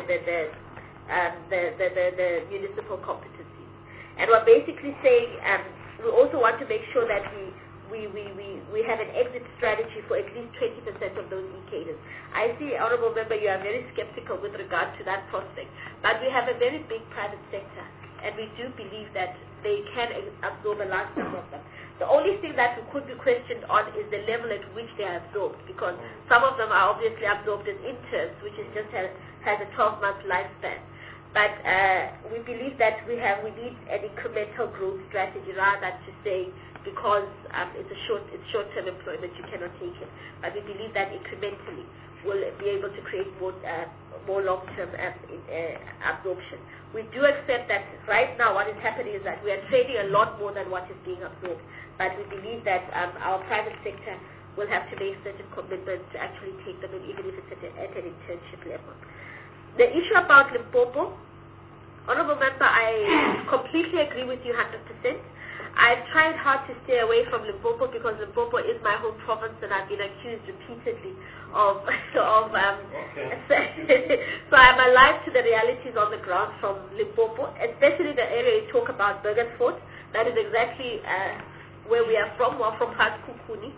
the municipal competencies. And we're basically saying we also want to make sure that we have an exit strategy for at least 20% of those e-cadres. I see, Honourable Member, you are very skeptical with regard to that prospect, but we have a very big private sector, and we do believe that they can absorb a large number of them. The only thing that we could be questioned on is the level at which they are absorbed, because some of them are obviously absorbed as interns, which is just has a 12-month lifespan. But we believe that we need an incremental growth strategy rather than to say because it's short-term employment, you cannot take it. But we believe that incrementally we'll be able to create more long-term absorption. We do accept that right now what is happening is that we are trading a lot more than what is being absorbed. But we believe that our private sector will have to make certain commitments to actually take them in, even if it's at an internship level. The issue about Limpopo, Honourable Member, I completely agree with you 100%. I've tried hard to stay away from Limpopo because Limpopo is my home province and I've been accused repeatedly of so I'm alive to the realities on the ground from Limpopo, especially the area you talk about, Burgersfort. That is exactly where we are from. We're from Kukuni.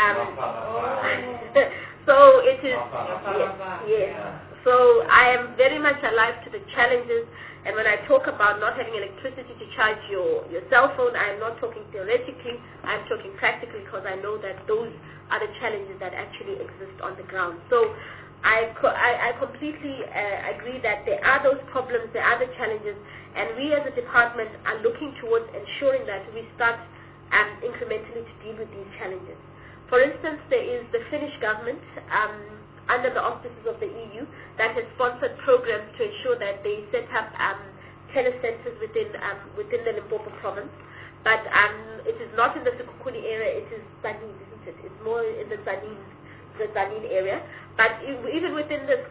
So it is, yes. So I am very much alive to the challenges, and when I talk about not having electricity to charge your cell phone, I am not talking theoretically, I am talking practically, because I know that those are the challenges that actually exist on the ground. So I completely agree that there are those problems, there are the challenges, and we as a department are looking towards ensuring that we start incrementally to deal with these challenges. For instance, there is the Finnish government, under the auspices of the EU, that has sponsored programs to ensure that they set up telecenters within the Limpopo province. But it is not in the Sekhukhune area, it is Tzaneen, isn't it? It's more in the Tzaneen area. But even within the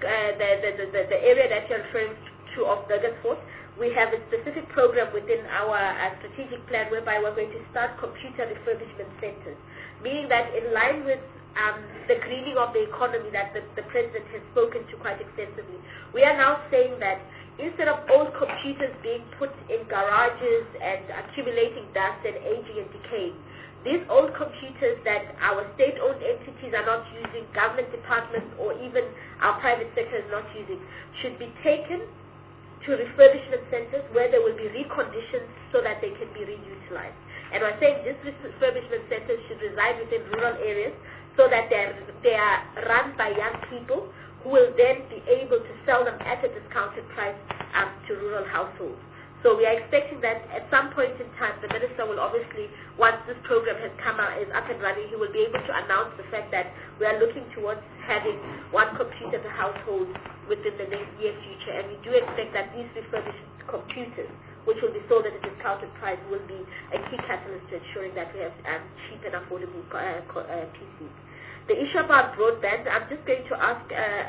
area that you're referring to of Burgersfort, we have a specific program within our strategic plan whereby we're going to start computer refurbishment centers, meaning that in line with the greening of the economy that the President has spoken to quite extensively, we are now saying that instead of old computers being put in garages and accumulating dust and aging and decaying, these old computers that our state-owned entities are not using, government departments or even our private sector is not using, should be taken to refurbishment centers where they will be reconditioned so that they can be reutilized. And we're saying these refurbishment centers should reside within rural areas so that they are run by young people who will then be able to sell them at a discounted price to rural households. So we are expecting that at some point in time, the Minister will obviously, once this program has is up and running, he will be able to announce the fact that we are looking towards having one computer per household within the near future. And we do expect that these refurbished computers, which will be sold at a discounted price, will be a key catalyst to ensuring that we have cheap and affordable PCs. The issue about broadband, I'm just going to ask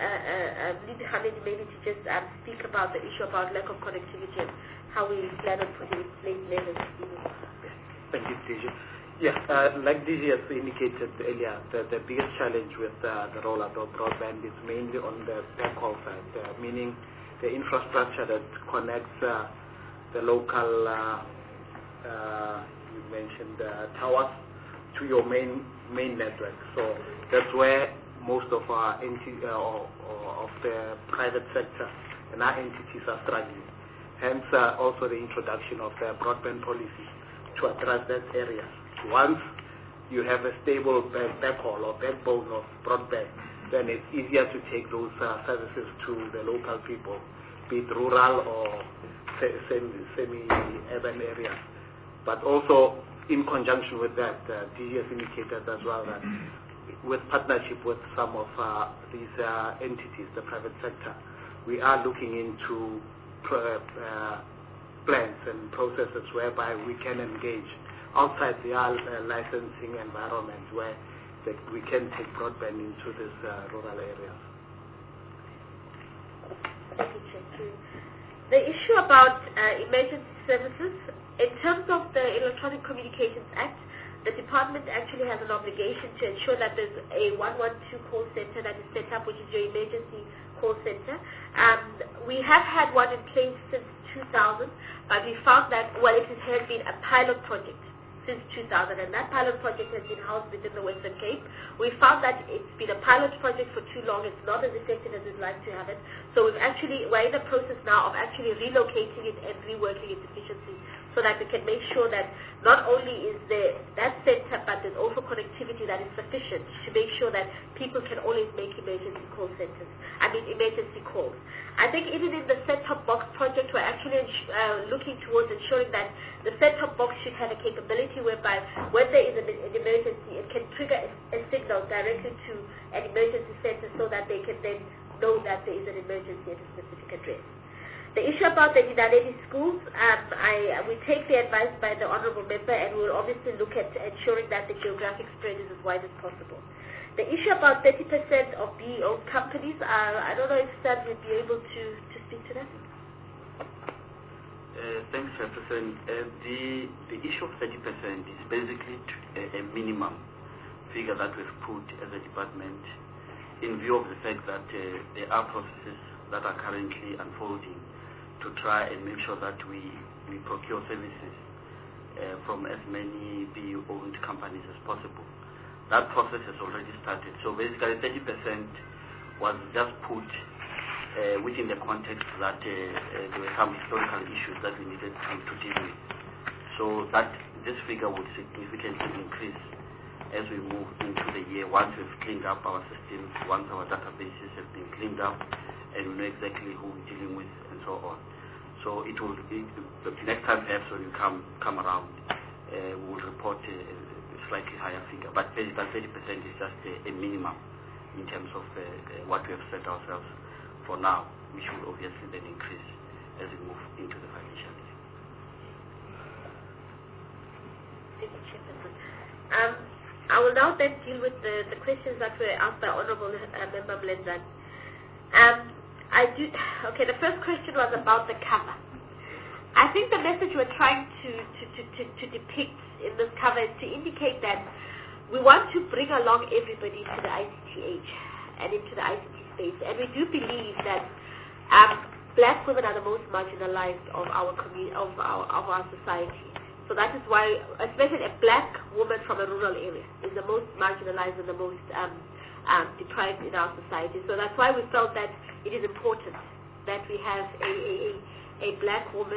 Lidi Hamid maybe to just speak about the issue about lack of connectivity and how we plan on putting in place measures. Thank you, DG. Yeah, like DG has indicated earlier, the biggest challenge with the rollout of broadband is mainly on the backhaul side, meaning the infrastructure that connects the local, you mentioned towers, to your main network. So that's where most of our of the private sector and our entities are struggling. Hence, also the introduction of the broadband policy to address that area. Once you have a stable backhaul or backbone of broadband, then it's easier to take those services to the local people, be it rural or semi-urban areas. But also, in conjunction with that, DG has indicated as well that with partnership with some of these entities, the private sector, we are looking into plans and processes whereby we can engage outside the licensing environment where that we can take broadband into these rural areas. Thank you, Chair. The issue about emergency services, in terms of the Electronic Communications Act, the department actually has an obligation to ensure that there's a 112 call center that is set up, which is your emergency call center. We have had one in place since 2000, but we found that, well, it has been a pilot project since 2000, and that pilot project has been housed within the Western Cape. We found that it's been a pilot project for too long. It's not as effective as we'd like to have it. So we're in the process now of actually relocating it and reworking its efficiency so that we can make sure that not only is there that center, but there's also connectivity that is sufficient to make sure that people can always make emergency calls. I think even in the set-top box project, we're actually looking towards ensuring that the set-top box should have a capability whereby when there is an emergency, it can trigger a signal directly to an emergency center so that they can then know that there is an emergency at a specific address. The issue about the Dinaledi schools, we take the advice by the Honourable Member, and we'll obviously look at ensuring that the geographic spread is as wide as possible. The issue about 30% of BE-owned companies, I don't know if Stan would be able to speak to that. Thanks, Chairperson. The issue of 30% is basically a minimum figure that we've put as a department in view of the fact that there are processes that are currently unfolding to try and make sure that we procure services from as many BE-owned companies as possible. That process has already started. So basically 30% was just put within the context that there were some historical issues that we needed to deal with. So that this figure would significantly increase as we move into the year, once we've cleaned up our systems, once our databases have been cleaned up, and we know exactly who we're dealing with, and so on. So it will, the next time perhaps when you come around, we will report a slightly higher figure. But basically 30% is just a minimum in terms of what we have set ourselves for now, which will obviously then increase as we move into the financial year. Thank you, Chairperson. I will now then deal with the questions that were asked by Honourable Member Mlenzane. The first question was about the cover. I think the message we're trying to depict in this cover is to indicate that we want to bring along everybody to the ICT age and into the ICT space, and we do believe that black women are the most marginalized of our community, of our society. So that is why, especially a black woman from a rural area is the most marginalized and the most deprived in our society. So that's why we felt that it is important that we have a black woman,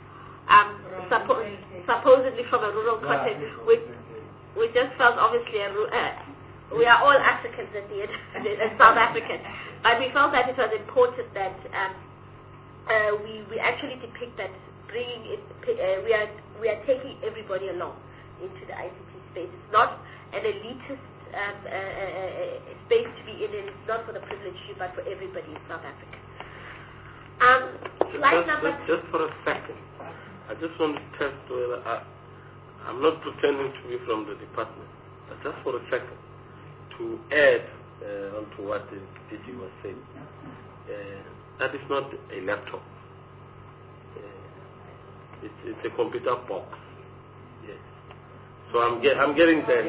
supposedly from a rural context. We just felt obviously we are all Africans at the end, South African, but we felt that it was important that we actually depict that we are taking everybody along into the ICT space. It's not an elitist space to be in, and it's not for the privileged, but for everybody in South Africa. Just for a second, I just want to test whether I'm not pretending to be from the department, but just for a second, to add onto what the DG was saying, that is not a laptop. It's a computer box. Yes. So I'm getting there.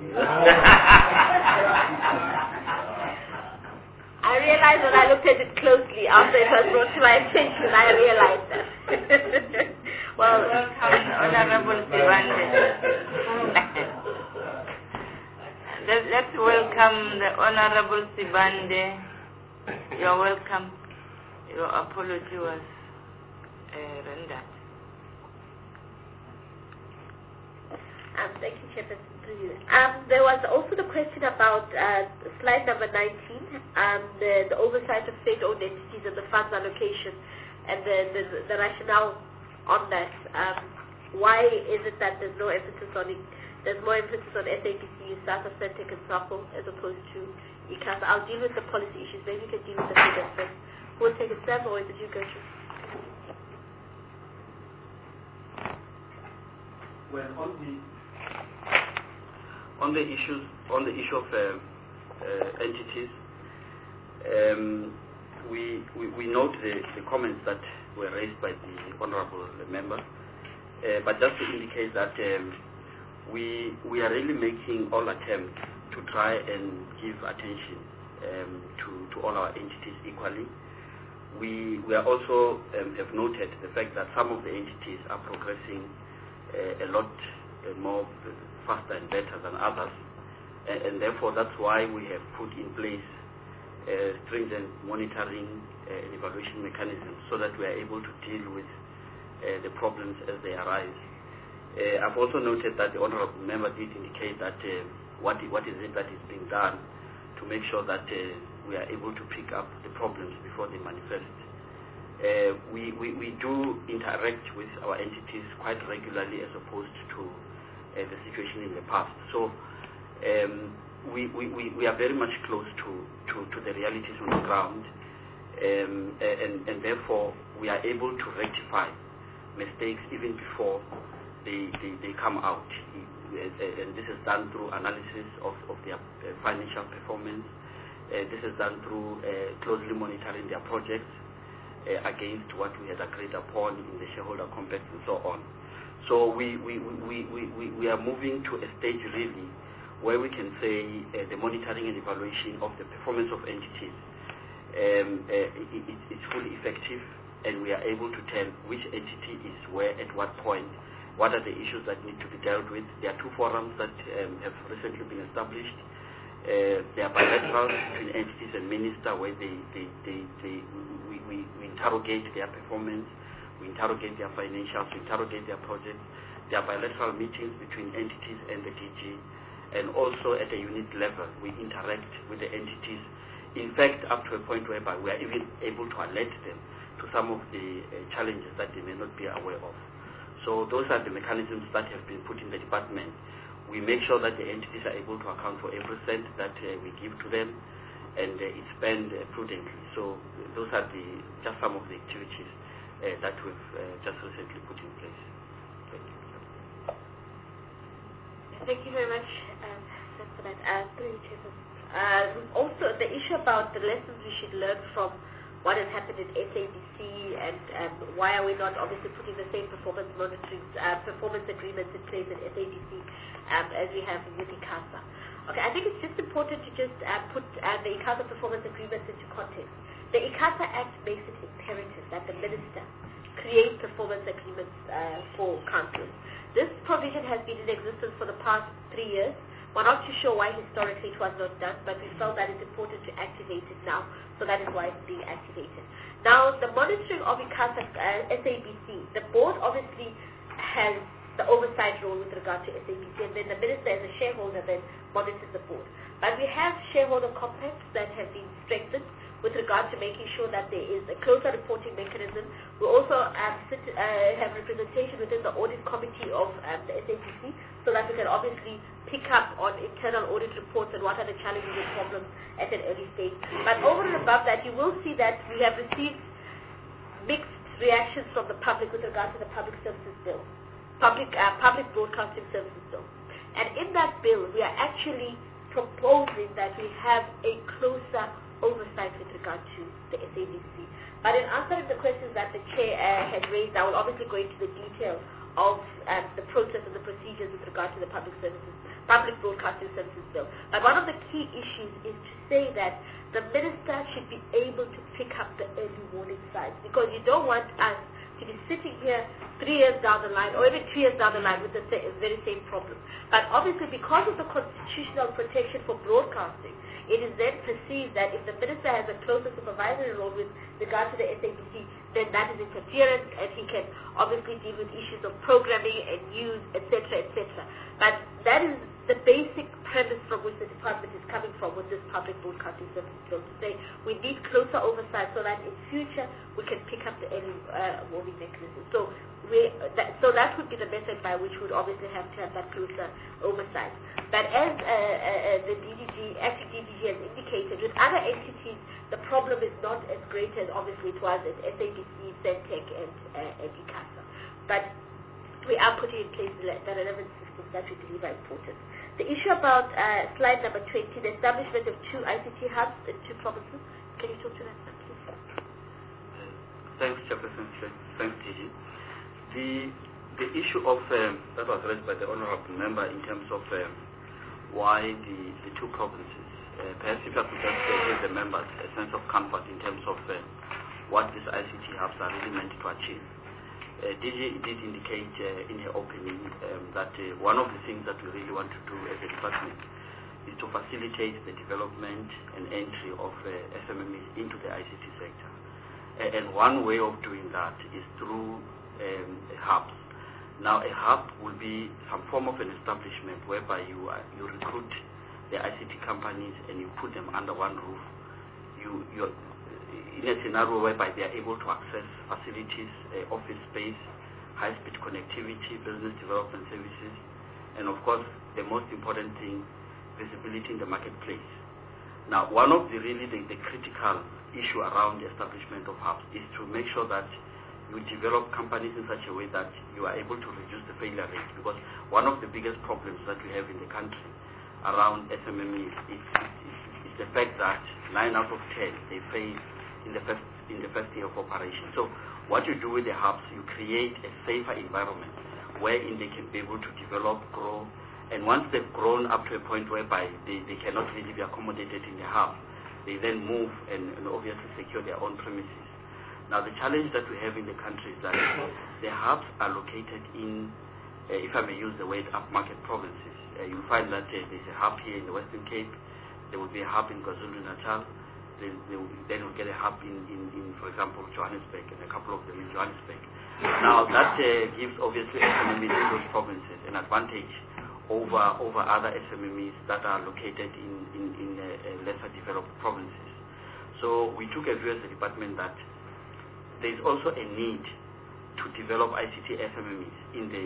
I realized when I looked at it closely after it was brought to my attention, I realized that. Well, Honourable Sibande. The Let's welcome the Honorable Sibande. You're welcome. Your apology was rendered. Thank you, Chairperson. There was also the question about slide number 19, the oversight of state-owned entities and the funds allocation, and the rationale on that. Why is it that there's no emphasis on it? There's more emphasis on SABC, SASSA, Centec, and SAPO as opposed to ICASA. I'll deal with the policy issues. Maybe you can deal with the figures first. Who will take it, Sam, or is it you, Gertrude? Well, on the issue of entities, we note the comments that were raised by the honourable member, but just to indicate that we are really making all attempts to try and give attention to all our entities equally. We are also have noted the fact that some of the entities are progressing a lot more faster and better than others, and therefore that's why we have put in place stringent monitoring and evaluation mechanisms so that we are able to deal with the problems as they arise. I've also noted that the honourable member did indicate that what is it that is being done to make sure that we are able to pick up the problems before they manifest. We do interact with our entities quite regularly as opposed to the situation in the past. So we are very much close to the realities on the ground, and therefore we are able to rectify mistakes even before they come out. And this is done through analysis of their financial performance. This is done through closely monitoring their projects against what we had agreed upon in the shareholder compact and so on. So we are moving to a stage really where we can say the monitoring and evaluation of the performance of entities it's fully effective, and we are able to tell which entity is where at what point, what are the issues that need to be dealt with. There are two forums that have recently been established. They are bilateral between entities and minister, where we interrogate their performance, we interrogate their financials, we interrogate their projects. There are bilateral meetings between entities and the DG, and also at a unit level, we interact with the entities. In fact, up to a point whereby we are even able to alert them to some of the challenges that they may not be aware of. So those are the mechanisms that have been put in the department. We make sure that the entities are able to account for every cent that we give to them, and it's spent prudently. So those are just some of the activities that we've just recently put in place. Thank you. Thank you very much for that. Also, the issue about the lessons we should learn from what has happened in SABC, and why are we not obviously putting the same performance monitoring, performance agreements in place at SABC as we have with ICASA. Okay, I think it's just important to just put the ICASA performance agreements into context. The ICASA Act makes it imperative that the minister create performance agreements for councils. This provision has been in existence for the past 3 years. We're not too sure why historically it was not done, but we felt that it's important to activate it now, so that is why it's being activated. Now, the monitoring of ICASA, SABC, the board obviously has the oversight role with regard to SABC, and then the minister as a shareholder then monitors the board. But we have shareholder compacts that have been strengthened with regard to making sure that there is a closer reporting mechanism. We also have representation within the audit committee of the SABC, so that we can obviously pick up on internal audit reports and what are the challenges and problems at an early stage. But over and above that, you will see that we have received mixed reactions from the public with regard to the Public Services Bill, Public Broadcasting Services Bill. And in that bill, we are actually proposing that we have a closer oversight with regard to the SABC. But in answering the questions that the Chair had raised, I will obviously go into the detail of the process and the procedures with regard to the Public Broadcasting Services Bill. But one of the key issues is to say that the minister should be able to pick up the early warning signs, because you don't want us to be sitting here 3 years down the line, or even 2 years down the line with the very same problem. But obviously, because of the constitutional protection for broadcasting, it is then perceived that if the minister has a closer supervisory role with regard to the SABC, then that is interference, and he can obviously deal with issues of programming and news, etc., etc. But that is the basic premise from which the department is coming from with this public broadcasting service. So to say, we need closer oversight so that in future we can pick up the early warning mechanism. So that would be the method by which we would obviously have to have that closer oversight. But as the acting DDG has indicated, with other entities, the problem is not as great as obviously it was at SABC, Centec, and ICASA. But we are putting in place the relevant systems that we believe are important. The issue about slide number 20, the establishment of 2 ICT hubs in 2 provinces. Can you talk to that, please? Thanks, Chairperson. Thanks, Gigi. The issue of that was raised by the honourable member in terms of why the 2 provinces. Perhaps if I could just give the members a sense of comfort in terms of what these ICT hubs are really meant to achieve. DG did indicate in her opening that one of the things that we really want to do as a department is to facilitate the development and entry of SMMEs into the ICT sector. And one way of doing that is through hubs. Now, a hub will be some form of an establishment whereby you recruit the ICT companies and you put them under one roof. You're in a scenario whereby they are able to access facilities, office space, high-speed connectivity, business development services, and of course, the most important thing, visibility in the marketplace. Now, one of the critical issue around the establishment of hubs is to make sure that you develop companies in such a way that you are able to reduce the failure rate, because one of the biggest problems that we have in the country around SMMEs is the fact that 9 out of 10 they fail in the first year of operation. So what you do with the hubs, you create a safer environment wherein they can be able to develop, grow, and once they've grown up to a point whereby they cannot really be accommodated in the hub, they then move and obviously secure their own premises. Now the challenge that we have in the country is that the hubs are located in, if I may use the word, upmarket provinces. You'll find that there's a hub here in the Western Cape, there will be a hub in KwaZulu-Natal, then we'll get a hub in, for example, Johannesburg, and a couple of them in Johannesburg. Now that gives obviously SMMEs in those provinces an advantage over other SMMEs that are located in lesser developed provinces. So we took a view as a department that there is also a need to develop ICT SMMEs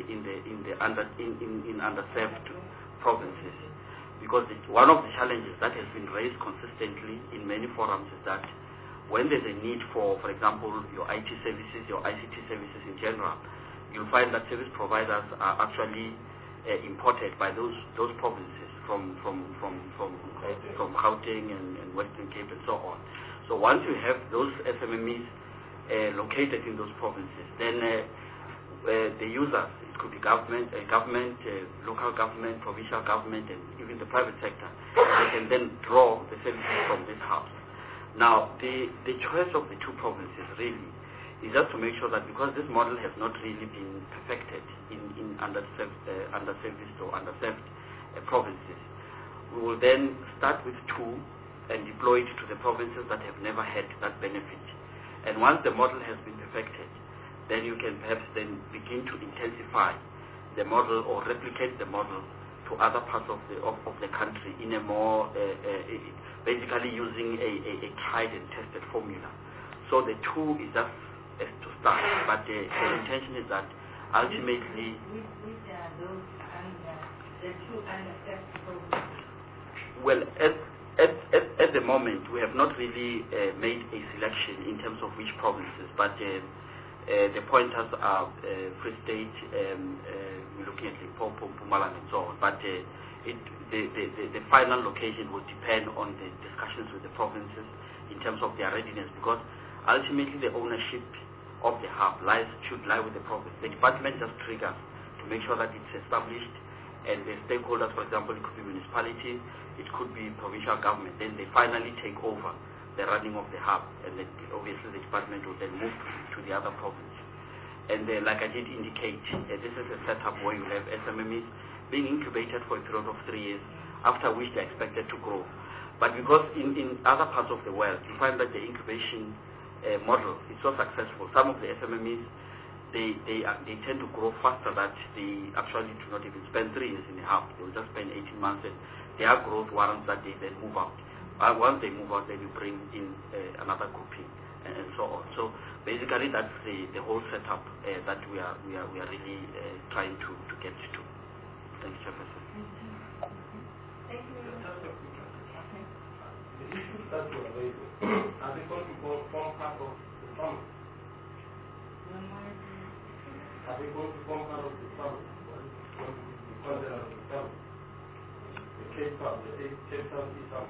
in underserved provinces. Because one of the challenges that has been raised consistently in many forums is that when there's a need for example, your IT services, your ICT services in general, you'll find that service providers are actually imported by those provinces from Gauteng and Western Cape and so on. So once you have those SMMEs located in those provinces, then the users, it could be government, local government, provincial government, and even the private sector, they can then draw the services from these hubs. Now, the choice of the 2 provinces really is just to make sure that, because this model has not really been perfected in underserved or underserved provinces, we will then start with 2 and deploy it to the provinces that have never had that benefit. And once the model has been perfected, then you can perhaps then begin to intensify the model or replicate the model to other parts of the country in a more, basically using a tried and tested formula. So the 2 is just to start, but the intention is that ultimately... Which are those the 2 underserved provinces? Well, at the moment, we have not really made a selection in terms of which provinces, but the pointers are Free State, we're looking at Limpopo, Mpumalanga, and so on. But the final location will depend on the discussions with the provinces in terms of their readiness, because ultimately the ownership of the hub should lie with the province. The department just triggers to make sure that it's established, and the stakeholders, for example, it could be municipality, it could be provincial government, then they finally take over the running of the hub, and then obviously the department will then move to the other province. And like I did indicate, this is a setup where you have SMMEs being incubated for a period of 3 years, after which they're expected to grow. But because in other parts of the world, you find that the incubation model is so successful, some of the SMMEs, they tend to grow faster that they actually do not even spend 3 years and a half. They will just spend 18 months, and their growth warrants that they then move out. Once they move out, then you bring in another grouping and so on. So basically, that's the whole setup that we are really trying to get to. Thank you, Chairperson. Thank you. The issues that were raised, are they going to form part of the summit? Are they going to form part of the summit? What is going to be the content of the summit? The Cape Town, the Cape Town East Summit.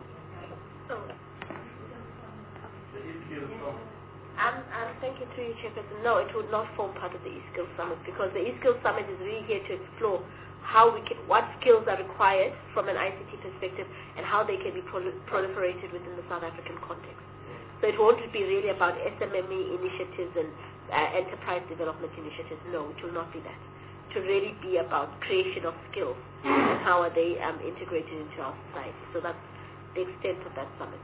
The East Hill Summit. Thank you to you, Chairperson. No, it would not form part of the East Skills Summit, because the East Skills Summit is really here to explore what skills are required from an ICT perspective and how they can be proliferated within the South African context. So it won't be really about SMME initiatives and enterprise development initiatives. No, it will not be that. It will really be about creation of skills and how are they integrated into our society. So that's the extent of that summit.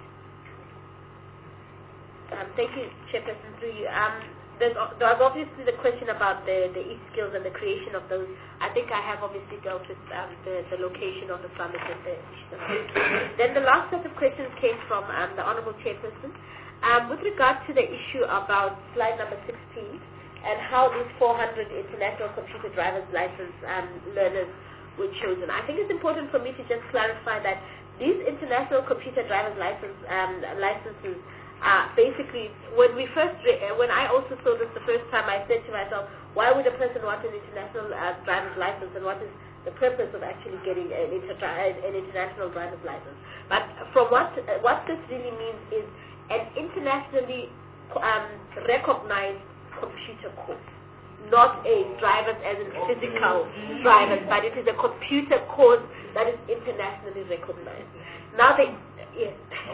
Thank you, Chairperson, through you. There's obviously the question about the e-skills and the creation of those. I think I have obviously dealt with the location of the summit and the issues. Then the last set of questions came from the Honourable Chairperson with regard to the issue about slide number 16 and how these 400 international computer driver's license learners were chosen. I think it's important for me to just clarify that these international computer driver's licenses basically, when I also saw this the first time, I said to myself, why would a person want an international driver's license, and what is the purpose of actually getting an international driver's license? But from what this really means is an internationally recognized computer course, not a driver's as in physical driver's, but it is a computer course that is internationally recognized. Now yes.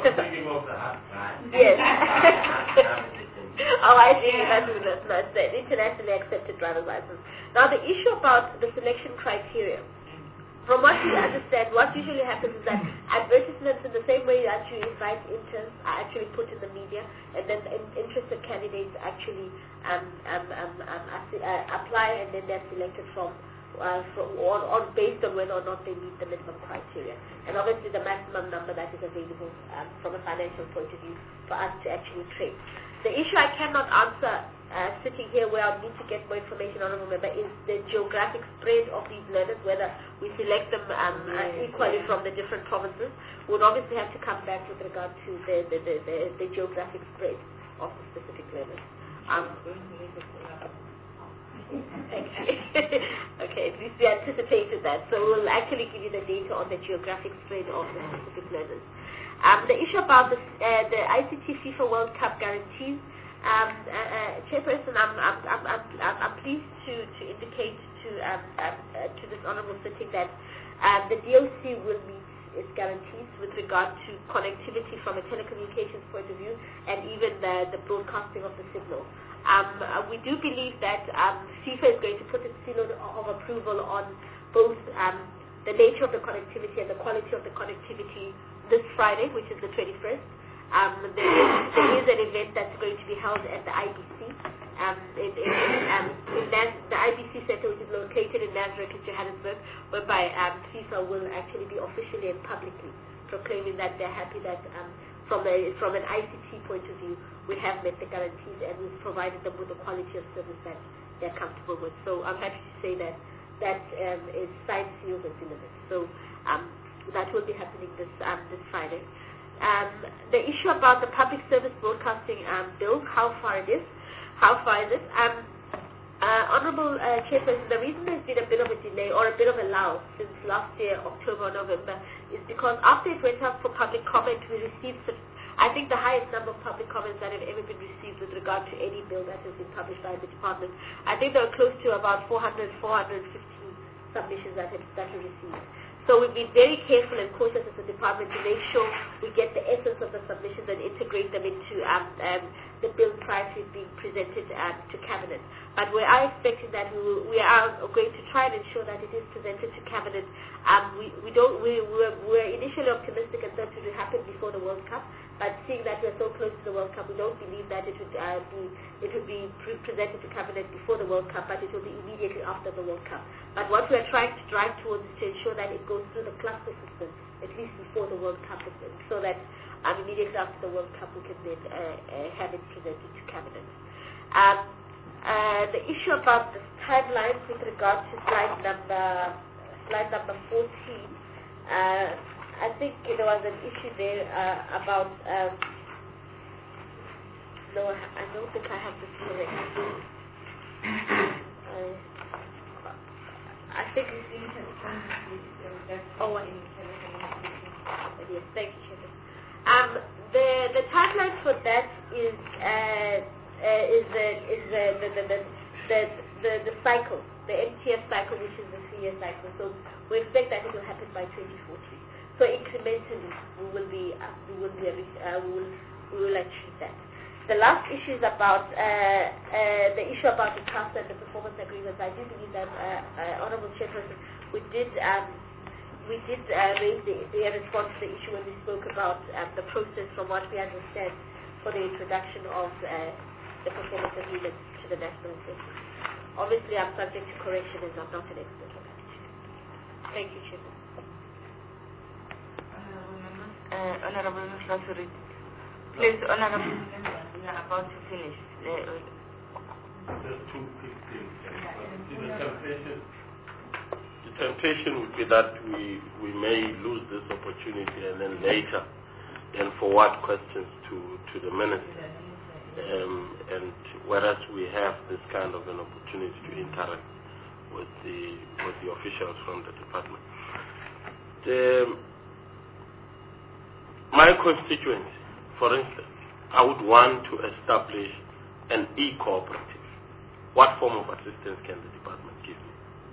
Yes. Oh, I see. That's the internationally accepted driver's license. Now, the issue about the selection criteria, from what we understand, what usually happens is that advertisements, in the same way that you invite interns, are actually put in the media, and then interested candidates actually apply, and then they're selected based on whether or not they meet the minimum criteria, and obviously the maximum number that is available from a financial point of view for us to actually train. The issue I cannot answer sitting here where I need to get more information, Honourable Member, is the geographic spread of these learners, whether we select them equally from the different provinces. We'd obviously have to come back with regard to the geographic spread of the specific learners. Okay, at least we anticipated that. So we'll actually give you the data on the geographic spread of the specific learners. The issue about the ICT FIFA World Cup guarantees, Chairperson, I'm pleased to indicate to this honourable sitting that the DOC will meet its guarantees with regard to connectivity from a telecommunications point of view, and even the broadcasting of the signal. We do believe that FIFA is going to put its seal of approval on both the nature of the connectivity and the quality of the connectivity this Friday, which is the 21st. There is an event that's going to be held at the IBC. The IBC Center, which is located in Nasrec in Johannesburg, whereby FIFA will actually be officially and publicly proclaiming that they're happy that from an ICT point of view, we have met the guarantees and we've provided them with the quality of service that they're comfortable with. So I'm happy to say that is signed, sealed, and delivered. So that will be happening this Friday. The issue about the public service broadcasting bill, how far is it? Honourable Chairperson, the reason there's been a bit of a delay or a bit of a lull since last year, October or November, is because after it went up for public comment, we received, I think, the highest number of public comments that have ever been received with regard to any bill that has been published by the department. I think there were close to about 415 submissions that we received. So we've been very careful and cautious as a department to make sure we get the essence of the submissions and integrate them into the bill prior to being presented to Cabinet. But we are expecting that we are going to try and ensure that it is presented to Cabinet. We're initially optimistic and thought it would happen before the World Cup, but seeing that we're so close to the World Cup, we don't believe that it would be presented to Cabinet before the World Cup, but it will be immediately after the World Cup. But what we're trying to drive towards is to ensure that it goes through the cluster system, at least before the World Cup, so that immediately after the World Cup we can then have it presented to Cabinet. The issue about the timelines with regard to slide number 14, I think there was an issue there about, no, I don't think I have this correct. I think it's yes, thank you, Chairman. The timeline for that is the cycle, the MTF cycle, which is the 3-year cycle. So we expect that it will happen by 2014. So incrementally, we will achieve that. The last issue is about the issue about the trust and the performance agreements. I do believe that, Honourable Chairperson, we did raise the response to the issue when we spoke about the process, from what we understand, for the introduction of the performance agreement to the National Assembly. Obviously, I'm subject to correction as I'm not an expert on that issue. Thank you, Chairman. Honourable Mr. Please, Honourable Member, we are about to finish. Just two quick things. The temptation would be that we may lose this opportunity and then later then forward questions to the Minister. And whereas we have this kind of an opportunity to interact with the officials from the department. My constituency, for instance, I would want to establish an e-cooperative. What form of assistance can the department give me?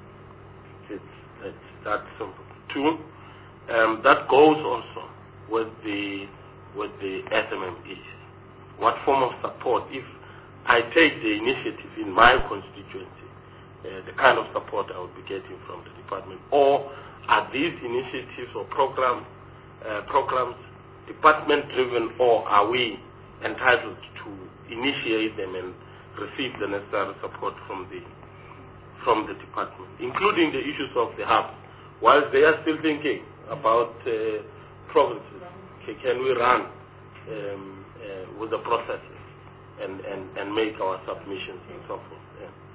It's that simple. Two, that goes also with the SMMEs. What form of support, if I take the initiative in my constituency, the kind of support I would be getting from the department, or are these initiatives or programs department-driven, or are we entitled to initiate them and receive the necessary support from the department, including the issues of the hub? Whilst they are still thinking about provinces, can we run with the processes and make our submissions and so forth?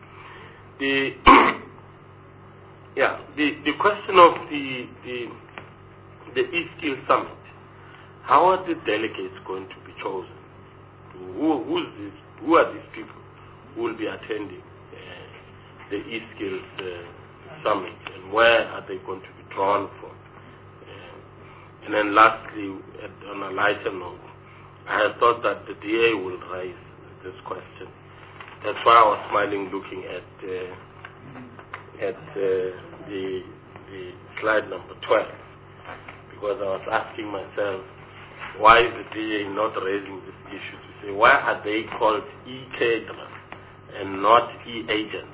The question of the E-Skill Summit. How are the delegates going to be chosen? Who are these people who will be attending the E-Skills Summit, and where are they going to be drawn from? And then lastly, on a lighter note, I had thought that the DA will raise this question. That's why I was smiling looking at the slide number 12, because I was asking myself, why is the DA not raising this issue to say, why are they called e-caterers and not e-agents?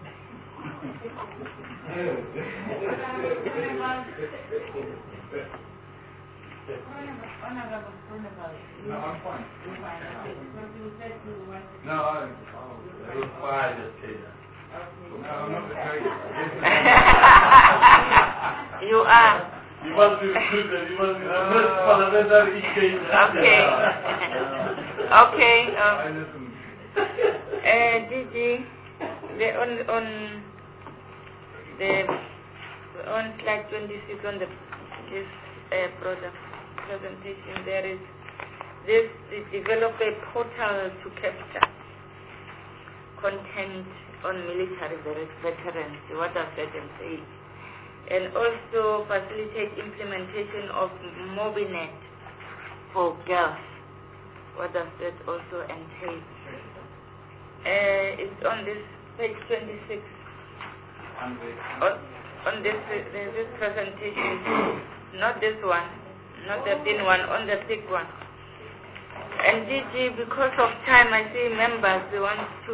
No, I'm fine. No, I'm fine. No, I'm not the caterer. You are. You must be recruited. You must be the first parliamentary e-caterer. Okay. Gigi, on slide 26 on this product presentation, there is this develop a portal to capture content on military veterans. What does that entail? And also facilitate implementation of MobiNet for girls. What does that also entail? It's on this page 26. on this presentation, not this one, not the thin one, on the thick one. And DG, because of time, I see members they want to.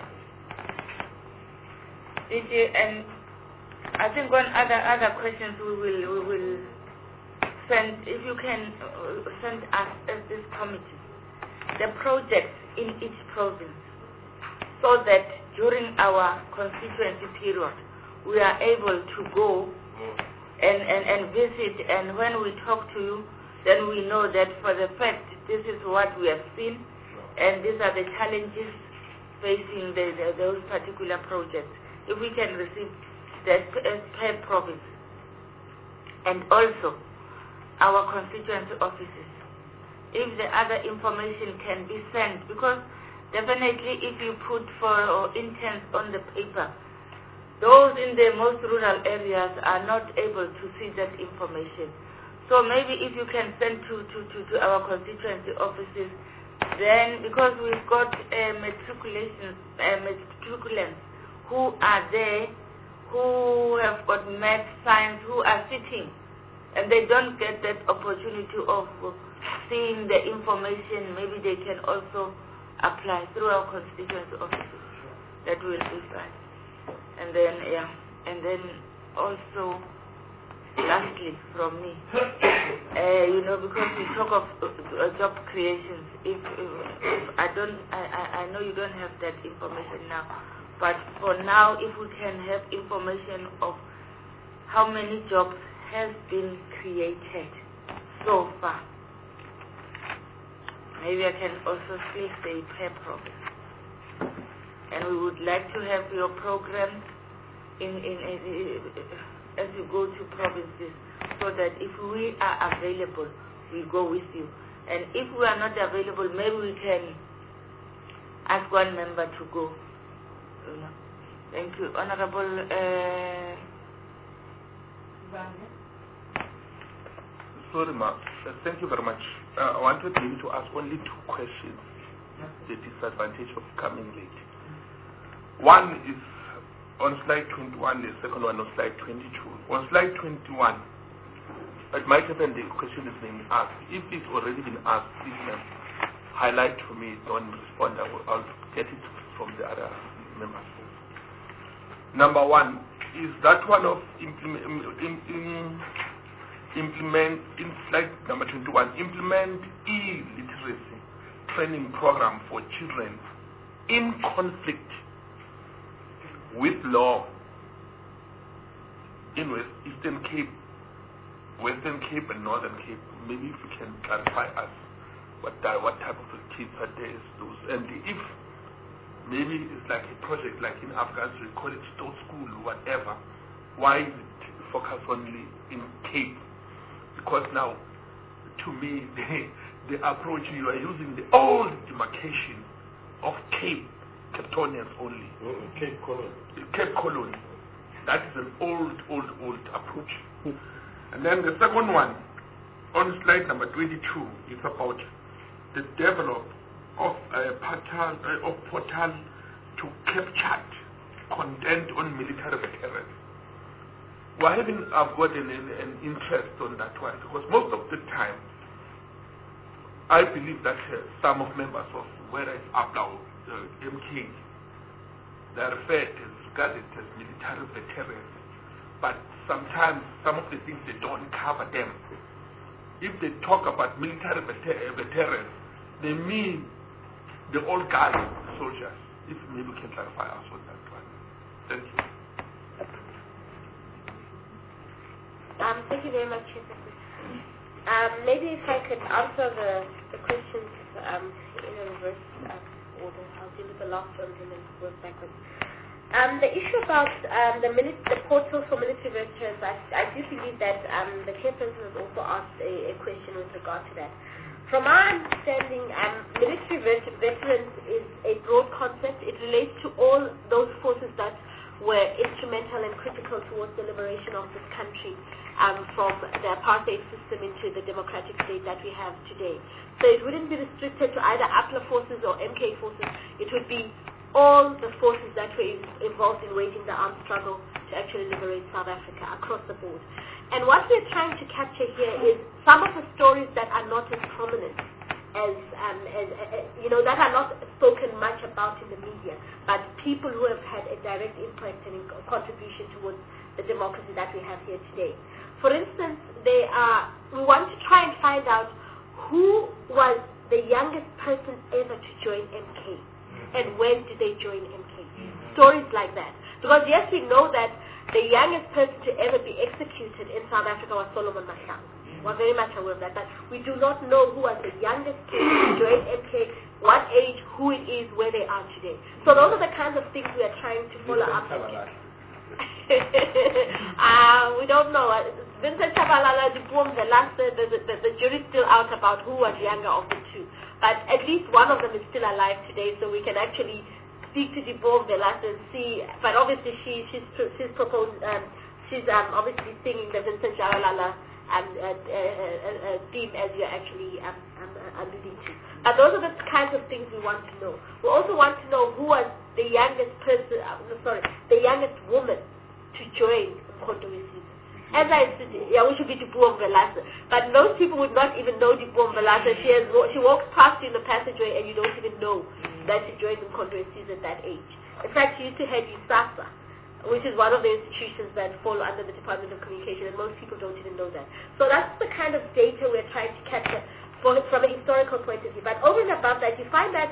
DG, and I think on other questions we will send, if you can send us as this committee the projects in each province, so that during our constituency period we are able to go and visit, and when we talk to you, then we know that for the fact this is what we have seen, and these are the challenges facing those particular projects. If we can receive that per province, and also our constituency offices, if the other information can be sent, because definitely if you put for intents on the paper, those in the most rural areas are not able to see that information. So maybe if you can send to our constituency offices, then because we've got matriculants who are there, who have got math, science, who are sitting, and they don't get that opportunity of seeing the information, maybe they can also apply through our constituency offices. That will be fine. And then, and then also, lastly, from me, because we talk of job creations, if I know you don't have that information now, but for now, if we can have information of how many jobs has been created so far, maybe I can also still say per province. And we would like to have your program as you go to provinces, so that if we are available, we go with you. And if we are not available, maybe we can ask one member to go. Thank you. Honorable Sorry, ma'am. Thank you very much. I wanted maybe to ask only two questions. The disadvantage of coming late. One is on slide 21, the second one on slide 22. On slide 21, it might happen the question is being asked. If it's already been asked, please highlight to me, don't respond. I'll get it from the other members. Number one, is that one of implement in slide number 21, implement e-literacy training program for children in conflict with law in Eastern Cape, Western Cape and Northern Cape. Maybe if you can clarify us what type of kids are there, those, and if maybe it's like a project like in Afghanistan, we call it Stout School or whatever. Why is it focused only in Cape? Because now, to me, the approach you are using the old demarcation of Capetonians only. Cape Colony. Cape Colony. That is an old approach. And then the second one, on slide number 22, is about the development of a portal to capture content on military veterans. I've got an interest on that one, because most of the time, I believe that some of members of whether it's APLA or MK, they are regarded as military veterans, but sometimes some of the things they don't cover them. If they talk about military veterans, they mean the old guard soldiers. If maybe we can clarify us on that one. Thank you. Thank you very much, maybe if I could answer the questions in a reverse order. I'll deal with the last one and then work backwards. The issue about the portal for military veterans, I do believe that the chairperson has also asked a question with regard to that. From our understanding, military veterans is a broad concept. It relates to all those forces that were instrumental and critical towards the liberation of this country from the apartheid system into the democratic state that we have today. So it wouldn't be restricted to either APLA forces or MK forces. It would be all the forces that were involved in waging the armed struggle to actually liberate South Africa across the board. And what we're trying to capture here is some of the stories that are not as prominent as that are not spoken much about in the media, but people who have had a direct impact and contribution towards the democracy that we have here today. For instance, we want to try and find out who was the youngest person ever to join MK and when did they join MK. Stories like that. Because yes, we know that the youngest person to ever be executed in South Africa was Solomon Mahlangu. We're very much aware of that, but we do not know who was the youngest kid to join MK, what age, who it is, where they are today. So those are the kinds of things we are trying to follow up on. We don't know. Vincent Chabalala, the jury's still out about who was younger of the two. But at least one of them is still alive today, so we can actually speak to Dibom Velasa and see. But obviously she's proposed, she's obviously singing the Vincent Chabalala theme as you're actually alluding to. But those are the kinds of things we want to know. We also want to know who was the youngest person, the youngest woman to join Mkhonto weSizwe. As I said, we should be Dibom Velasa. But most people would not even know Dibom Velasa. She walks past you in the passageway and you don't even know that she joined Mkhonto weSizwe at that age. In fact, she used to head ISASA, which is one of the institutions that fall under the Department of Communication, and most people don't even know that. So that's the kind of data we're trying to capture from a historical point of view. But over and above that, you find that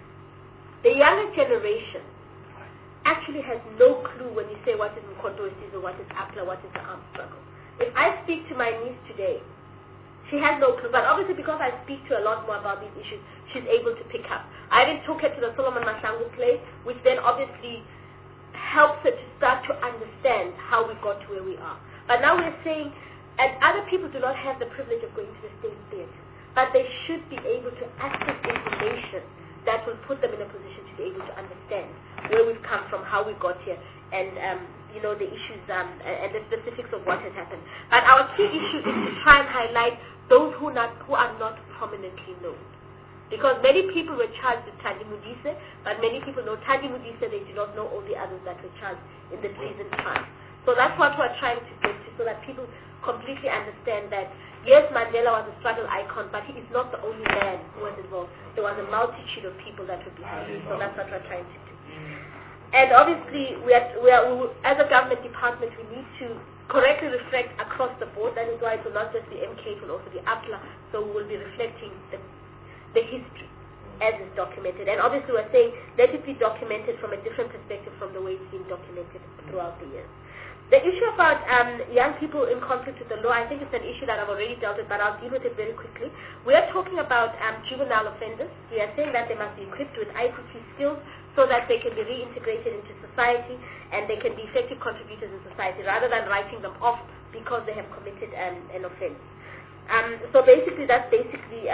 the younger generation actually has no clue when you say what is Mkhonto weSizwe, what is APLA, what is the armed struggle. If I speak to my niece today, she has no clue, but obviously because I speak to a lot more about these issues, she's able to pick up. I even took her to the Solomon Mahlangu play, which then obviously helps her to start to understand how we got to where we are. But now we're saying, and other people do not have the privilege of going to the state theater, but they should be able to access information that will put them in a position to be able to understand where we've come from, how we got here, and the issues and the specifics of what has happened. But our key issue is to try and highlight those who are not prominently known. Because many people were charged with Thandi Modise, but many people know Thandi Modise, they do not know all the others that were charged in the treason trial. So that's what we're trying to get to, so that people completely understand that, yes, Mandela was a struggle icon, but he is not the only man who was involved. There was a multitude of people that were behind him, so that's what we're trying to do. And obviously, we as a government department, we need to correctly reflect across the board. That is why it will not just be MK, it will also be APLA, so we will be reflecting the history as is documented. And obviously we're saying let it be documented from a different perspective from the way it's been documented throughout the years. The issue about young people in conflict with the law, I think it's an issue that I've already dealt with, but I'll deal with it very quickly. We are talking about juvenile offenders. We are saying that they must be equipped with ICT skills so that they can be reintegrated into society and they can be effective contributors in society rather than writing them off because they have committed an offense. So basically, that's basically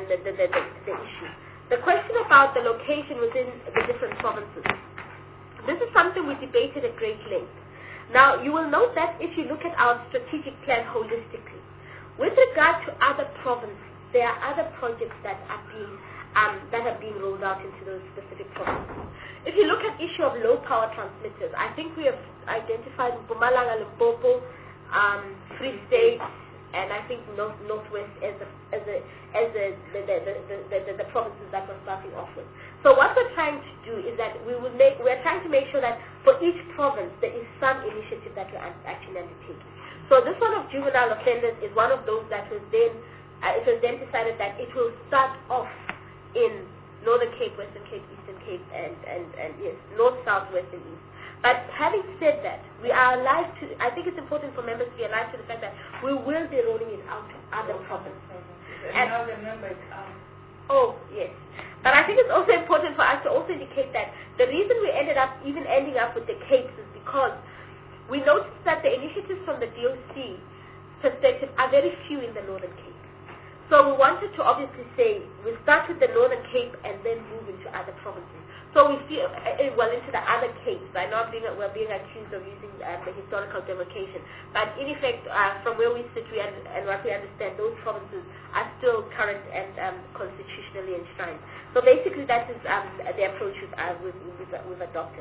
the issue. The question about the location within the different provinces. This is something we debated at great length. Now, you will note that if you look at our strategic plan holistically, with regard to other provinces, there are other projects that are being rolled out into those specific provinces. If you look at issue of low power transmitters, I think we have identified Mpumalanga, Limpopo, Free State, and I think Northwest as the provinces that we're starting off with. So what we're trying to do is that we're trying to make sure that for each province there is some initiative that we're actually undertaking. So this one of juvenile offenders is one of those that was then it was then decided that it will start off in Northern Cape, Western Cape, Eastern Cape, and yes, North, South, West, and East. But having said that, we are alive to, I think it's important for members to be alive to the fact that we will be rolling it out to other provinces. And now the numbers are. Oh, yes. But I think it's also important for us to also indicate that the reason we ending up with the Capes is because we noticed that the initiatives from the DOC perspective are very few in the Northern Cape. So we wanted to obviously say we start with the Northern Cape and then move into other provinces. So we see into the other Capes. I know we're being accused of using the historical demarcation, but in effect, from where we sit and what we understand, those provinces are still current and constitutionally enshrined. So basically, that is the approach we've adopted.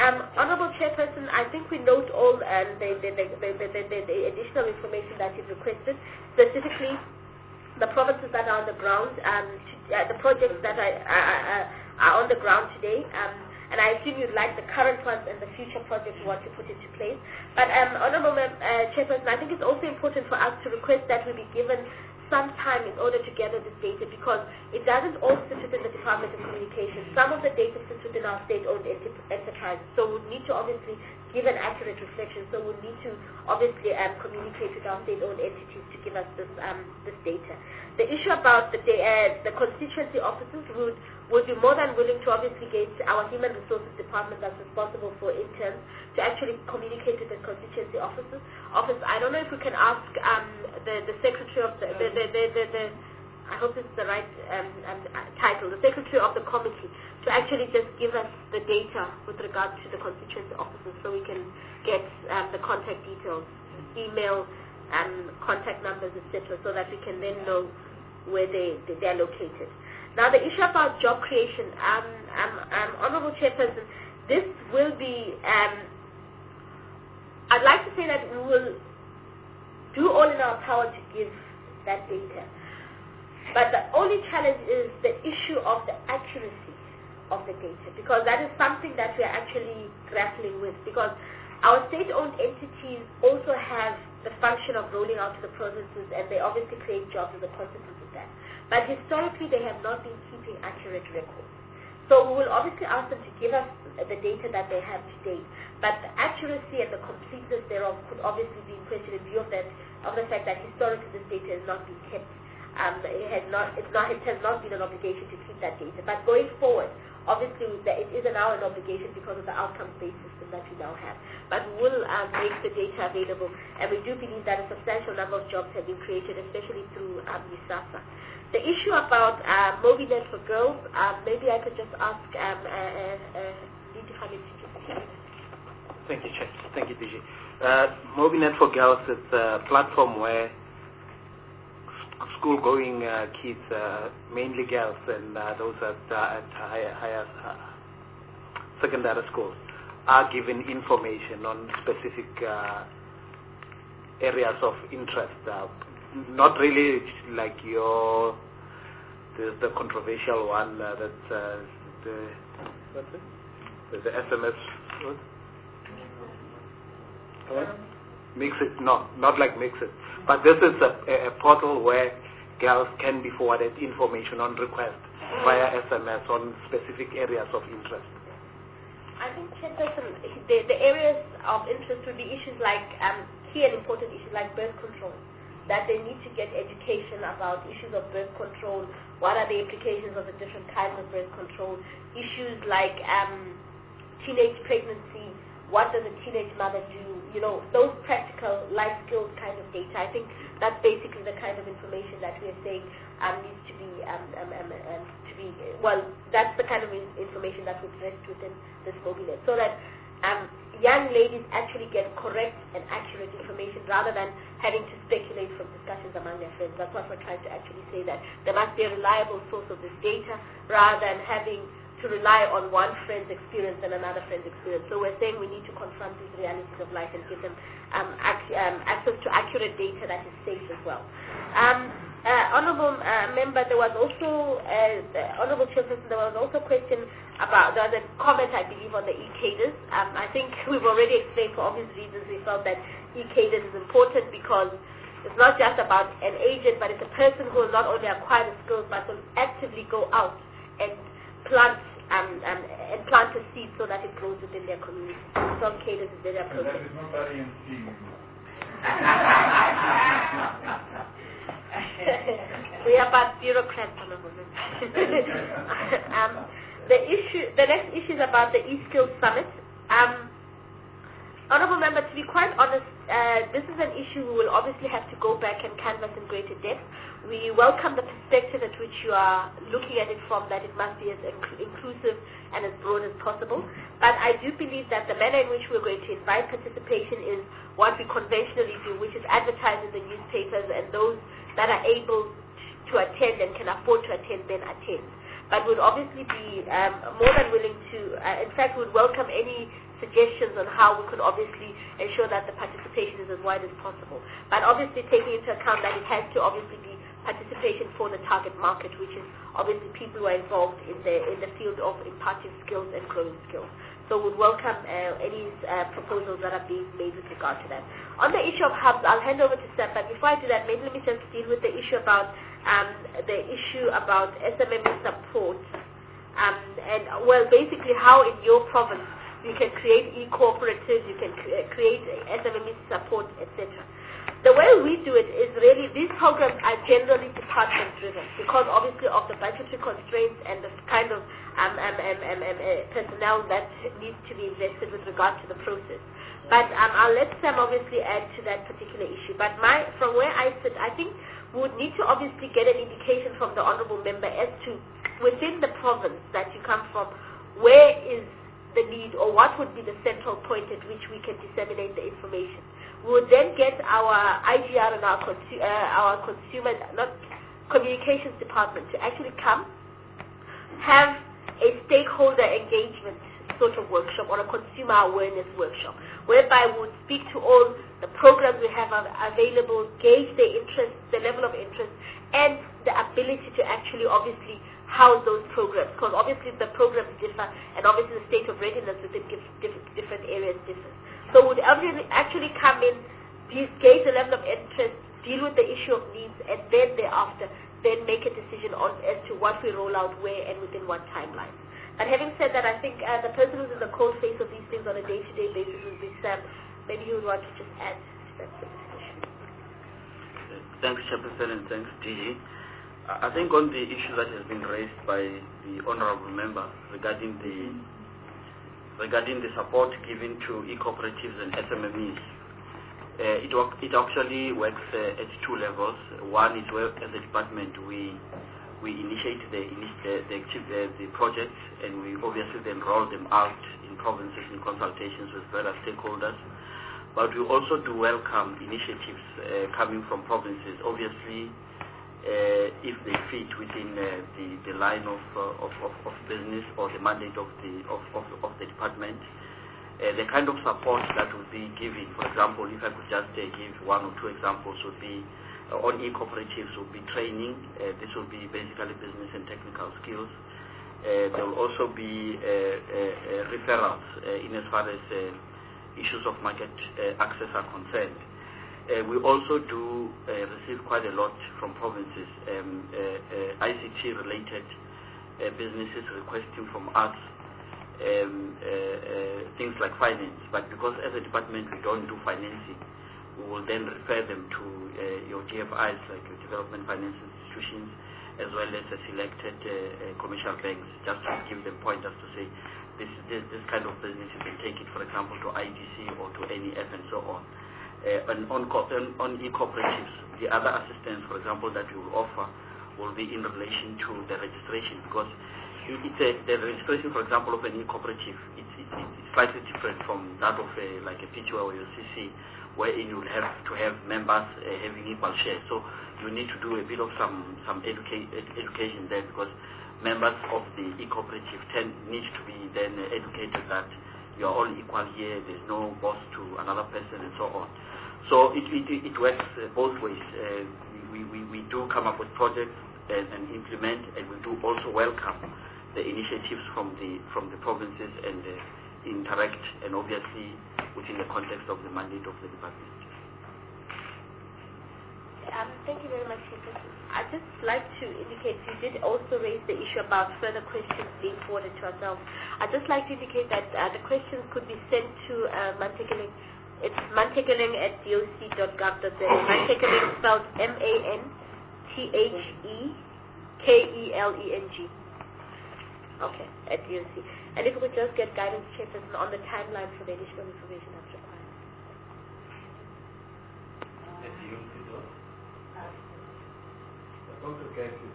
Honorable Chairperson, I think we note all the additional information that you've requested, specifically the provinces that are on the ground, the projects that are on the ground today, and I assume you'd like the current ones and the future projects you want to put into place. But Honorable Chairperson, I think it's also important for us to request that we be given some time in order to gather this data, because it doesn't all sit within the Department of Communications. Some of the data sits within our state-owned enterprises, so we need to obviously give an accurate reflection. So we need to obviously communicate with our state-owned entities to give us this data. The issue about the constituency officers, would be more than willing to obviously get our Human Resources Department that's responsible for interns to actually communicate with the constituency office. I don't know if we can ask the secretary of I hope this is the right title, the secretary of the committee, to actually just give us the data with regard to the constituency officers, so we can get the contact details, email, contact numbers, etc., so that we can then know where they're located. Now, the issue about job creation, Honorable Chairperson, this will be, I'd like to say that we will do all in our power to give that data. But the only challenge is the issue of the accuracy of the data, because that is something that we are actually grappling with, because our state-owned entities also have the function of rolling out to the provinces, and they obviously create jobs as a consequence of that. But historically, they have not been keeping accurate records. So we will obviously ask them to give us the data that they have to date. But the accuracy and the completeness thereof could obviously be in question in view of the fact that historically this data has not been kept. It has not been an obligation to keep that data. But going forward, obviously it is now an obligation because of the outcome-based system that we now have. But we will make the data available, and we do believe that a substantial number of jobs have been created, especially through USASA. The issue about MobiNet for girls, maybe I could just ask Thank you, Chair. Thank you, DG. MobiNet for girls is a platform where school-going kids, mainly girls, and those at higher secondary schools, are given information on specific areas of interest. Not really like the controversial one the SMS. Mix it, not like Mix It. But this is a portal where girls can be forwarded information on request via SMS on specific areas of interest. I think, Chairperson, the areas of interest would be issues like key and important issues like birth control, that they need to get education about issues of birth control, what are the implications of the different kinds of birth control, issues like teenage pregnancy, what does a teenage mother do, those practical life skills kind of data. I think that's basically the kind of information that we are saying needs to be, that's the kind of information that would rest within this MobiNet, so that young ladies actually get correct and accurate information rather than having to speculate from discussions among their friends. That's what we're trying to actually say, that there must be a reliable source of this data rather than having to rely on one friend's experience and another friend's experience. So we're saying we need to confront these realities of life and give them access to accurate data that is safe as well. Honourable Member, there was also, Honourable Chairperson, there was also a question about, there was a comment, I believe, on the e-cadres. I think we've already explained for obvious reasons we felt that e-cadres is important because it's not just about an agent, but it's a person who will not only acquire the skills, but will actively go out and plant a seed so that it grows within their community. Some cadres is very appropriate. That is not INC. We are about bureaucrats, Honourable Member. The next issue is about the eSkills Summit. Honourable Member, to be quite honest, this is an issue we will obviously have to go back and canvass in greater depth. We welcome the perspective at which you are looking at it from, that it must be as inclusive and as broad as possible. But I do believe that the manner in which we're going to invite participation is what we conventionally do, which is advertise in the newspapers, and those that are able to attend and can afford to attend then attend. but would obviously be more than willing to, in fact, would welcome any suggestions on how we could obviously ensure that the participation is as wide as possible. But obviously taking into account that it has to obviously be participation for the target market, which is obviously people who are involved in the field of imparting skills and growing skills. So we'd welcome any proposals that are being made with regard to that. On the issue of hubs, I'll hand over to Sam, but before I do that, maybe let me just deal with the issue about SMME support, and well, basically how in your province you can create e-cooperatives, you can create SMME support, etc. The way we do it is really, these programs are generally department-driven because obviously of the budgetary constraints and the kind of personnel that needs to be invested with regard to the process. But I'll let Sam obviously add to that particular issue. But from where I sit, I think we would need to obviously get an indication from the Honourable Member as to, within the province that you come from, where is the need or what would be the central point at which we can disseminate the information. We would then get our IGR and our consumer, not communications department, to actually come, have a stakeholder engagement sort of workshop or a consumer awareness workshop, whereby we would speak to all the programs we have available, gauge their interest, the level of interest, and the ability to actually obviously house those programs, because obviously the programs differ, and obviously the state of readiness within different areas differs. So would actually come in, gauge the level of interest, deal with the issue of needs, and then thereafter, then make a decision on as to what we roll out where and within what timeline. And having said that, I think the person who's in the cold face of these things on a day-to-day basis would be Sam. Maybe he would want to just add to that discussion. Thanks, Chairperson, and thanks, DG. I think on the issue that has been raised by the Honourable Member regarding the support given to e-cooperatives and SMMEs, it actually works at two levels. One is where, as a department, we initiate the projects, and we obviously then roll them out in provinces in consultations with various stakeholders. But we also do welcome initiatives coming from provinces, obviously, if they fit within the line of business or the mandate of the department. The kind of support that will be given, for example, if I could just give one or two examples, would be on e-cooperatives would be training. This will be basically business and technical skills. There will also be referrals in as far as issues of market access are concerned. We also do receive quite a lot from provinces, ICT-related businesses requesting from us things like finance. But because as a department we don't do financing, we will then refer them to your GFIs, like your development finance institutions, as well as selected commercial banks, just to give them pointers to say, this kind of business you can take it, for example, to IDC or to NEF and so on. And on e-cooperatives, the other assistance, for example, that we will offer will be in relation to the registration, because the registration, for example, of an e-cooperative, it's slightly different from that of like a PTO or your CC, wherein you have to have members having equal shares. So you need to do a bit of some education there, because members of the e-cooperative need to be then educated that you are all equal here, there's no boss to another person and so on. So it works both ways. We do come up with projects and implement, and we do also welcome the initiatives from the provinces and interact, and obviously within the context of the mandate of the department. Thank you very much, Chairperson. I'd just like to indicate, you did also raise the issue about further questions being forwarded to ourselves. I'd just like to indicate that the questions could be sent to Mantekeling. It's mantekeling@doc.gov.za. Mantekeling spelled MANTHEKELENG. Okay, at DOC. And if we could just get guidance, Chairperson, on the timeline for the additional information that's required. At DOC, congregations.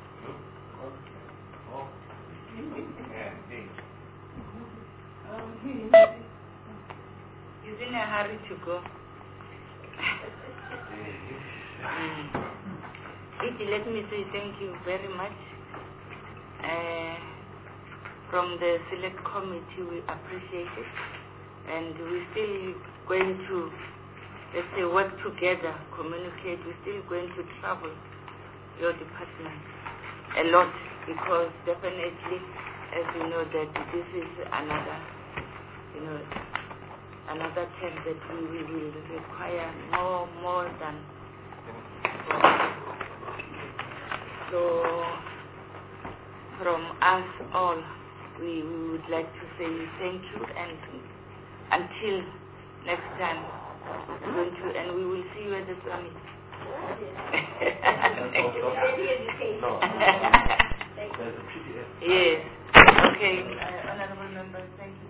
He's in a hurry to go. Let me say thank you very much. from the select committee, we appreciate it. And we're still going to, let's say, work together, communicate. We're still going to travel your department a lot, because definitely, as you know, that this is another, another term that we will require more than. So, from us all, we would like to say thank you, and until next time, and we will see you at the summit. Yes. Okay. Honorable members, thank you.